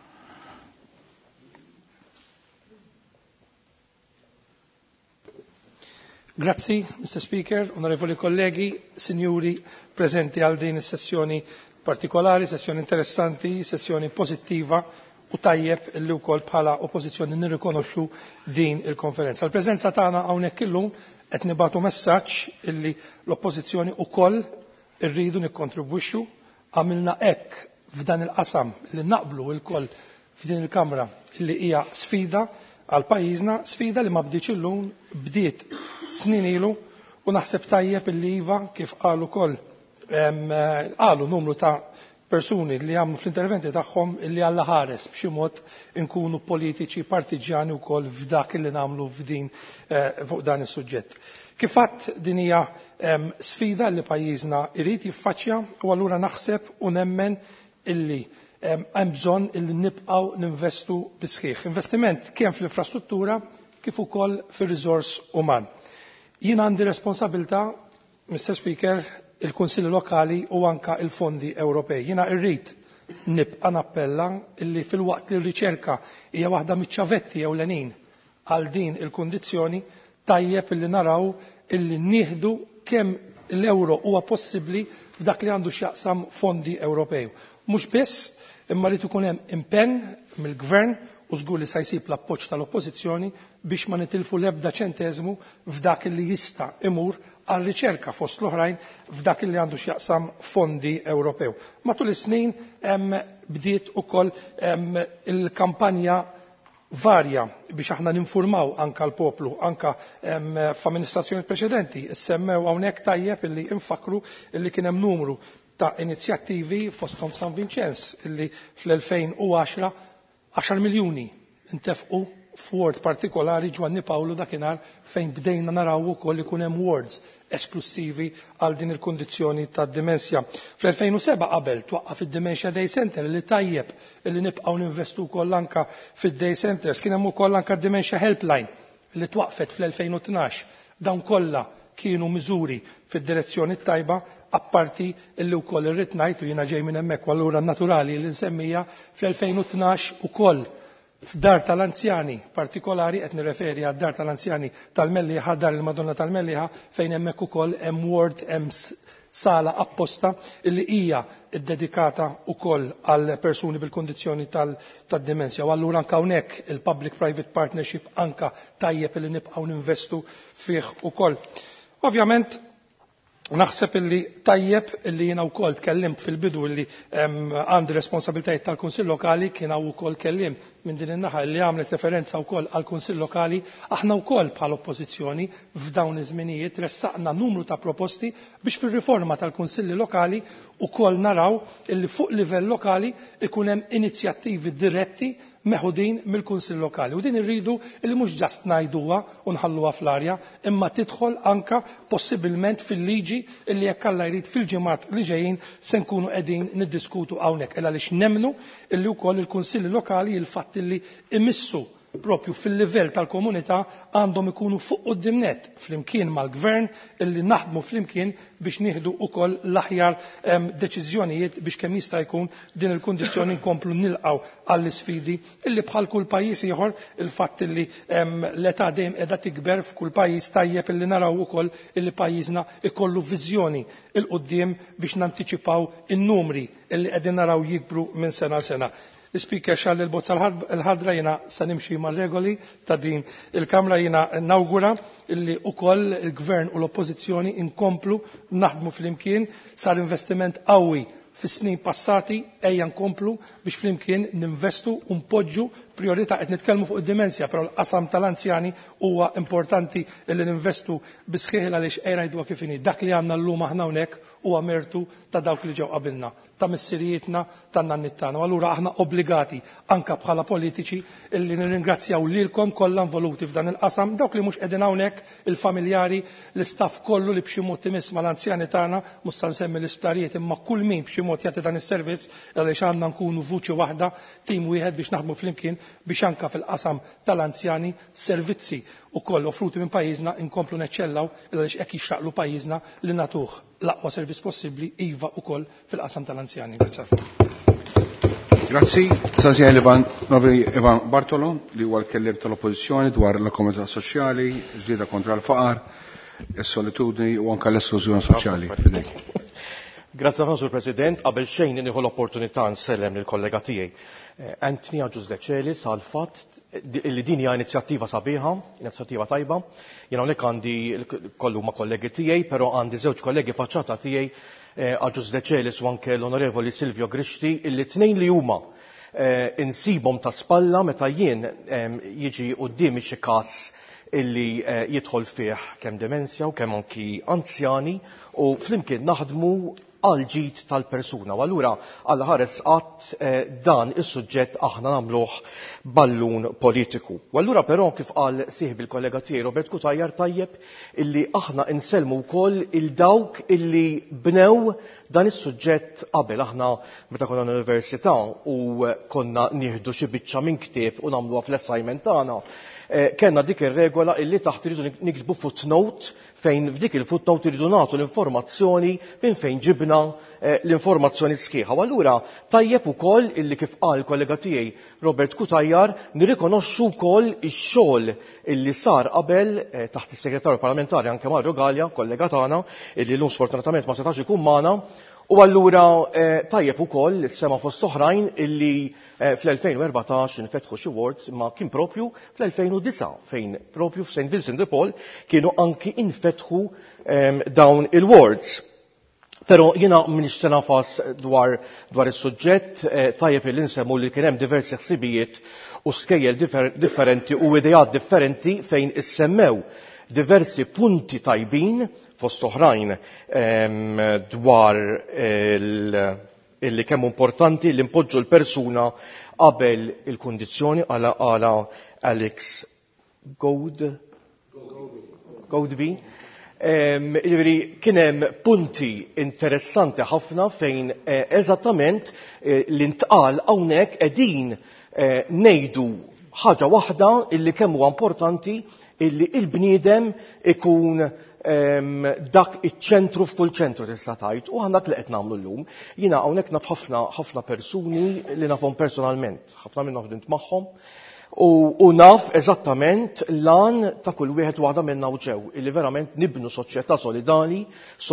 Grazzi, Mr. Speaker, onorevoli kollegi, sinjuri presenti għal din is-sessjoni partikolari, sessjoni interessanti, sessjoni pozittiva u tajjeb illi wkoll bħala oppożizzjoni nirrikonoxxu din il-konferenza. L-preżenza tagħna hawnhekk illum qed nibagħtu messaġġ illi l-oppożizzjoni wkoll irridu nikkontribwixxu għamilna hekk f'dan il-qasam li naqblu lkoll f'din il-Kamra illi hija sfida għal pajjiżna, sfida li ma bdietx illum, bdiet snin ilu u naħseb tajjeb illi iva kif qalu wkoll qalu numru ta' persuni li għamlu fl-interventi tagħhom illi Alla ħares b'xi mod inkunu politiċi partiġjani wkoll f'dak li nagħmlu f'din fuq dan is-suġġett. Kif fatt din hija sfida li pajjiżna jrid jiffaċċja u allura naħseb u nemmen illi hemm bżonn illi nibqgħu ninvestu bisħieħ. Investiment kemm fl-infrastruttura kif ukoll fir-riżors uman. Jien għandi responsabilità, Mr. Speaker, il-Kunsilli Lokali u anka il-fondi Ewropej. Jiena rrid nibqa' nappella illi fil-waqt li r-riċerka hija waħda miċ-ċavetti ewlenin għal din il-kundizzjoni tajjeb illi naraw illi nieħdu kemm l-euro huwa possibbli f'dak li għandu x'jaqsam fondi Ewropew. Mhux biss imma rid ikun hemm impenn mill-Gvern u żgur li se jsib l-appoġġ tal-Oppożizzjoni biex ma nitilfu l-ebda ċenteżmu f'dak li jista' imur għal riċerka fost l-oħrajn f'dak li għandu x'jaqsam fondi Ewropew. Matul is-snin hemm bdiet ukoll il-kampanja varja biex aħna ninfurmaw anka l-poplu, anka f'amministrazzjoni preċedenti, semmew hawnhekk tajjeb illi infakru illi kien hemm numru ta' inizjattivi fosthom San Vincenz illi fl-2010 10 miljuni intefqu f'ward partikolari Ġwanni Pawlu dakinhar fejn bdejna naraw ukoll ikun hemm wards esklusivi għal din il-kundizzjoni tad-dimensja. Fl-2007 qabel twaqqaf id-Dementia Day Center li tajjeb li nibqgħu ninvestu wkoll anke fid-day centers. Kien hemm ukoll anke d-Dementia Helpline li twaqfet fl-2012. Dawn kollha kienu miżuri fid-direzzjoni tajba apparti illi wkoll irrid ngħid u jiena ġej minn hemmhekk u allura naturali li nsemmija fl-2012 ukoll f'dar tal-anzjani partikolari qed nirreferi għad-dar tal-anzjani tal-Mellieħa, dar il-Madonna tal-Mellieħa fejn hemmhekk ukoll hemm ward hemm sala apposta illi hija ddedikata wkoll għal persuni bil-kondizzjoni tad-dimensja. U allura anke hawnhekk il-Public Private Partnership anke tajjeb illi nibqgħu ninvestu fih ukoll. Ovvjament naħseb illi tajjeb illi jiena wkoll tkellimt fil-bidu illi għandi responsabbiltajiet tal-Kunsill Lokali kien hawn ukoll kellim minn din in-naħa li għamlet referenza wkoll għall Kunsill Lokali. Aħna wkoll bħala oppożizzjoni f'dawn iż-żminijiet ressaqna numru ta' proposti biex fir-riforma tal-Kunsilli Lokali wkoll naraw illi fuq livell lokali ikun hemm inizjattivi diretti meħudin mill-Kunsill Lokali. U din irridu illi mhux ġast ngħiduha u nħalluha fl-arja, imma tidħol anke possibilment fil-liġi illi jekk Alla jrid fil-ġimgħat li ġejjin se nkunu qegħdin niddiskutu hawnhekk. Għaliex nemmnu illi wkoll il-Kunsilli Lokali il-fatt illi imissu propju fil-livell tal-komunità għandhom ikunu fuq qudiemnet flimkien mal-Gvern illi naħdmu flimkien biex nieħdu wkoll l-aħjar deċiżjonijiet biex kemm jista' jkun din il-kundizzjoni nkomplu nilqgħu għall-isfidi illi bħal kull pajjiż ieħor il-fatt illi l-età dejjem qiegħda tikber f'kull pajjiż tajjeb illi naraw ukoll illi pajjiżna ikollu viżjoni il qudiem biex nantiċipaw in-numri illi qegħdin naraw jikbru minn sena l sena. L-Speaker xall il-bozza l-ħadra jiena se nimxi mar-regoli ta' din il-Kamra jiena nawgura illi ukoll il-Gvern u l-Oppożizzjoni inkomplu naħdmu flimkien sar investiment qawwi fis-snin passati ejja nkomplu biex flimkien ninvestu u npoġġu priorità qed nitkellmu fuq id-dimensja, però l-qasam tal-anzjani huwa importanti li ninvestu bisħieħ għaliex ngħiduha kif inhi dak li għandna llum aħna hawnhekk huwa mertu ta' dawk li ġew qabilna, ta' missirijietna tan-nannit tagħna. U allura aħna obbligati anke bħala politiċi illi nirringrazzjaw lilkom kollha involuti f'dan il-qasam, dawk li mhux qegħdin hawnhekk, il-familjari, l-istaff kollu li b'xi mod timiss mal-anzjani tagħna, mhux se nsemmi l-isptarijiet imma kull min b'xi mod jagħti dan is-servizz għaliex għandna nkunu vuċi waħda, tim wieħed biex naħdmu flimkien biex anke fil-qasam tal-anzjani servizzi ukoll offruti minn pajjiżna inkomplu neċċellaw għaliex hekk jixraqlu pajjiżna li nagħtuh l-aqwa servizz possibbli iva ukoll fil-qasam tal-anzjani. Grazzi. Sasja Ivan Bartolo li huwa l-kelliem tal-Oppożizzjoni dwar l-akkomodazzjoni soċjali, ġlieda kontra l-faqar, is-solitudni u anke l-esklużjoni soċjali. Grazzi ħafna Sur President, qabel xejn nieħu l-opportunità nsellem lill-kollega tiegħi Anthony Aġuż Deċelis għal fatt li din hija inizjattiva sabiħa, inizjattiva tajba. Jien hawnhekk għandi kollu ma' kollegi tiegħi, però għandi żewġ kollegi faċċata tiegħi Aġuż Deċelis u anke l-Onorevoli Silvio Grixti illi tnejn li huma insibhom ta' spalla meta jien jiġi qudiemi xi każ illi jidħol fih kemm demenzja u kemm anki anzjani u flimkien naħdmu għal ġid tal-persuna. U allura għal ħares qatt dan is-suġġett aħna nagħmluh ballun politiku. U allura però kif qal sieħbi il-kollega tiegħi Robert Kutajjar tajjeb illi aħna insellmu wkoll il-dawk illi bnew dan is-suġġett qabel. Aħna meta konna l-università u konna nieħdu xi biċċa minn ktieb u nagħmluha fl-assignment tagħna kellna dik ir-regola illi taħt iridu niktbu footnote fejn f'dik il-footnote iridu nagħtu l-informazzjoni minn fejn ġibna l-informazzjoni sħiħa. Allura tajjeb ukoll illi kif qal kollega tiegħi Robert Kutajjar nirrikonoxxu wkoll ix-xogħol illi sar qabel taħt is-Segretarju Parlamentari anke Mario Gallia, kollega tagħna, illi llum sfortunatament ma setax ikun magħna. U allura tajjeb ukoll sema fost oħrajn illi fl-2014 infetħu xi wards imma kien propju fl-2009 fejn propju f'St. Vincent de Paul kienu anki infetħu dawn il-wards. Però jiena m'iniex se nafas dwar is-suġġett tajjeb illi nsemmu li kien hemm diversi ħsibijiet u skejjel differenti u idejat differenti fejn issemmew diversi punti tajbin fost oħrajn dwar illi kemm importanti li npoġġu l-persuna qabel il-kundizzjoni għala Alex Goudby. Kien hemm punti interessanti ħafna fejn eżattament l-intqal hawnhekk qegħdin ngħidu ħaġa waħda illi kemm huwa importanti illi il-bniedem ikun dak iċ-ċentru f'kull ċentru tista' tgħid u dak li qed nagħmlu llum. Jiena hawnhekk naf ħafna persuni li nafhom personalment, ħafna minnhom ħdimt magħhom u naf eżattament lan ta' kull wieħed waħda minna u ġew illi verament nibnu soċjetà solidali,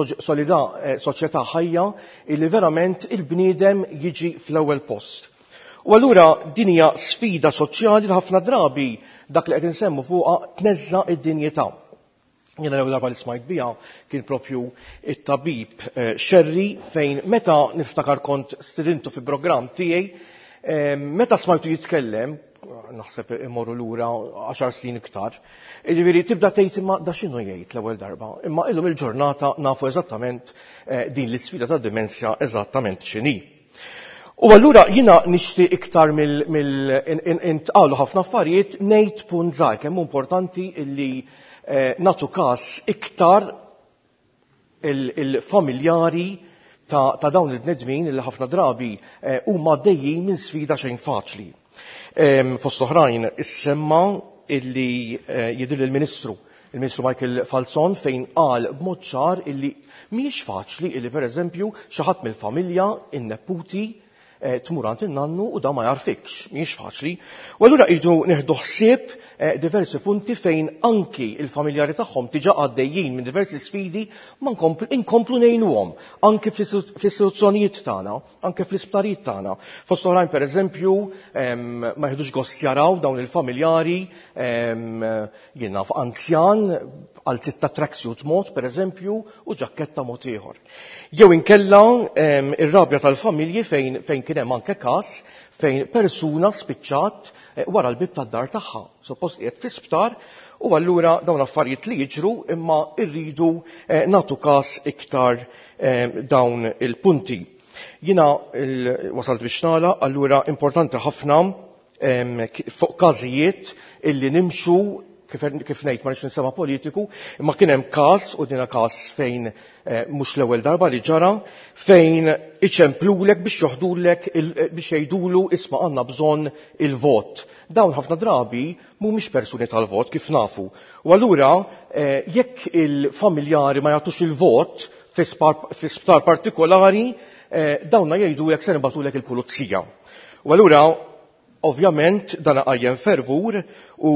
soċjetà ħajja illi verament il-bniedem jiġi fl-ewwel post. U allura din hija sfida soċjali li ħafna drabi dak li qed insemmu fuqha tneżża' id-dinjità. Jiena l-ewwel darba li smajt biha kien propju it-tabib Xerri fejn meta niftakar kont studintu fi programm tiegħi meta smajtu jitkellem naħseb imorru lura 10 snin iktar. Jiġifieri tibda tgħid imma da x'inhu jgħid l-ewwel darba. Imma illum il-ġurnata nafu eżattament din l-isfida tad-dimensja eżattament x'inhi. U allura jiena nixtieq iktar intqalu ħafna affarijiet ngħid punt żgħar kemm importanti illi nagħtu każ iktar il-familjari ta' dawn il-bnedmin illi ħafna drabi huma għaddejjin minn sfida xejn faċli. Fost oħrajn issemma illi jidhir il-Ministru Michael Falzon fejn qal b'mod ċar illi mhijiex faċli illi pereżempju xi ħadd mill-familja in-neputi tmur għand in-nannu u da ma jarfikx, mhijiex faċli. U allura jridu nieħdu ħsieb diversi punti fejn anki il-familjari tagħhom diġà għaddejjin minn diversi sfidi ma nkomplu ngħinuhom anki fl-istituzzjonijiet tagħna, anke fl-isptarijiet tagħna. Fost oħrajn pereżempju ma jħedux gost jaraw dawn il-familjari jien naf anzjan għal sitta tracksuit mod pereżempju u ġakketta mod ieħor. Jew inkella ir-rabja tal-familji fejn kien hemm anke każ fejn persuna spiċċat wara l-bib tad-dar tagħha. Suppost qiegħed fl-isptar u allura dawn affarijiet li jiġru imma rridu nagħtu każ iktar dawn il-punti. Jiena wasalt biex nagħlaq, allura importanti ħafna fuq każijiet illi nimxu kif ngħid ma nix nisema politiku, imma kien hemm każ u dina każ fejn mhux l-ewwel darba li ġara fejn iċemplulek biex joħdulek biex jgħidulu isma' għandna bżonn il-vot. Dawn ħafna drabi mhumiex persuni tal-vot kif nafu. U allura jekk il-familjari ma jagħtux il-vot fi sptar partikolari, dawna jgħidu jekk se nibatulek il-pulizija. U allura ovvjament dan qajjem fervur u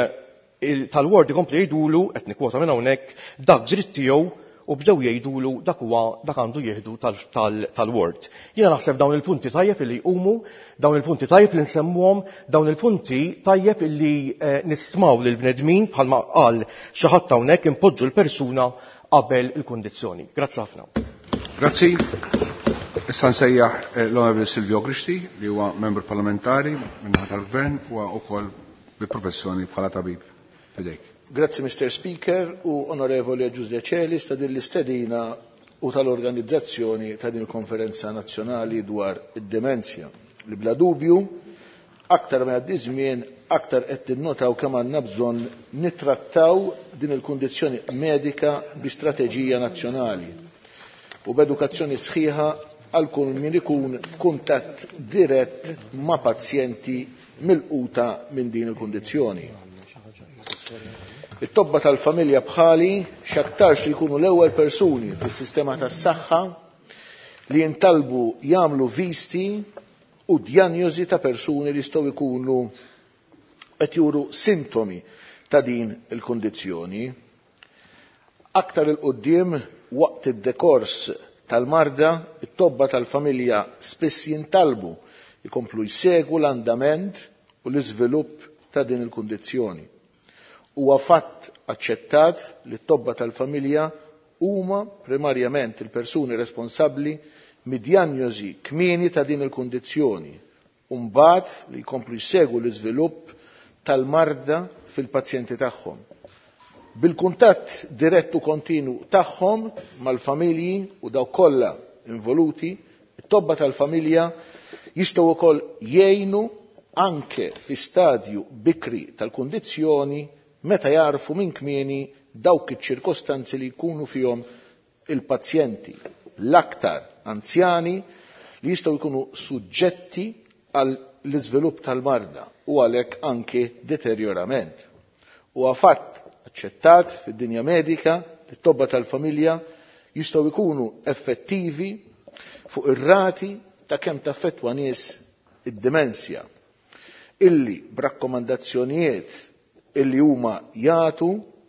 tal-word ikompli jgħidulu, qed nikkwota minn hawnhekk, dak dritt tiegħu u bdew jgħidulu dak għandu jieħdu tal-word. Jiena naħseb dawn il-punti tajjeb illi jqumu, dawn il-punti tajjeb li nsemmuhom, dawn il-punti tajjeb illi nistmaw lil bnedmin bħalma qal xi ħadd hawnhekk impoġġu l-persuna qabel il-kundizzjoni. Grazzi ħafna. Grazzi. Issa nsejjaħ l-Onorevoli Silvio Grixti li huwa membru parlamentari minn tal-Gvern u wkoll bi-professjoni bħala tabib. Fidejk. Grazzi Mr. Speaker u Onorevoli Giuseppe Celis ta' din l-istedina u tal-organizzazzjoni ta' din il-konferenza nazzjonali dwar id-demenzja. Li bla dubju, aktar ma jgħaddi żmien, aktar qed tinnotaw kemm għandna bżonn nittrattaw din il-kundizzjoni medika bi strateġija nazzjonali u b'edukazzjoni sħiħa għal kull min ikun f'kuntatt dirett ma' pazjenti milquta minn din il-kundizzjoni. it-tobba tal-familja bħali x'aktarx li jkunu l-ewwel persuni fis-sistema tas-saħħa li jintalbu jagħmlu visti u djanjosi ta' persuni li jistgħu jkunu qed juru sintomi ta' din il-kundizzjoni. Aktar il-qudiem waqt id-dekors tal-marda, it-tobba tal-familja spiss jintalbu jkomplu jsegwu l-andament u l-iżvilupp ta' din il-kundizzjoni. Huwa fatt aċċettat li t-tobba tal-familja huma primarjament il-persuni responsabbli mid-djanjosi kmieni ta' din il-kundizzjoni u mbagħad li jkomplu jsegwu l-iżvilupp tal-marda fil-pazjenti tagħhom. Bil-kuntatt dirett u kontinu tagħhom mal-familji u dawk kollha involuti, it-tobba tal-familja jistgħu wkoll jgħinu anke fi stadju bikri tal-kundizzjoni meta jarfu minn kmieni dawk iċ-ċirkostanzi li jkunu fihom il-pazjenti l-aktar anzjani li jistgħu jkunu suġġetti għal l-iżvilupp tal-marda u għalhekk anke deterjorament. Huwa fatt aċċettat fid-dinja medika li t-tobba tal-familja jistgħu jkunu effettivi fuq ir-rati ta' kemm taffettwa nies id-dimensja illi b'rakkomandazzjonijiet illi huma jagħtu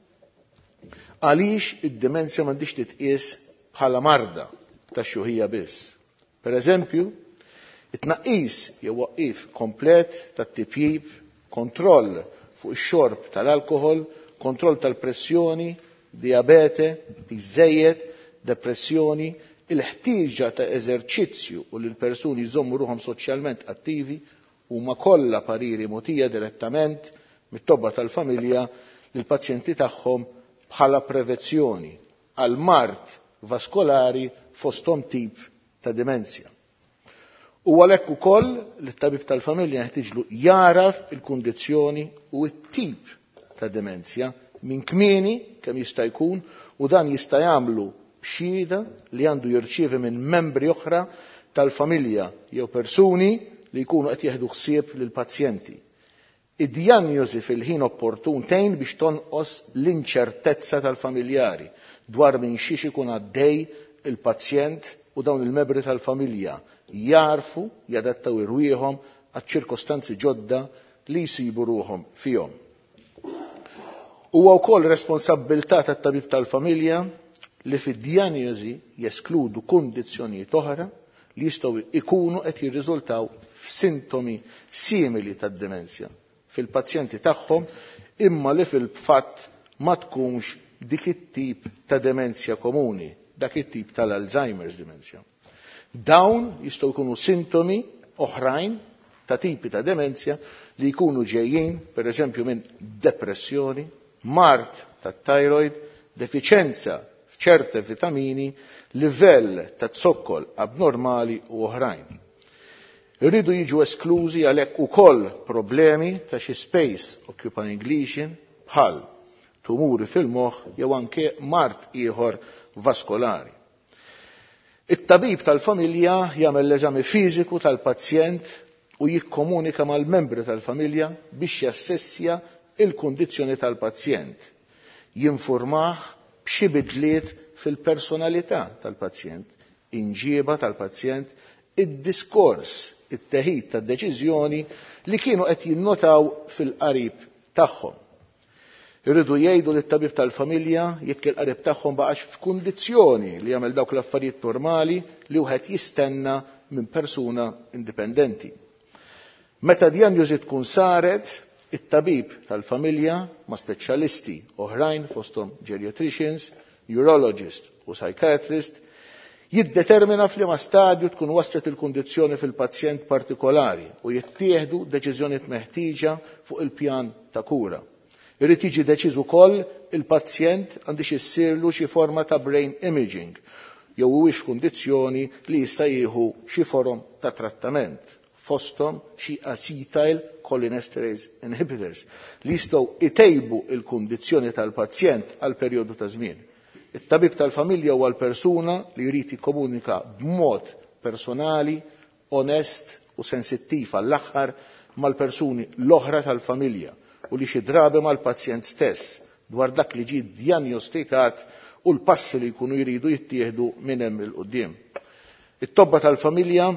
għaliex id-dimensja m'għandix titqies bħala marda tax-xuħija biss. Pereżempju, it-tnaqqis jew waqqif komplet tat-tipjib, kontroll fuq ix-xorb tal-alkohol, kontroll tal-pressjoni, diabete, iż-żejjed, depressjoni, il-ħtieġa ta' eżerċizzju u li l-persuni jżommu ruhom soċjalment attivi huma kollha pariri mogħtija direttament mit-tobba tal-familja lill-pazjenti tagħhom bħala prevenzjoni għal mard vaskolari fosthom tip ta' dimensja. U għalhekk ukoll li t-tabib tal-familja jeħtieġlu jaraf il-kundizzjoni u t-tip ta' dimensja minn kmieni kemm jista' jkun u dan jista' jagħmlu b'xhieda li għandu jirċievi minn membri oħra tal-familja jew persuni li jkunu qed jieħdu ħsieb lill-pazjenti. Id-dijanjosi fil-ħin opportun tgħin biex tonqos l-inċertezza tal-familjari dwar minn xiex ikun għaddej il-pazjent u dawn il-membri tal-familja jarfu jadattaw irwieħhom għaċ-ċirkostanzi ġodda li jsibu ruhom fihom. Huwa wkoll responsabbiltà tat-tabib tal-familja li fid-dijanjosi jeskludu kundizzjonijiet oħra li jistgħu ikunu qed jirriżultaw f'sintomi simili tad-dimensja fil-pazjenti tagħhom imma li fil-fatt ma tkunx dik it-tip ta' demenzja komuni, dak it-tip tal-Alzheimer's demenzja. Dawn jistgħu jkunu sintomi oħrajn ta' tipi ta' demenzja li jkunu ġejjin pereżempju minn depressjoni, mard tat-thyroid, defiċenza f'ċerte vitamini, livell ta' zokkol abnormali u oħrajn. Irridu jiġu esklużi għalhekk ukoll problemi ta' xi space occupying lesion bħal tumuri fil-moħħ jew anke mard ieħor vaskolari. It-tabib tal-familja jagħmel l-eżami fiżiku tal-pazjent u jikkomunika mal-membri tal-familja biex jassessja il-kundizzjoni tal-pazjent. Jinformah b'xi bidliet fil-personalità tal-pazjent, inġieba tal-pazjent, id-diskors, it-teħid tad-deċiżjoni li kienu qed jinnotaw fil-qarib tagħhom. Irridu jgħidu lit-tabib tal-familja jekk il-qarib tagħhom baqax f'kundizzjoni li jagħmel dawk l-affarijiet normali li wieħed jistenna minn persuna indipendenti. Meta djanjosi tkun saret, it-tabib tal-familja ma' speċjalisti oħrajn fosthom geriatricians, urologist u psychiatrist jiddetermina f'liema stadju tkun waslet il-kundizzjoni fil-pazjent partikolari u jittieħdu deċiżjonijiet meħtieġa fuq il-pjan ta' kura. Irid jiġi deċiż ukoll il-pazjent għandix issirlu xi forma ta' brain imaging jew huwiex kundizzjoni li jista' jieħu xi forom ta' trattament fosthom xi acetyl cholinesterase inhibitors li jistgħu itejbu il-kundizzjoni tal-pazjent għal perjodu ta' żmien. It-tabib tal-familja huwa l-persuna li jrid jikkomunika b'mod personali, onest u sensittiv għall-aħħar mal-persuni l-oħra tal-familja u li xi drabi mal-pazjent stess dwar dak li ġie djanjostikat u l-passi li jkunu jridu jittieħdu minn hemm il qudiem. It-tobba tal-familja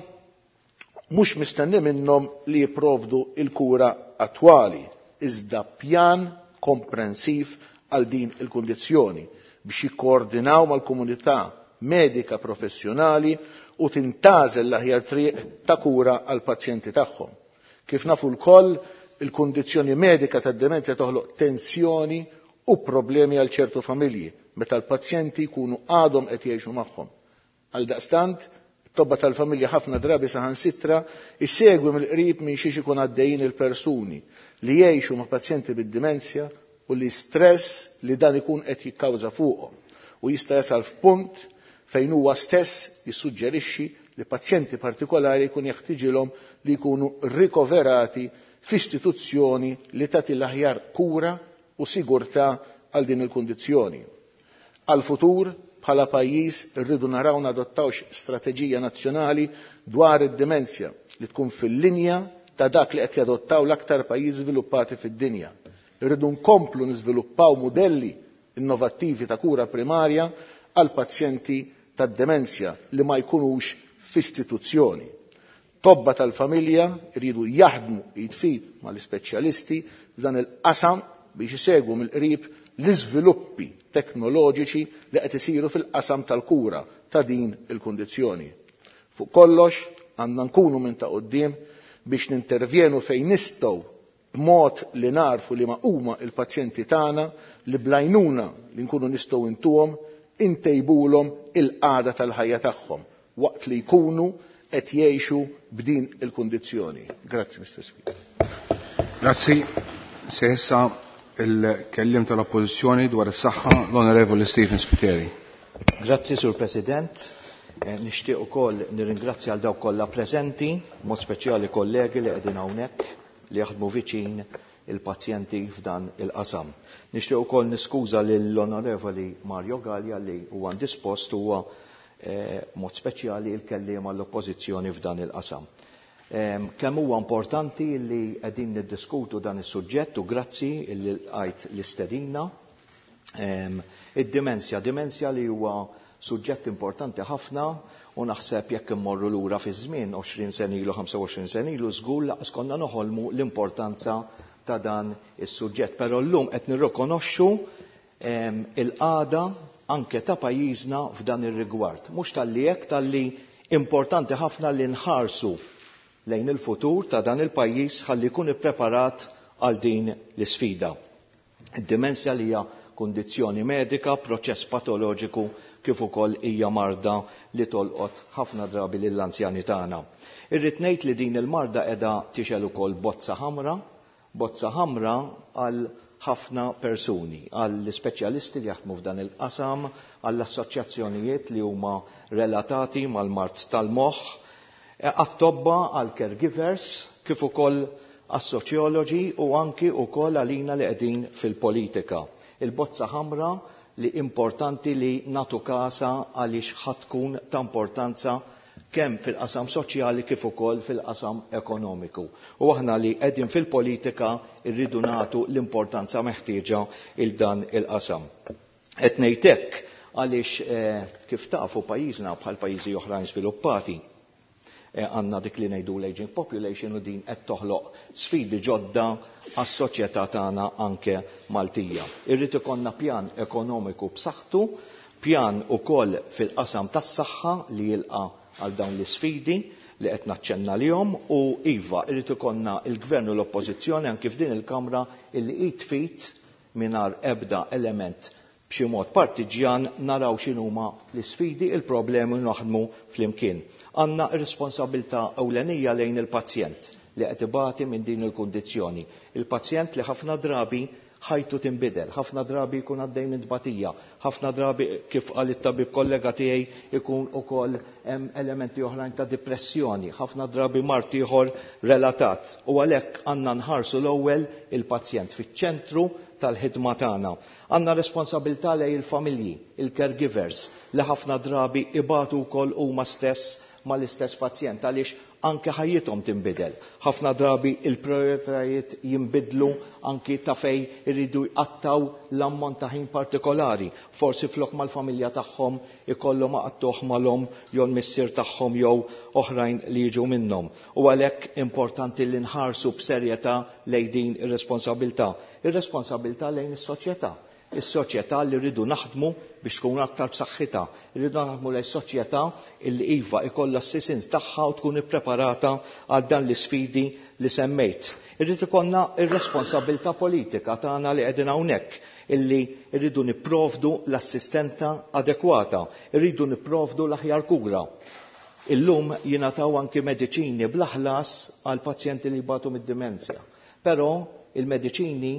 mhux mistenni minnhom li jipprovdu il-kura attwali, iżda pjan komprensiv għal din il-kundizzjoni biex jikkoordinaw mal-komunità medika professjonali u tintażel l-aħjar triq ta' kura għal pazjenti tagħhom. Kif nafu l-koll, il-kundizzjoni medika tad-demenzja toħloq tensjoni u problemi għal ċertu familji meta l-pazjenti jkunu għadhom qed jgħixu magħhom. Għaldaqstant, it-tobba tal-familja ħafna drabi saħansitra issegwi mill-qrib minn xiex ikun għaddejjin il-persuni li jgħixu ma' pazjenti bid-dimensja u li stress li dan ikun qed jikkawża fuqhom u jista' jasal f'punt fejn huwa stess jissuġġerixxi li pazjenti partikolari jkun jeħtieġilhom li jkunu rikoverati f'istituzzjoni li tagħti l-aħjar kura u sigurtà għal din il-kundizzjoni. Għal-futur, bħala pajjiż irridu naraw nadottawx strateġija nazzjonali dwar id-demenzja li tkun fil-linja ta' dak li qed jadottaw l-aktar pajjiżi żviluppati fid-dinja. Irridu nkomplu niżviluppaw modelli innovattivi ta' kura primarja għal pazjenti tad-demenzja li ma jkunux f'istituzzjoni. Tobba tal-familja jridu jaħdmu jitfid mal-ispeċjalisti f'dan il-qasam biex isegwu mill-qrib l-iżviluppi teknoloġiċi li qed isiru fil-qasam tal-kura ta' din il-kundizzjoni. Fuq kollox għandna nkunu minn ta' quddiem biex nintervjenu fejn nistgħu b'mod li narfu li ma huma il-pazjenti tagħna li blajnuna li nkunu nistgħu intuhom intejbulhom il-qagħda tal-ħajja tagħhom waqt li jkunu qed jgħixu b'din il-kundizzjoni. Grazzi, Mr. Speaker. Grazzi. Se issa il-kellim tal-oppożizzjoni dwar is-saħħa l-Onorevoli Stephen Spiteri. Grazzi, Sur President. Nixtieq ukoll nirringrazzja għal dawk kollha preżenti, mod speċjali kollegi li qegħdin hawnhekk li jaħdmu viċin il-pazjenti f'dan il-qasam. Nixtieq ukoll niskuża lill-Onorevoli Mario Gallia li huwa indispost huwa mod speċjali il-kelliem għall-oppożizzjoni f'dan il-qasam. Kemm huwa importanti li qegħdin niddiskutu dan is-suġġett u grazzi li lqajt l-istedina. Id-dimensja li huwa suġġett importanti ħafna u naħseb jekk immorru lura fi żmien 20 sen ilu, 25 sen ilu żgur laqas konna noħolmu l-importanza ta' dan is-suġġett. Però llum qed nirrikonoxxu il-qagħda anke ta' pajjiżna f'dan ir-rigward. Mhux talli hekk talli importanti ħafna li nħarsu lejn il-futur ta' dan il-pajjiż ħalli jkun ippreparat għal din l-isfida. Id-dimensja li hija kundizzjoni medika, proċess patoloġiku kif ukoll hija marda li tolqot ħafna drabi lill-anzjani tagħna. Irrid ngħid li din il-marda qiegħda tixel ukoll bozza ħamra għal ħafna persuni, għall speċjalisti li jaħdmu f'dan il-qasam, għall assoċjazzjonijiet li huma relatati mal-mart tal-moħħ, għat-tobba għal caregivers kif ukoll għas-soċjoloġi u anki ukoll għalina li qegħdin fil-politika. Il-bozza ħamra li importanti li natu kasa għaliex ħatkun ta' importanza kemm fil-qasam soċjali kif ukoll fil-qasam ekonomiku. U aħna li qegħdin fil-politika rridu nagħtu l-importanza meħtieġa il dan il-qasam. Qed ngħid hekk għaliex kif tafu pajjiżna bħal pajjiżi oħrajn żviluppati għandna dik li ngħidu l-aging population u din qed toħloq sfidi ġodda għas-soċjetà tagħna anke Maltija. Irrid ikollna pjan ekonomiku b'saħħtu, pjan ukoll fil-qasam tas-saħħa li jilqa' għal dawn l-isfidi li qed naċċenna lihom u iva irrid ikollna l-Gvern u l-Oppożizzjoni anke f'din il-Kamra illi jitfit mingħajr ebda element b'xi mod partiġjan naraw x'inhuma l-isfidi, il-problemi naħdmu flimkien. Għandna responsabilità ewlenija lejn il-pazjent li qed ibati minn din il-kundizzjoni. Il-pazjent li ħafna drabi ħajtu tinbidel, ħafna drabi jkun għaddej minn tbatija, ħafna drabi kif qal it-tabib kollega tiegħi jkun ukoll hemm elementi oħrajn ta' depressjoni, ħafna drabi mart ieħor relatat. U għalhekk għandna nħarsu l-ewwel il-pazjent fiċ-ċentru tal-ħidma tagħna. Għandna responsabilità lejn il-familji, il-caregivers li ħafna drabi ibatu wkoll huma stess mal-istess pazjent għaliex anke ħajjithom tinbidel. Ħafna drabi il-prioritajiet jinbidlu anki ta' fej iridu jqattaw l-ammont ta' ħin partikolari. Forsi flok mal-familja tagħhom ikollhom aqattuh malhom jew l-missier tagħhom jew oħrajn li jiġu minnhom. U għalhekk importanti li nħarsu b'serjetà lejn din ir-responsabilità. Ir-responsabilità lejn is-soċjetà. Is-soċjetà li rridu naħdmu biex tkun aktar b'saħħitha. Rridu naħdmu lejn soċjetà illi iva ikollha s-sisins tagħha u tkun ippreparata għal dan l-isfidi li semmejt. Irrid ikollna ir-responsabilità politika tagħna li qegħdin hawnhekk illi rridu nipprovdu l-assistenza adekwata, rridu nipprovdu l-aħjar kura. Illum jingħataw anki mediċini bl-aħlas għal pazjenti li jbatu mid-dimensja. Però il-mediċini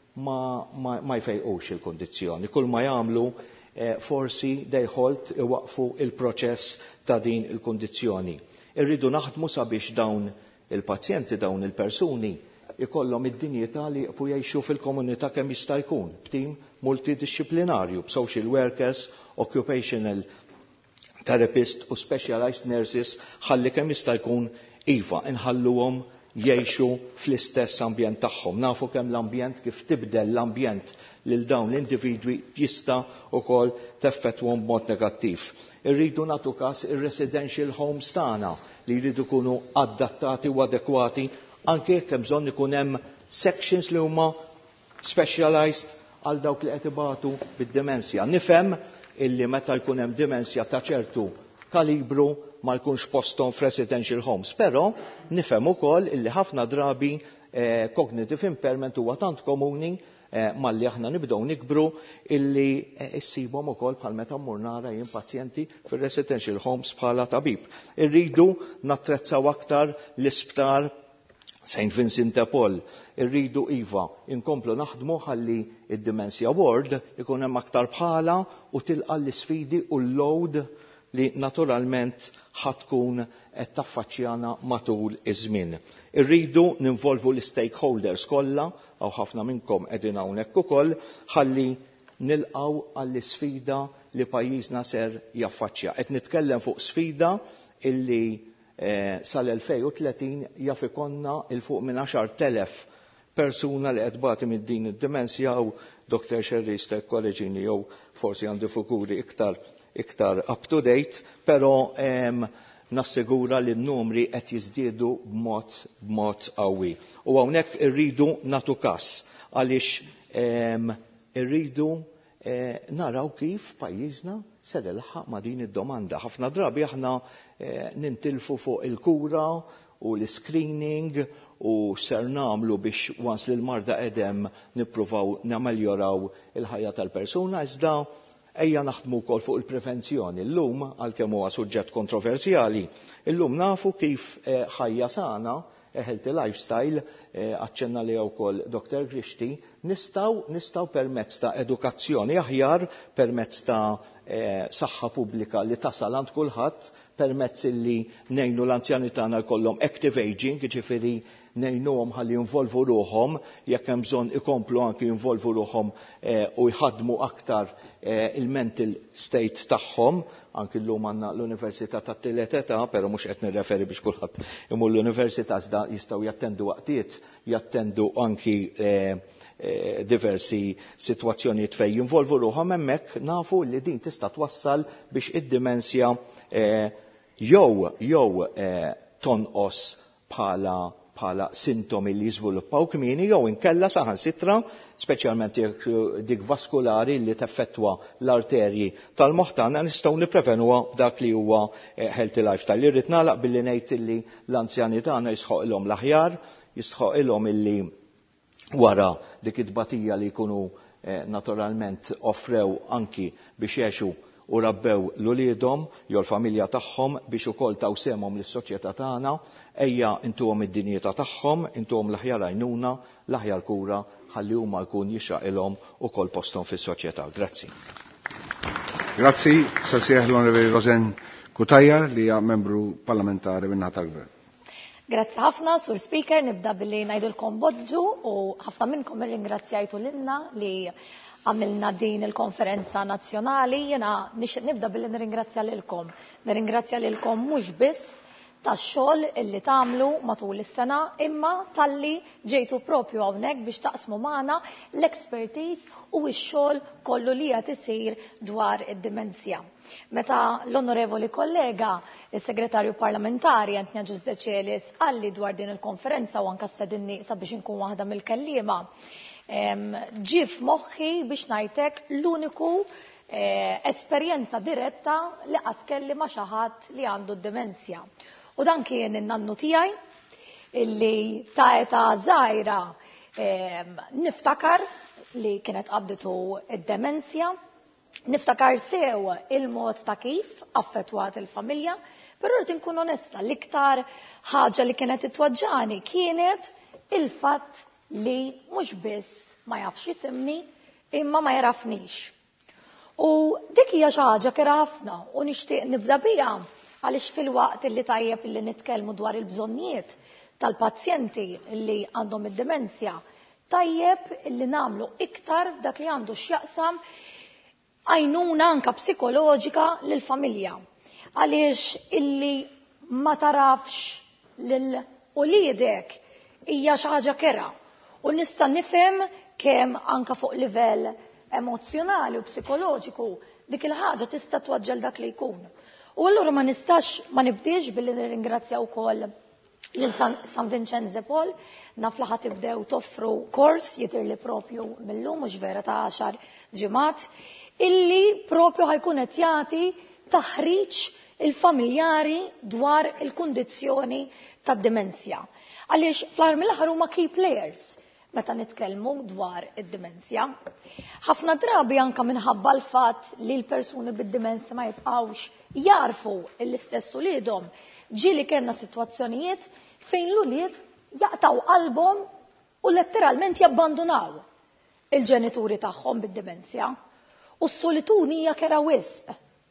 ma jfejqux il-kondizzjoni. Kull ma jagħmlu forsi dejħolt iwaqfu il-proċess ta' din il-kondizzjoni. Irridu naħdmu sabiex dawn il-pazjenti, dawn il-persuni ikollhom id-dinjità li jqfu jgħixu fil-komunità kemm jista' jkun b'tim multidisciplinarju b'social workers, occupational therapist u specialized nurses ħalli kemm jista' jkun iva inħalluhom jgħixu fl-istess ambjent tagħhom. Nafu kemm l-ambjent kif tibdel l-ambjent lil dawn l-individwi jista' wkoll teffettwhom b'mod negattiv. Irridu nagħtu każ ir-residential homes tagħna li jridu jkunu adattati u adekwati anke kemm bżonn ikun hemm sections li huma specialized għal dawk li qed ibatu bid-dimensja. Nifhem illi meta jkun hemm dimensja ta' ċertu kalibru ma jkunx posthom f'residential homes, però nifhem ukoll illi ħafna drabi cognitive impairment huwa tant komuni malli aħna nibdew nikbru illi issibhom ukoll bħal meta mmur nara jien pazjenti fir-residential homes bħala tabib. Irridu nattrezzaw aktar l-isptar St. Vincent de Paul. Irridu iva inkomplu naħdmu ħalli id-Dementia Ward ikun hemm aktar bħala u tilqa' l-isfidi u l-load li naturalment ħatkun qed taffaċċjana matul iż-żmien. Irridu ninvolvu l-stakeholders kollha, għaw ħafna minnkom qegħdin hawnhekk ukoll, ħalli nilqgħu għall-isfida li pajjiżna ser jaffaċċja. Qed nitkellem fuq sfida illi sal-2030 jaf ikonna il fuq minn 10,000 persuna li qed bagħti minn din id-dimensja u Dr. Sherry Stek Kolleġini jew forsi għandi fukuri iktar up to date, però nassigura li n-numri qed jiżdiedu b'mod qawwi. U hawnhekk irridu nagħtu każ għaliex irridu naraw kif pajjiżna ser ilħaq ma' din id-domanda. Ħafna drabi aħna nintilfu fuq il-kura u l-screening u ser nagħmlu biex once li l-marda qedem nippruvaw nameljoraw il-ħajja tal-persuna, iżda ejja naħdmu wkoll fuq il-prevenzjoni. Illum għalkemm huwa suġġett kontroversjali, illum nafu kif ħajja sana healthy lifestyle aċċenna li wkoll Dr. Grixti nistgħu permezz ta' edukazzjoni aħjar, permezz ta' saħħa pubblika li tasal għand kulħadd, permezz li ngħinu l-anzjani tagħna jkollhom active aging, jiġifieri ngħinuhom ħalli jinvolvu ruhom, jekk hemm bżonn ikomplu anke jinvolvu ruhom u jħaddmu aktar il-mental state tagħhom. Anke llum għandna l-Università tat-tielet età, però mhux qed nirreferi biex kulħadd imur l-università iżda jistgħu jattendu waqtiet, jattendu anki diversi sitwazzjonijiet fejn jinvolvu ruhom hemmhekk nafu li din tista' twassal biex id-dimensja jew tonqos bħala sintomi li jiżviluppaw kmieni jew inkella saħansitra, speċjalment dik vaskulari li teffettwa l-arterji tal-moħħ tagħna nistgħu nipprevenuha b'dak li huwa healthy lifestyle. Irrid nagħlaq billi ngħid illi l-anzjani tagħna jisħoqilhom l-aħjar, jisħoqilhom illi wara dik it-tbatija li jkunu naturalment offrew anki biex jgħixu u rabbew l-uliedhom jew l-familja tagħhom biex ukoll taw semhom lis-soċjetà tagħna, ejja intuhom id-dinjità tagħhom, intuhom l-aħjar għajnuna, l-aħjar kura ħalli huma jkun jixraqilhom ukoll posthom fis-soċjetà. Grazzi. Grazzi, Sir l-Onorevoli Rosen Kutajjar li hija membru parlamentari min-naħa tal-Gvern. Grazzi ħafna, Sur Speaker, nibda billi ngħidulkom bodġu u ħafna minnkom irringrazzjajtu lilna li għamilna din il-konferenza nazzjonali, jena nixtieq nibda billi nirringrazzja lilkom. Nirringrazzja lilkom mhux biss tax-xogħol illi tagħmlu matul is-sena, imma talli ġejtu propju hawnhekk biex taqsmu magħna l-expertise u x-xogħol kollu li qed isir dwar id-dimensja. Meta l-onorevoli kollega, is-segretarju parlamentari Antonia Giuste Celis qalli dwar din il-konferenza u anke stedinni sabiex inkun waħda mill-kelliema, ġie f'moħħi biex ngħidlek l-uniku esperjenza diretta li qatt kelli ma' xi ħadd li għandu d-dimensja. U dan kien in-nannu tiegħi illi ta' età żgħira niftakar li kienet qabditu id-demenzja, niftakar sew il-mod ta' kif affettwat il-familja, però rrid inkun onesta l-iktar ħaġa li kienet itwaġġani kienet il-fatt li mhux biss ma jafx isimni imma ma jarafnix. U dik hija xi ħaġa kera ħafna u nixtieq nibda biha għaliex fil-waqt li tajjeb illi nitkellmu dwar il-bżonnijiet tal-pazjenti li għandhom id-demenzja, tajjeb illi nagħmlu iktar f'dak li għandu x'jaqsam għajnuna anke psikoloġika lill-familja. Għaliex illi ma tarafx lil uliedek hija xi ħaġa kera u nista' nifhem kemm anke fuq livell emozjonali u psikoloġiku dik il-ħaġa tista' twaġġel dak li jkun. U allura ma nibdiex billi nirringrazzja wkoll lil San Vincenzo Paul, naf li ħatibdew toffru kors jidher li propju millum mhux vera ta' 10 ġimgħat, illi propju ħajkun qed jagħti taħriġ il-familjari dwar il-kundizzjoni tad-dimensja. Għaliex fl-aħħar mill-aħħar huma key players meta nitkellmu dwar id-dimensja. Ħafna drabi anke minħabba l-fatt li l-persuni bid-dimensja ma jibqgħux jarfu l-istess uliedhom, ġieli kellna sitwazzjonijiet fejn l-ulied jaqtaw qalbhom u letteralment jabbandunaw il-ġenituri tagħhom bid-dimensja. U s-solituni hija kera wisq.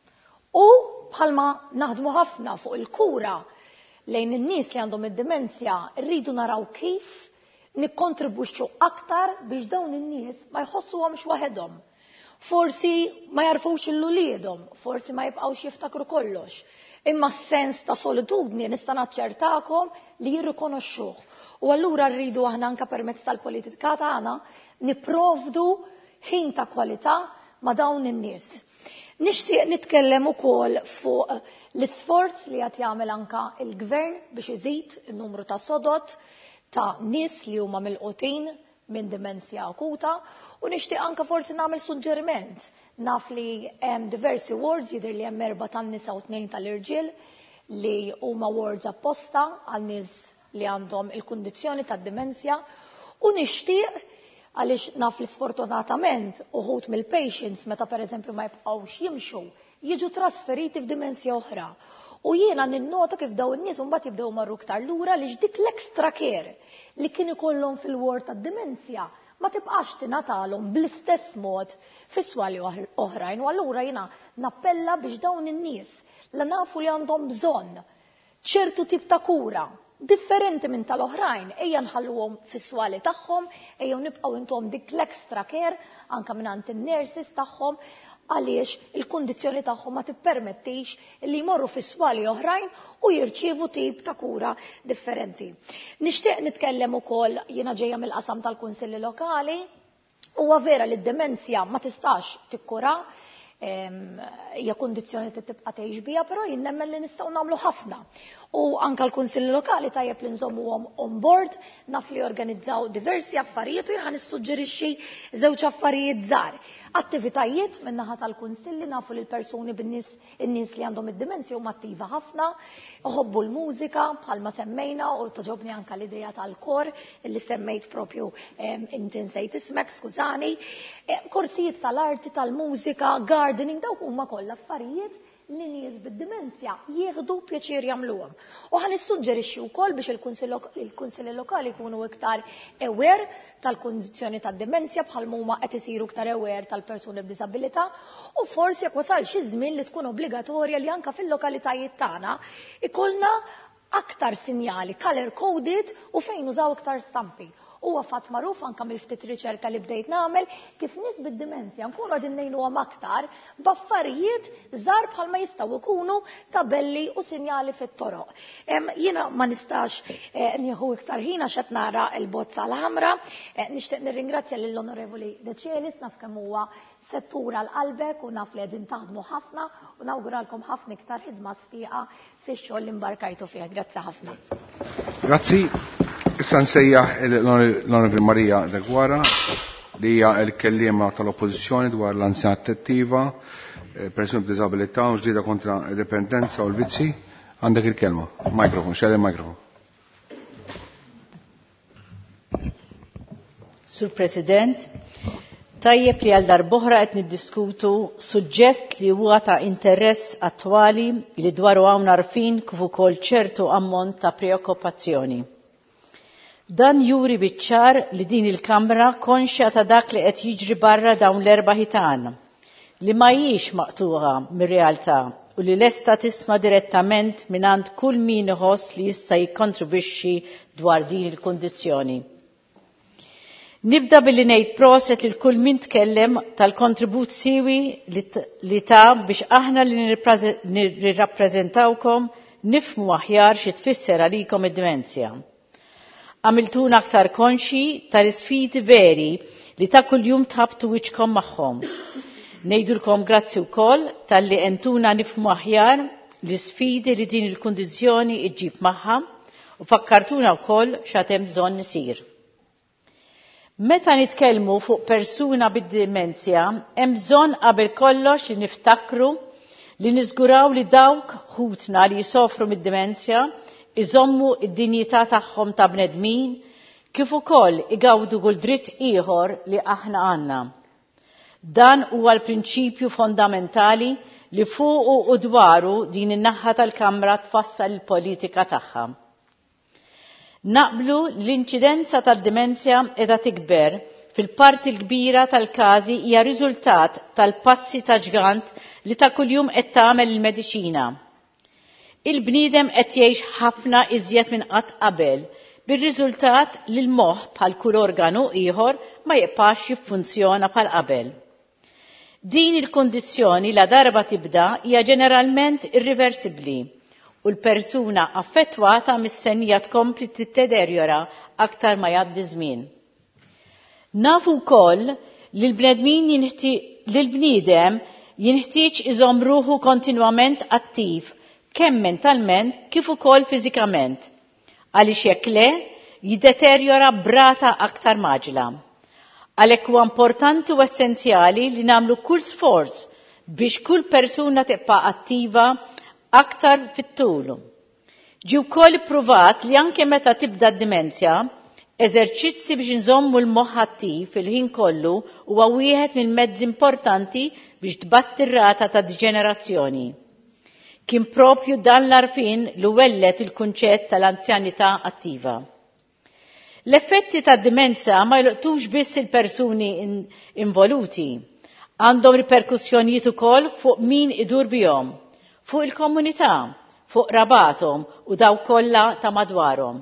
U bħalma naħdmu ħafna fuq il-kura lejn in-nies li għandhom id-dimensja, rridu naraw kif nikkontribwixxu aktar biex dawn in-nies ma jħossuhomx waħedhom. Forsi ma jarfux il-uliedhom, forsi ma jibqgħux jiftakru kollox. Imma s-sens ta' solitudni nista' naċċertakom li jirrikonoxxuh. U allura rridu aħna anke permezz tal-politika tagħna nipprovdu ħin ta' kwalità ma' dawn in-nies. Nixtieq nitkellem ukoll fuq l-isforz li qed jagħmel anke il-Gvern biex iżid in-numru ta' sodod ta' nies li huma milqutin minn dimensja akuta u nixtieq anke forsi nagħmel suġġeriment. Naf li hemm diversi awards jidher li hemm 4 tan-nisa u 2 tal-irġiel li huma awards apposta għal nies li għandhom il-kundizzjoni tad-dimensja u nixtieq għaliex naf li sfortunatament uħud mill-patients meta pereżempju ma jibqgħux jimxu jiġu trasferiti f'dimensja oħra. U jiena ninnota kif daw in-nies mbagħad jibdew marru iktar lura li dik l-extra care li kien ikollhom fil-ward tad-dimensja ma tibqax tingħatalhom bl-istess mod fis-swali oħrajn. U allura jiena nappella biex dawn in-nies li nafu li għandhom bżonn ċertu tip ta' kura differenti minn tal-oħrajn, ejja nħalluhom fis-swali tagħhom, ejjew nibqgħu intom dik l-extra care anke mingħand in-nurses tagħhom għaliex il-kundizzjoni tagħhom ma tippermettix li jmorru fis-swali oħrajn u jirċievu tip ta' kura differenti. Nixtieq nitkellem ukoll jiena ġejja mill-qasam tal-kunsilli lokali, huwa vera li d-demenzja ma tistax tikkura, hija kundizzjoni li tibqa' tgħix biha, però jien nemmen li nistgħu nagħmlu ħafna. U anke l-kunsilli lokali tajjeb li nżommuhom on board, naf li organizzaw diversi affarijiet u jien nissuġġerixxi żewġ affarijiet żgħar. Attivitajiet min-naħa tal-kunsilli nafu li l-persuni in-nies li għandhom id-dimensja huma attiva ħafna, iħobbu l-mużika bħalma semmejna u taġobni anke l-idea tal-kor li semmejt propju inti nsejt ismek, skużani. Korsijiet tal-arti, tal-mużika, gardening, dawk huma kollha affarijiet li nies bid-dimensja jieħdu pjaċir jagħmluhom. U ħa nissuġġerixxi wkoll biex il-kunsilli lokali jkunu iktar aware tal-kundizzjoni tad-dimensja bħal huma qed isiru iktar aware tal-persuni b'diżabilità u forsi jekk wasal xi żmien li tkun obbligatorja li anke fil-lokalitajiet tagħna ikollna aktar sinjali color coded u fejn użaw iktar stampi. Huwa fatt magħruf anke mill-ftit riċerka li bdejt nagħmel kif nies bid-dimensja nkunu qegħdin ngħinuhom aktar b'affarijiet żgħar bħalma jistgħu jkunu tabelli u sinjali fit-toroq. Jiena ma nistax nieħu iktar ħin għax qed nara l-bozza l-ħamra. Nixtieq nirringrazzja lill-Onorevoli De Celis naf kemm huwa settura l-qalbek u naf li qegħdin taħdmu ħafna u nawguralkom ħafna iktar ħidma sfiqa fix-xogħol li mbarkajtu fih. Grazzi ħafna. Grazzi. Issa nsejjaħ l-Onorevoli Marija De Guara li hija l-kelliema tal-Oppożizzjoni dwar l-anzjat attiva, persuni b'diżabilità u ġdida kontra dipendenza u l-vizzi. Għandek il-kelma. Mikrofon, xelli il-mikrofon. Sur President, tajjeb li għal darb'oħra qed niddiskutu suġġett li huwa ta' interess attwali li dwaru hawn għarfien kif ukoll ċertu ammont ta' preokkupazzjoni. Dan juri biċ-ċar li din il-Kamra konxja ta' dak li qed jiġri barra dawn l-erba' ħitan li ma hijiex maqtuha mir-realtà u li lesta tisma' direttament mingħand kull min iħoss li jista' jikkontribwixxi dwar din il-kundizzjoni. Nibda billi ngħid proset lil kull min tkellem tal-kontribut siewi li ta' biex aħna li nirrappreżentawkom nifhmu aħjar xi tfisser għalikom id-dimensja. Għamiltuna aktar konxi tal-isfidi veri li ta' kuljum tħabtu wiċkom magħhom. Ngħidulkom grazzi wkoll tal-li entuna nifhmu aħjar l-isfidi li din il-kundizzjoni iġġib magħha u fakkartuna wkoll x'għad bżonn isir. Meta nitkellmu fuq persuna bid-dimensja, hemm bżonn qabel kollox li niftakru li niżguraw li dawk ħutna li jisofru mid-dimensja iżommu id-dinjità tagħhom ta' bnedmin kif ukoll igawdu kull dritt ieħor li aħna għandna. Dan huwa l-prinċipju fondamentali li fuqu u dwaru din in-naħa tal-Kamra tfassal il-politika tagħha. Naqblu l-inċidenza tad-dimensja qiegħda tikber fil-parti l-kbira tal-każi hija riżultat tal-passi ta' ġgant li ta' kuljum qed tagħmel il-mediċina. Il-bniedem qed jgħix ħafna iżjed minn qatt qabel, bir-riżultat li l-moħħ bħal kull organu ieħor ma jibqax jiffunzjona bħal qabel. Din il-kondizzjoni la darba tibda hija ġeneralment irreversibbli u l-persuna affettwata mistennija tkompli titdeterjora aktar ma jgħaddi żmien. Nafu wkoll li l-bniedem jinħtieġ iżomm ruħu kontinwament attiv kemm mentalment kif ukoll fiżikament, għaliex jekk le jiddeterjora brata aktar maġla. Għalhekk huwa importanti u essenzjali li nagħmlu kull sforz biex kull persuna tibqa' attiva aktar fit-tul. Ġi wkoll ippruvat li anke meta tibda d-dimensja, eżerċizzi biex nżommu l-moħħ attiv fil-ħin kollu huwa wieħed mill-mezzi importanti biex tbatti r-rata ta' diġenerazzjoni. Kien propju dan l-arfin li wellet il-kunċett tal-anzjanità attiva. L-effetti tad-dimensja ma jluqtux biss il-persuni involuti, għandhom riperkussjonijiet ukoll fuq min idur bihom, fuq il-komunità, fuq rabathom u daw kollha ta' madwarhom.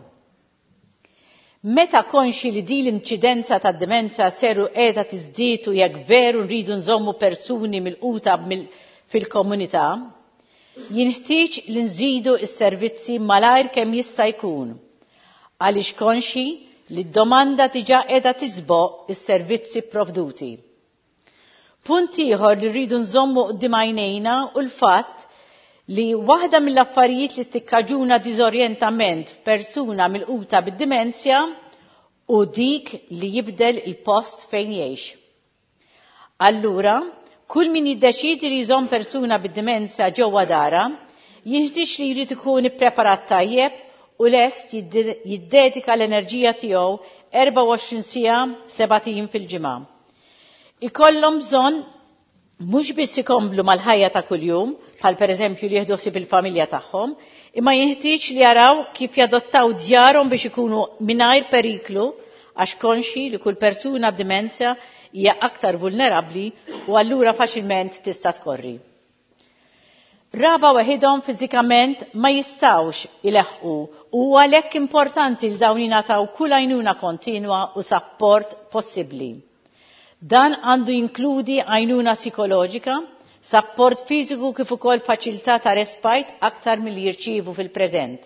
Meta konxi li din l-inċidenza tad-dimensja seru qiegħda tiżdied u jekk veru nridu nżommu persuni milquta fil-komunità, jinħtieġ li nżidu s-servizzi malajr kemm jista' jkun, għaliex konxi li d-domanda diġà qiegħda tisboq is-servizzi provduti. Punt ieħor li rridu nżommu quddiem għajnejna u l-fatt li waħda mill-affarijiet li tikkaġuna diżorjentament f'persuna milquta bid-dimensja u dik li jibdel il-post fejn jgħix. Allura, kull min jiddeċidi li jżomm persuna bid-dimensja ġewwa dara, jinħtieġ li jrid ikun ippreparat tajjeb u lest jiddedika l-enerġija tiegħu 24 siegħa 7 fil-ġimgħa. Ikollhom bżonn mhux biss ikomplu mal-ħajja ta' kuljum, bħal pereżempju li jieħdu ħsieb il-familja tagħhom, imma jinħtieġ li jaraw kif jadottaw djarhom biex ikunu mingħajr periklu għax konxi li kull persuna b'dimensja hija aktar vulnerabbli u allura faċilment tista' tkorri. Raba waħidhom fiżikament ma jistawx ileħqu u għalhekk importanti li dawn jingħataw kull għajnuna kontinwa u support possibbli. Dan għandu jinkludi għajnuna psikoloġika, support fiżiku kif ukoll faċilità ta' respite aktar milli jirċievu fil-preżent.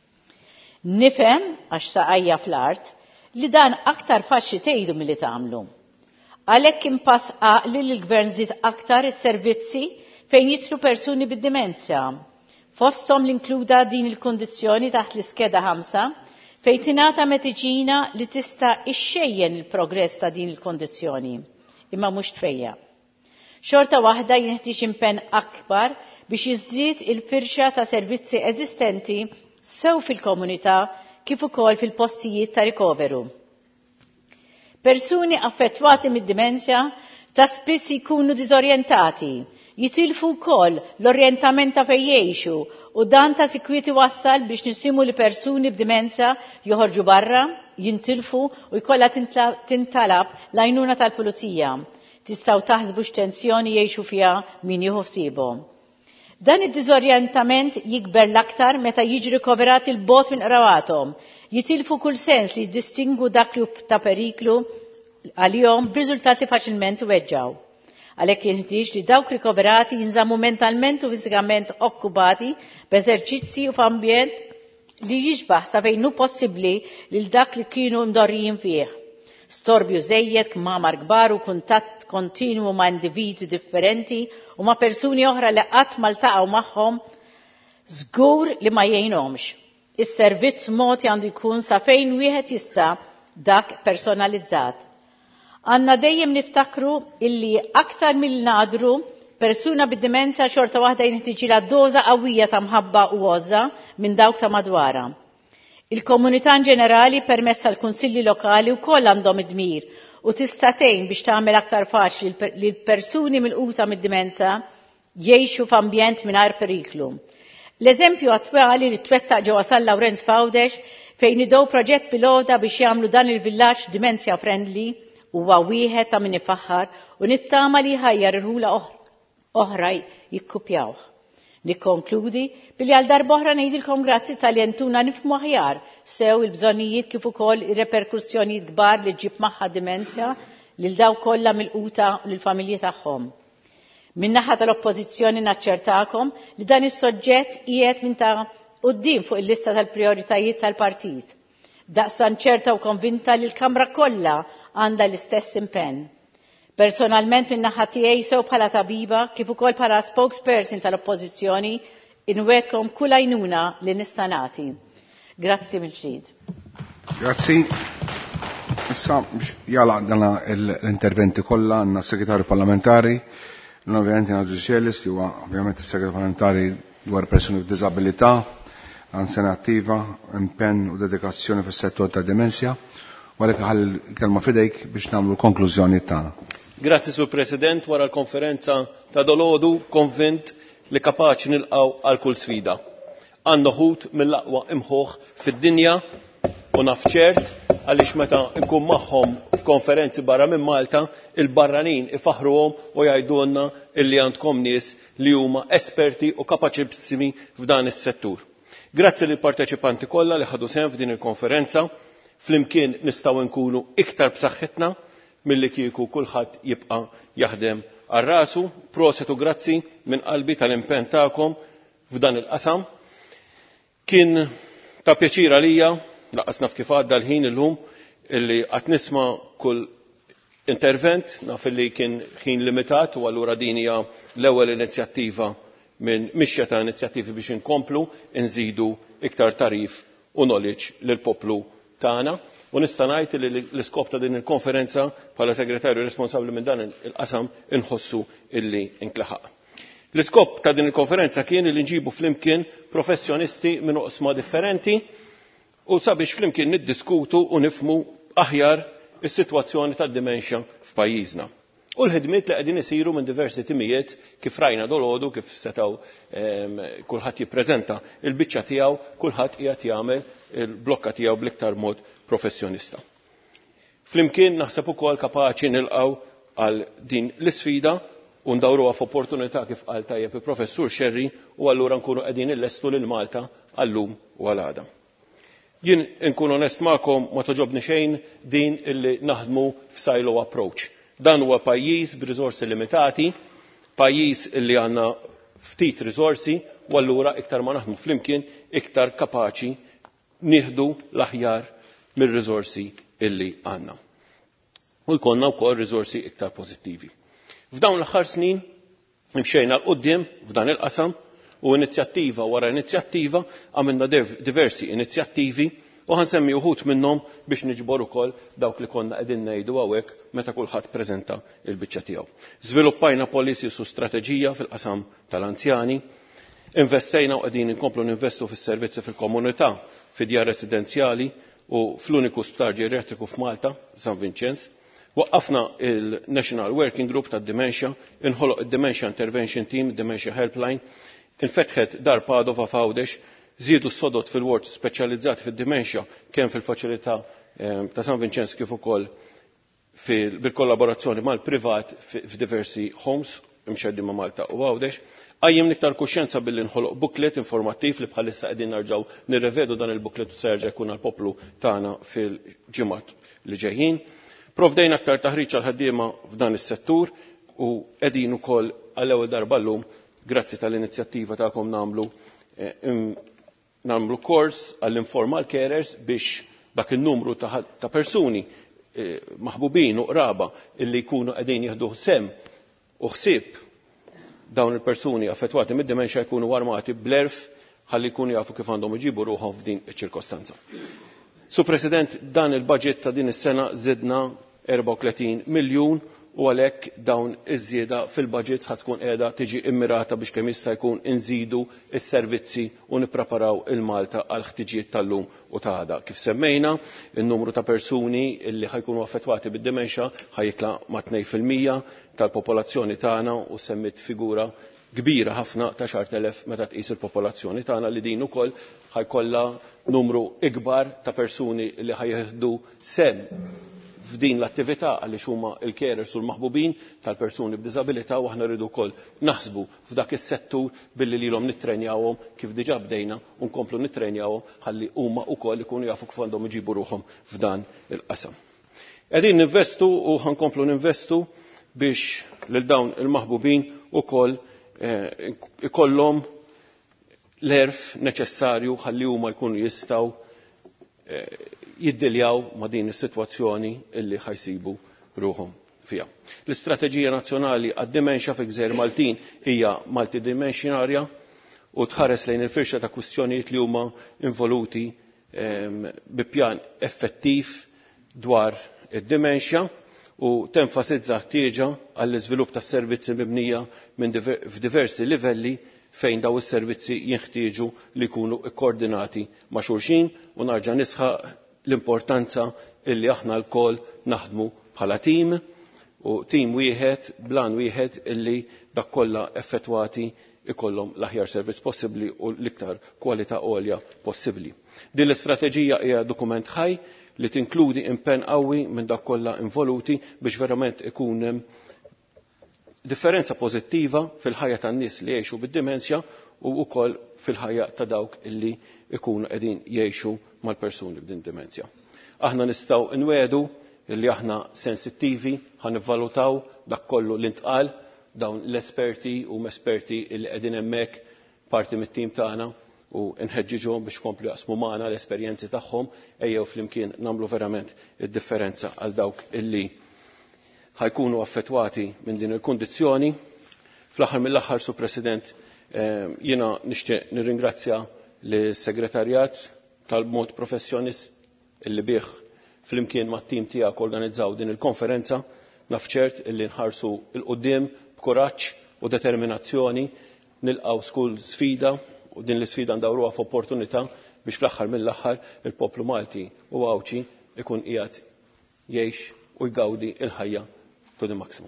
Nifhem għax saqajja fl-art li dan aktar faċli tgħidu milli tagħmlu. Għalhekk impass għaqli li l-Gvern żied aktar is-servizzi fejn jitlu persuni bid-dimenzja. Fosthom l-inkluda din il-kondizzjoni taħt l-iskeda 5 fejn tingħata mediċina li tista' ixxejjen il-progress ta' din il-kondizzjoni, imma mhux tfejja. Xorta waħda jinħtieġ impenn akbar biex jiżdied il-firxa ta' servizzi eżistenti sew fil-komunità kif ukoll fil-postijiet ta' rikoveru. Persuni affettwati mid-dimensja ta' spiss jkunu diżorjentati, jitilfu wkoll l-orjentament ta' fejn jgħixu u dan ta' sikwiti wassal biex nisimu li persuni b'dimensja joħorġu barra, jintilfu u jkollha tintalab l-għajnuna tal-pulizija. Tistgħu taħsbu x'tensjoni jgħixu fiha min jieħu ħsiebhom. Dan id-diżorjentament jikber l-aktar meta jiġi rikoverat il-bot minn qrawathom, jitilfu kull sens li jiddistingu dak li ta' periklu għalihom b'riżultati faċilment iweġġaw. Għalhekk jinħtieġ li dawk rikoverati jinżammu mentalment u fiżikament okkupati b'eżerċizzi u f'ambjent li jiġbaħ sa fejn hu possibbli lil dak li kienu mdorrijin fih. Storbju żejjed, kmamar kbar u kuntatt kontinwu ma' individwi differenti u ma' persuni oħra li qatt ma ltaqgħu magħhom żgur li ma jgħinhomx. Is-servizz mogħti għandu jkun sa fejn wieħed jista' dak personalizzat. Għanna dejjem niftakru illi aktar mill-nadru persuna bid-dimensja xorta waħda jinħtiġilha doża qawwija ta' mħabba u għoża minn dawk ta' madwara. Il-komunità ġenerali permezz tal-kunsilli lokali wkoll għandhom id-dmir u tista' tgħin biex tagħmel aktar faċli li l-persuni milquta mid-dimensja jgħixu f'ambjent mingħajr periklu. L-eżempju attwali li twettaq ġewwa San Lawrenz Fawdex fejn idow proġett pilota biex jagħmlu dan il-villaġġ dimensja friendly huwa wieħed ta' min ifaħħar u nittama li jħajjar irħula oħra jikkupjawh. Nikkonkludi billi għal darb'oħra ngħidilkom grazzi tal-jentuna nifhmu aħjar sew il-bżonnijiet kif ukoll ir-reperkussjonijiet kbar li ġib magħha dimensja lil daw kollha milquta u lill-familji tagħhom. Min-naħa tal-oppożizzjoni naċċertakom li dan is-soġġett qiegħed minn ta' quddiem fuq il-lista tal-prijoritajiet tal-partit. Daqstant ċerta u konvinta li l-Kamra kollha għandha l-istess impenn. Personalment minn naħa tiegħi sew bħala tabiba kif ukoll bħala spokesperson tal-oppożizzjoni inwedkom kull għajnuna li nista' nagħti. Grazzi mill-ġdid. Grazzi. Issa jala għandna l-interventi kollha għandna s-segretarju parlamentari, l-ovvjament għandna Ġuġelis li huwa ovvjament is-segretarju parlamentari dwar persuni b'diżabilità, ansena attiva, impenn u dedikazzjoni fis-settur tad-dimensja. Għalek għal kelma fidejk biex namlu l-konklużjoni tagħna. Grazzi Sur President, wara l-konferenza ta' dolodu konvint li kapaċi nilqgħu għal kull sfida. Għandna ħut mill-aqwa imħuħ fid-dinja u naf ċert għaliex meta nkun magħhom f'konferenzi barra minn Malta, il-barranin ifaħruhom u jgħidulna illi għandkom nies li huma esperti u kapaċissimi f'dan is-settur. Grazzi lill parteċipanti kollha li ħadu sehem f'din il-konferenza. Flimkien nistgħu nkunu iktar b'saħħitna milli kieku kulħadd jibqa' jaħdem għal rasu. Proset u grazzi minn qalbi tal-impenn tagħkom f'dan il-qasam. Kien ta' pjaċir għalija, laqas naf kif għadda l-ħin illum illi qatt nisma' kull intervent, naf illi kien ħin limitat u allura din hija l-ewwel inizjattiva minn mixja ta' inizjattivi biex inkomplu nżidu iktar tarif u knowledge lill-poplu tagħna. U nista' ngħid li l-iskop ta' din il-konferenza bħala segretarju responsabbli minn dan il-qasam inħossu illi intlaħaq. L-iskop ta' din il-konferenza kien li nġibu flimkien professjonisti minn oqsma differenti u sabiex flimkien niddiskutu u nifhmu aħjar is-sitwazzjoni tad-dimensja f'pajjiżna. U l-ħidmiet li qegħdin isiru minn diversi timijiet kif rajna dolodu, kif setgħu kulħadd jippreżenta il-biċċa tiegħu, kulħadd qiegħed jagħmel il-blokka tiegħu bl-iktar mod professjonista. Flimkien naħseb ukoll kapaċi nilqgħu għal din l-isfida u ndawruha f'opportunità kif qal tajjeb il-Professur Xerri u allura nkunu qegħdin illestu lil Malta għallum u għal-għada. Jien inkun onest magħkom ma toġobni xejn din illi naħdmu f'silo approach. Dan huwa pajjiż b'riżorsi limitati, pajjiż illi għandna ftit riżorsi u allura iktar ma naħdmu flimkien iktar kapaċi nieħdu l-aħjar mir-riżorsi illi għandna. U jkollna wkoll riżorsi iktar pożittivi. F'dawn l-aħħar snin imxejna l-qudiem f'dan il-qasam u inizjattiva wara inizjattiva għamilna diversi inizjattivi u ħansemmi uħud minnhom biex niġbor ukoll dawk li konna qegħdin ngħidu hawnhekk meta kulħadd preżenta l-biċċa tiegħu. Żviluppajna policies u strateġija fil-qasam tal-anzjani, investejna u qegħdin inkomplu ninvestu fis-servizzi fil-komunità, fid-djar residenzjali u fl-uniku sptar ġeriatriku f'Malta, San Vincenz. Waqqafna il-National Working Group tad-Dementia, inħoloq id-Dementia Intervention Team, Dementia Helpline, infetħet dar Padova f'Għawdex, żiedu s-sodod fil-wards speċjalizzati fid-dementia kemm fil-faċilità ta' San Vincenz kif ukoll bil-kollaborazzjoni mal-privat f'diversi homes imxeddi ma' Malta u Għawdex. Għajjem niktar kuxjenza billi nħoloq booklet informattiv li bħalissa qegħdin narġgħu nirrevedu dan il-booklet u serġa' jkun għall-poplu tagħna fil-ġimgħat li ġejjin. Provdejna aktar taħriġ għal ħaddiema f'dan is-settur u qegħdin ukoll għall-ewwel darba llum grazzi tal-inizjattiva tagħkom nagħmlu kors għall-informal carers biex dak in-numru ta' persuni maħbubin u qraba illi jkunu qegħdin jieħdu sem u ħsieb dawn il-persuni affettwati mid-dementia jkunu armati bl-erf ħalli jkunu jafu kif għandhom iġibu ruħhom f'din iċ-ċirkostanza. Su President, dan il-budget ta' din is-sena żidna 34 miljun u għalhekk dawn iż-żieda fil-budget ħad tkun qiegħda tiġi immirata biex kemm jista' jkun inżidu s-servizzi u nippreparaw il-Malta għal ħtiġijiet tal-lum u ta' għada. Kif semmejna, in-numru ta' persuni li ħajkunu affettwati bid-dementia ħajitla ma' 2% tal-popolazzjoni tagħna u semmit figura kbira ħafna ta' 10,000 meta tqis il-popolazzjoni tagħna li din ukoll ħajkollha numru ikbar ta' persuni li ħajjeħdu sem f'din l-attività għaliex huma l-carers u l-maħbubin tal-persuni b'diżabilità u aħna rridu wkoll naħsbu f'dak is-settur billi lilhom nittrenjawhom kif diġà bdejna u nkomplu nittrenjawhom ħalli huma wkoll ikunu jafu kif għandhom iġibu ruħhom f'dan il-qasam. Qegħdin ninvestu u ħankomplu ninvestu biex lil dawn il-maħbubin ukoll ikollhom l-erf neċessarju ħalli huma jkunu jistgħu jiddiljaw ma' din is-sitwazzjoni illi ħajsibu ruhom fiha. L-Istrateġija Nazzjonali għad-Dementia fi Gżejjer Maltin hija multidimensionarja u tħares lejn il-firxa ta' kwistjonijiet li huma involuti bi pjan effettiv dwar id-dementia u tenfasizza ħtieġa għall-iżvilupp tas-servizzi mibnija f'diversi livelli fejn daw is-servizzi jinħtieġu li jkunu kkoordinati ma' xulxin u narġa' nisħaq l-importanza illi aħna lkoll naħdmu bħala tim u tim wieħed blan wieħed illi dak kollha effettwati ikollhom l-aħjar servizz possibbli u l-iktar kwalità għolja possibbli. Din l-istrateġija hija dokument ħaj li tinkludi impenn qawwi minn dak kollha involuti biex verament ikun hemm differenza pożittiva fil-ħajja tan-nies li jgħixu bid-demenzja u wkoll fil-ħajja ta' dawk illi ikunu qegħdin jgħixu mal-persuni b'din demenzja. Aħna nistgħu nwedu illi aħna sensittivi ħanivvalutaw dak kollu li ntqal dawn l-esperti u mesperti illi qegħdin hemmhekk parti mit-tim tagħna u nħeġġiġhom biex komplu jaqsmu magħna l-esperjenzi tagħhom ejjew flimkien nagħmlu verament id-differenza għal dawk illi ħajkunu affettwati minn din il-kundizzjoni. Fl-aħħar mill-aħħar, Sur President, jiena nixtieq nirringrazzja lis-segretarjat tal-mod professjonist illi bih flimkien mat-tim tiegħek organizzaw din il-konferenza. Naf ċert illi nħarsu l-qudiem b'kuraġġ u determinazzjoni nilqgħu skull sfida u din l-isfida ndawruha f'opportunità biex fl-aħħar mill-aħħar il-poplu Malti u Għawċi ikun qiegħed jgħix u jgawdi il-ħajja to the maximum.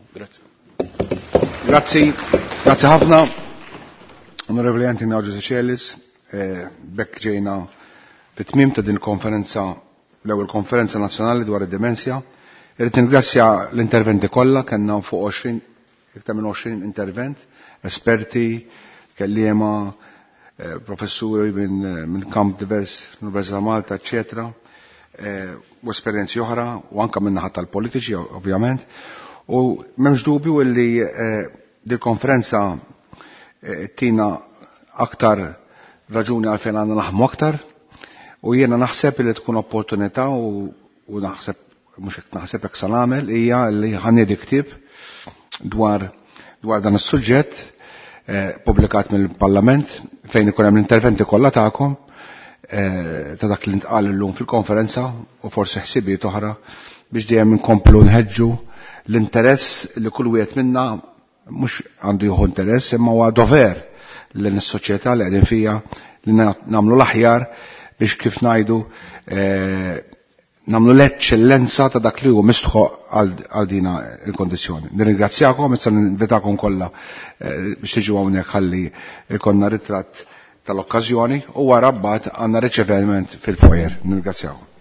Grazie ħafna. Onorevoli Anthony Ġeċelis, bekk ġejna fit-tmiem ta' din konferenza l-ewwel konferenza nazzjonali dwar id-demenzja. Irrid ningrazzja l-interventi kollha kellna fuq iktar minn 20 intervent, esperti, kelliema, professuri minn kamp divers, Università Malta, eccetera, u esperienzi oħra, u anka minn naħat tal-politiċi, ovvjament. U m'hemmx dubju li dil-konferenza tina aktar raġuni għalfejn għandna naħdmu aktar, u jiena naħseb li tkun opportunità u naħseb mhux hekk naħseb hekk se nagħmel hija li ħanniedi ktieb dwar dan is-suġġett pubblikat mill-Parlament fejn ikun hemm l-interventi kollha tagħkom ta' dak li ntqal illum fil-konferenza u forsi ħsibiet oħra biex dejjem inkomplu nħeġġu l-interess li kull wieħed minna mhux għandu jieħu interess imma huwa dover lejn is-soċjetà li qegħdin fija li nagħmlu l-aħjar biex kif ngħidu nagħmlu l-eċċellenza ta' dak li huwa mistħoq għal dina il-kondizzjoni. Nirringrazzjakom, issa ninvitakom kollha biex tiġu hawnhekk ħalli jkollna ritratt tal-okkażjoni u wara mbagħad għandna riċeviment fil-foyer. Nirringrazzjakom.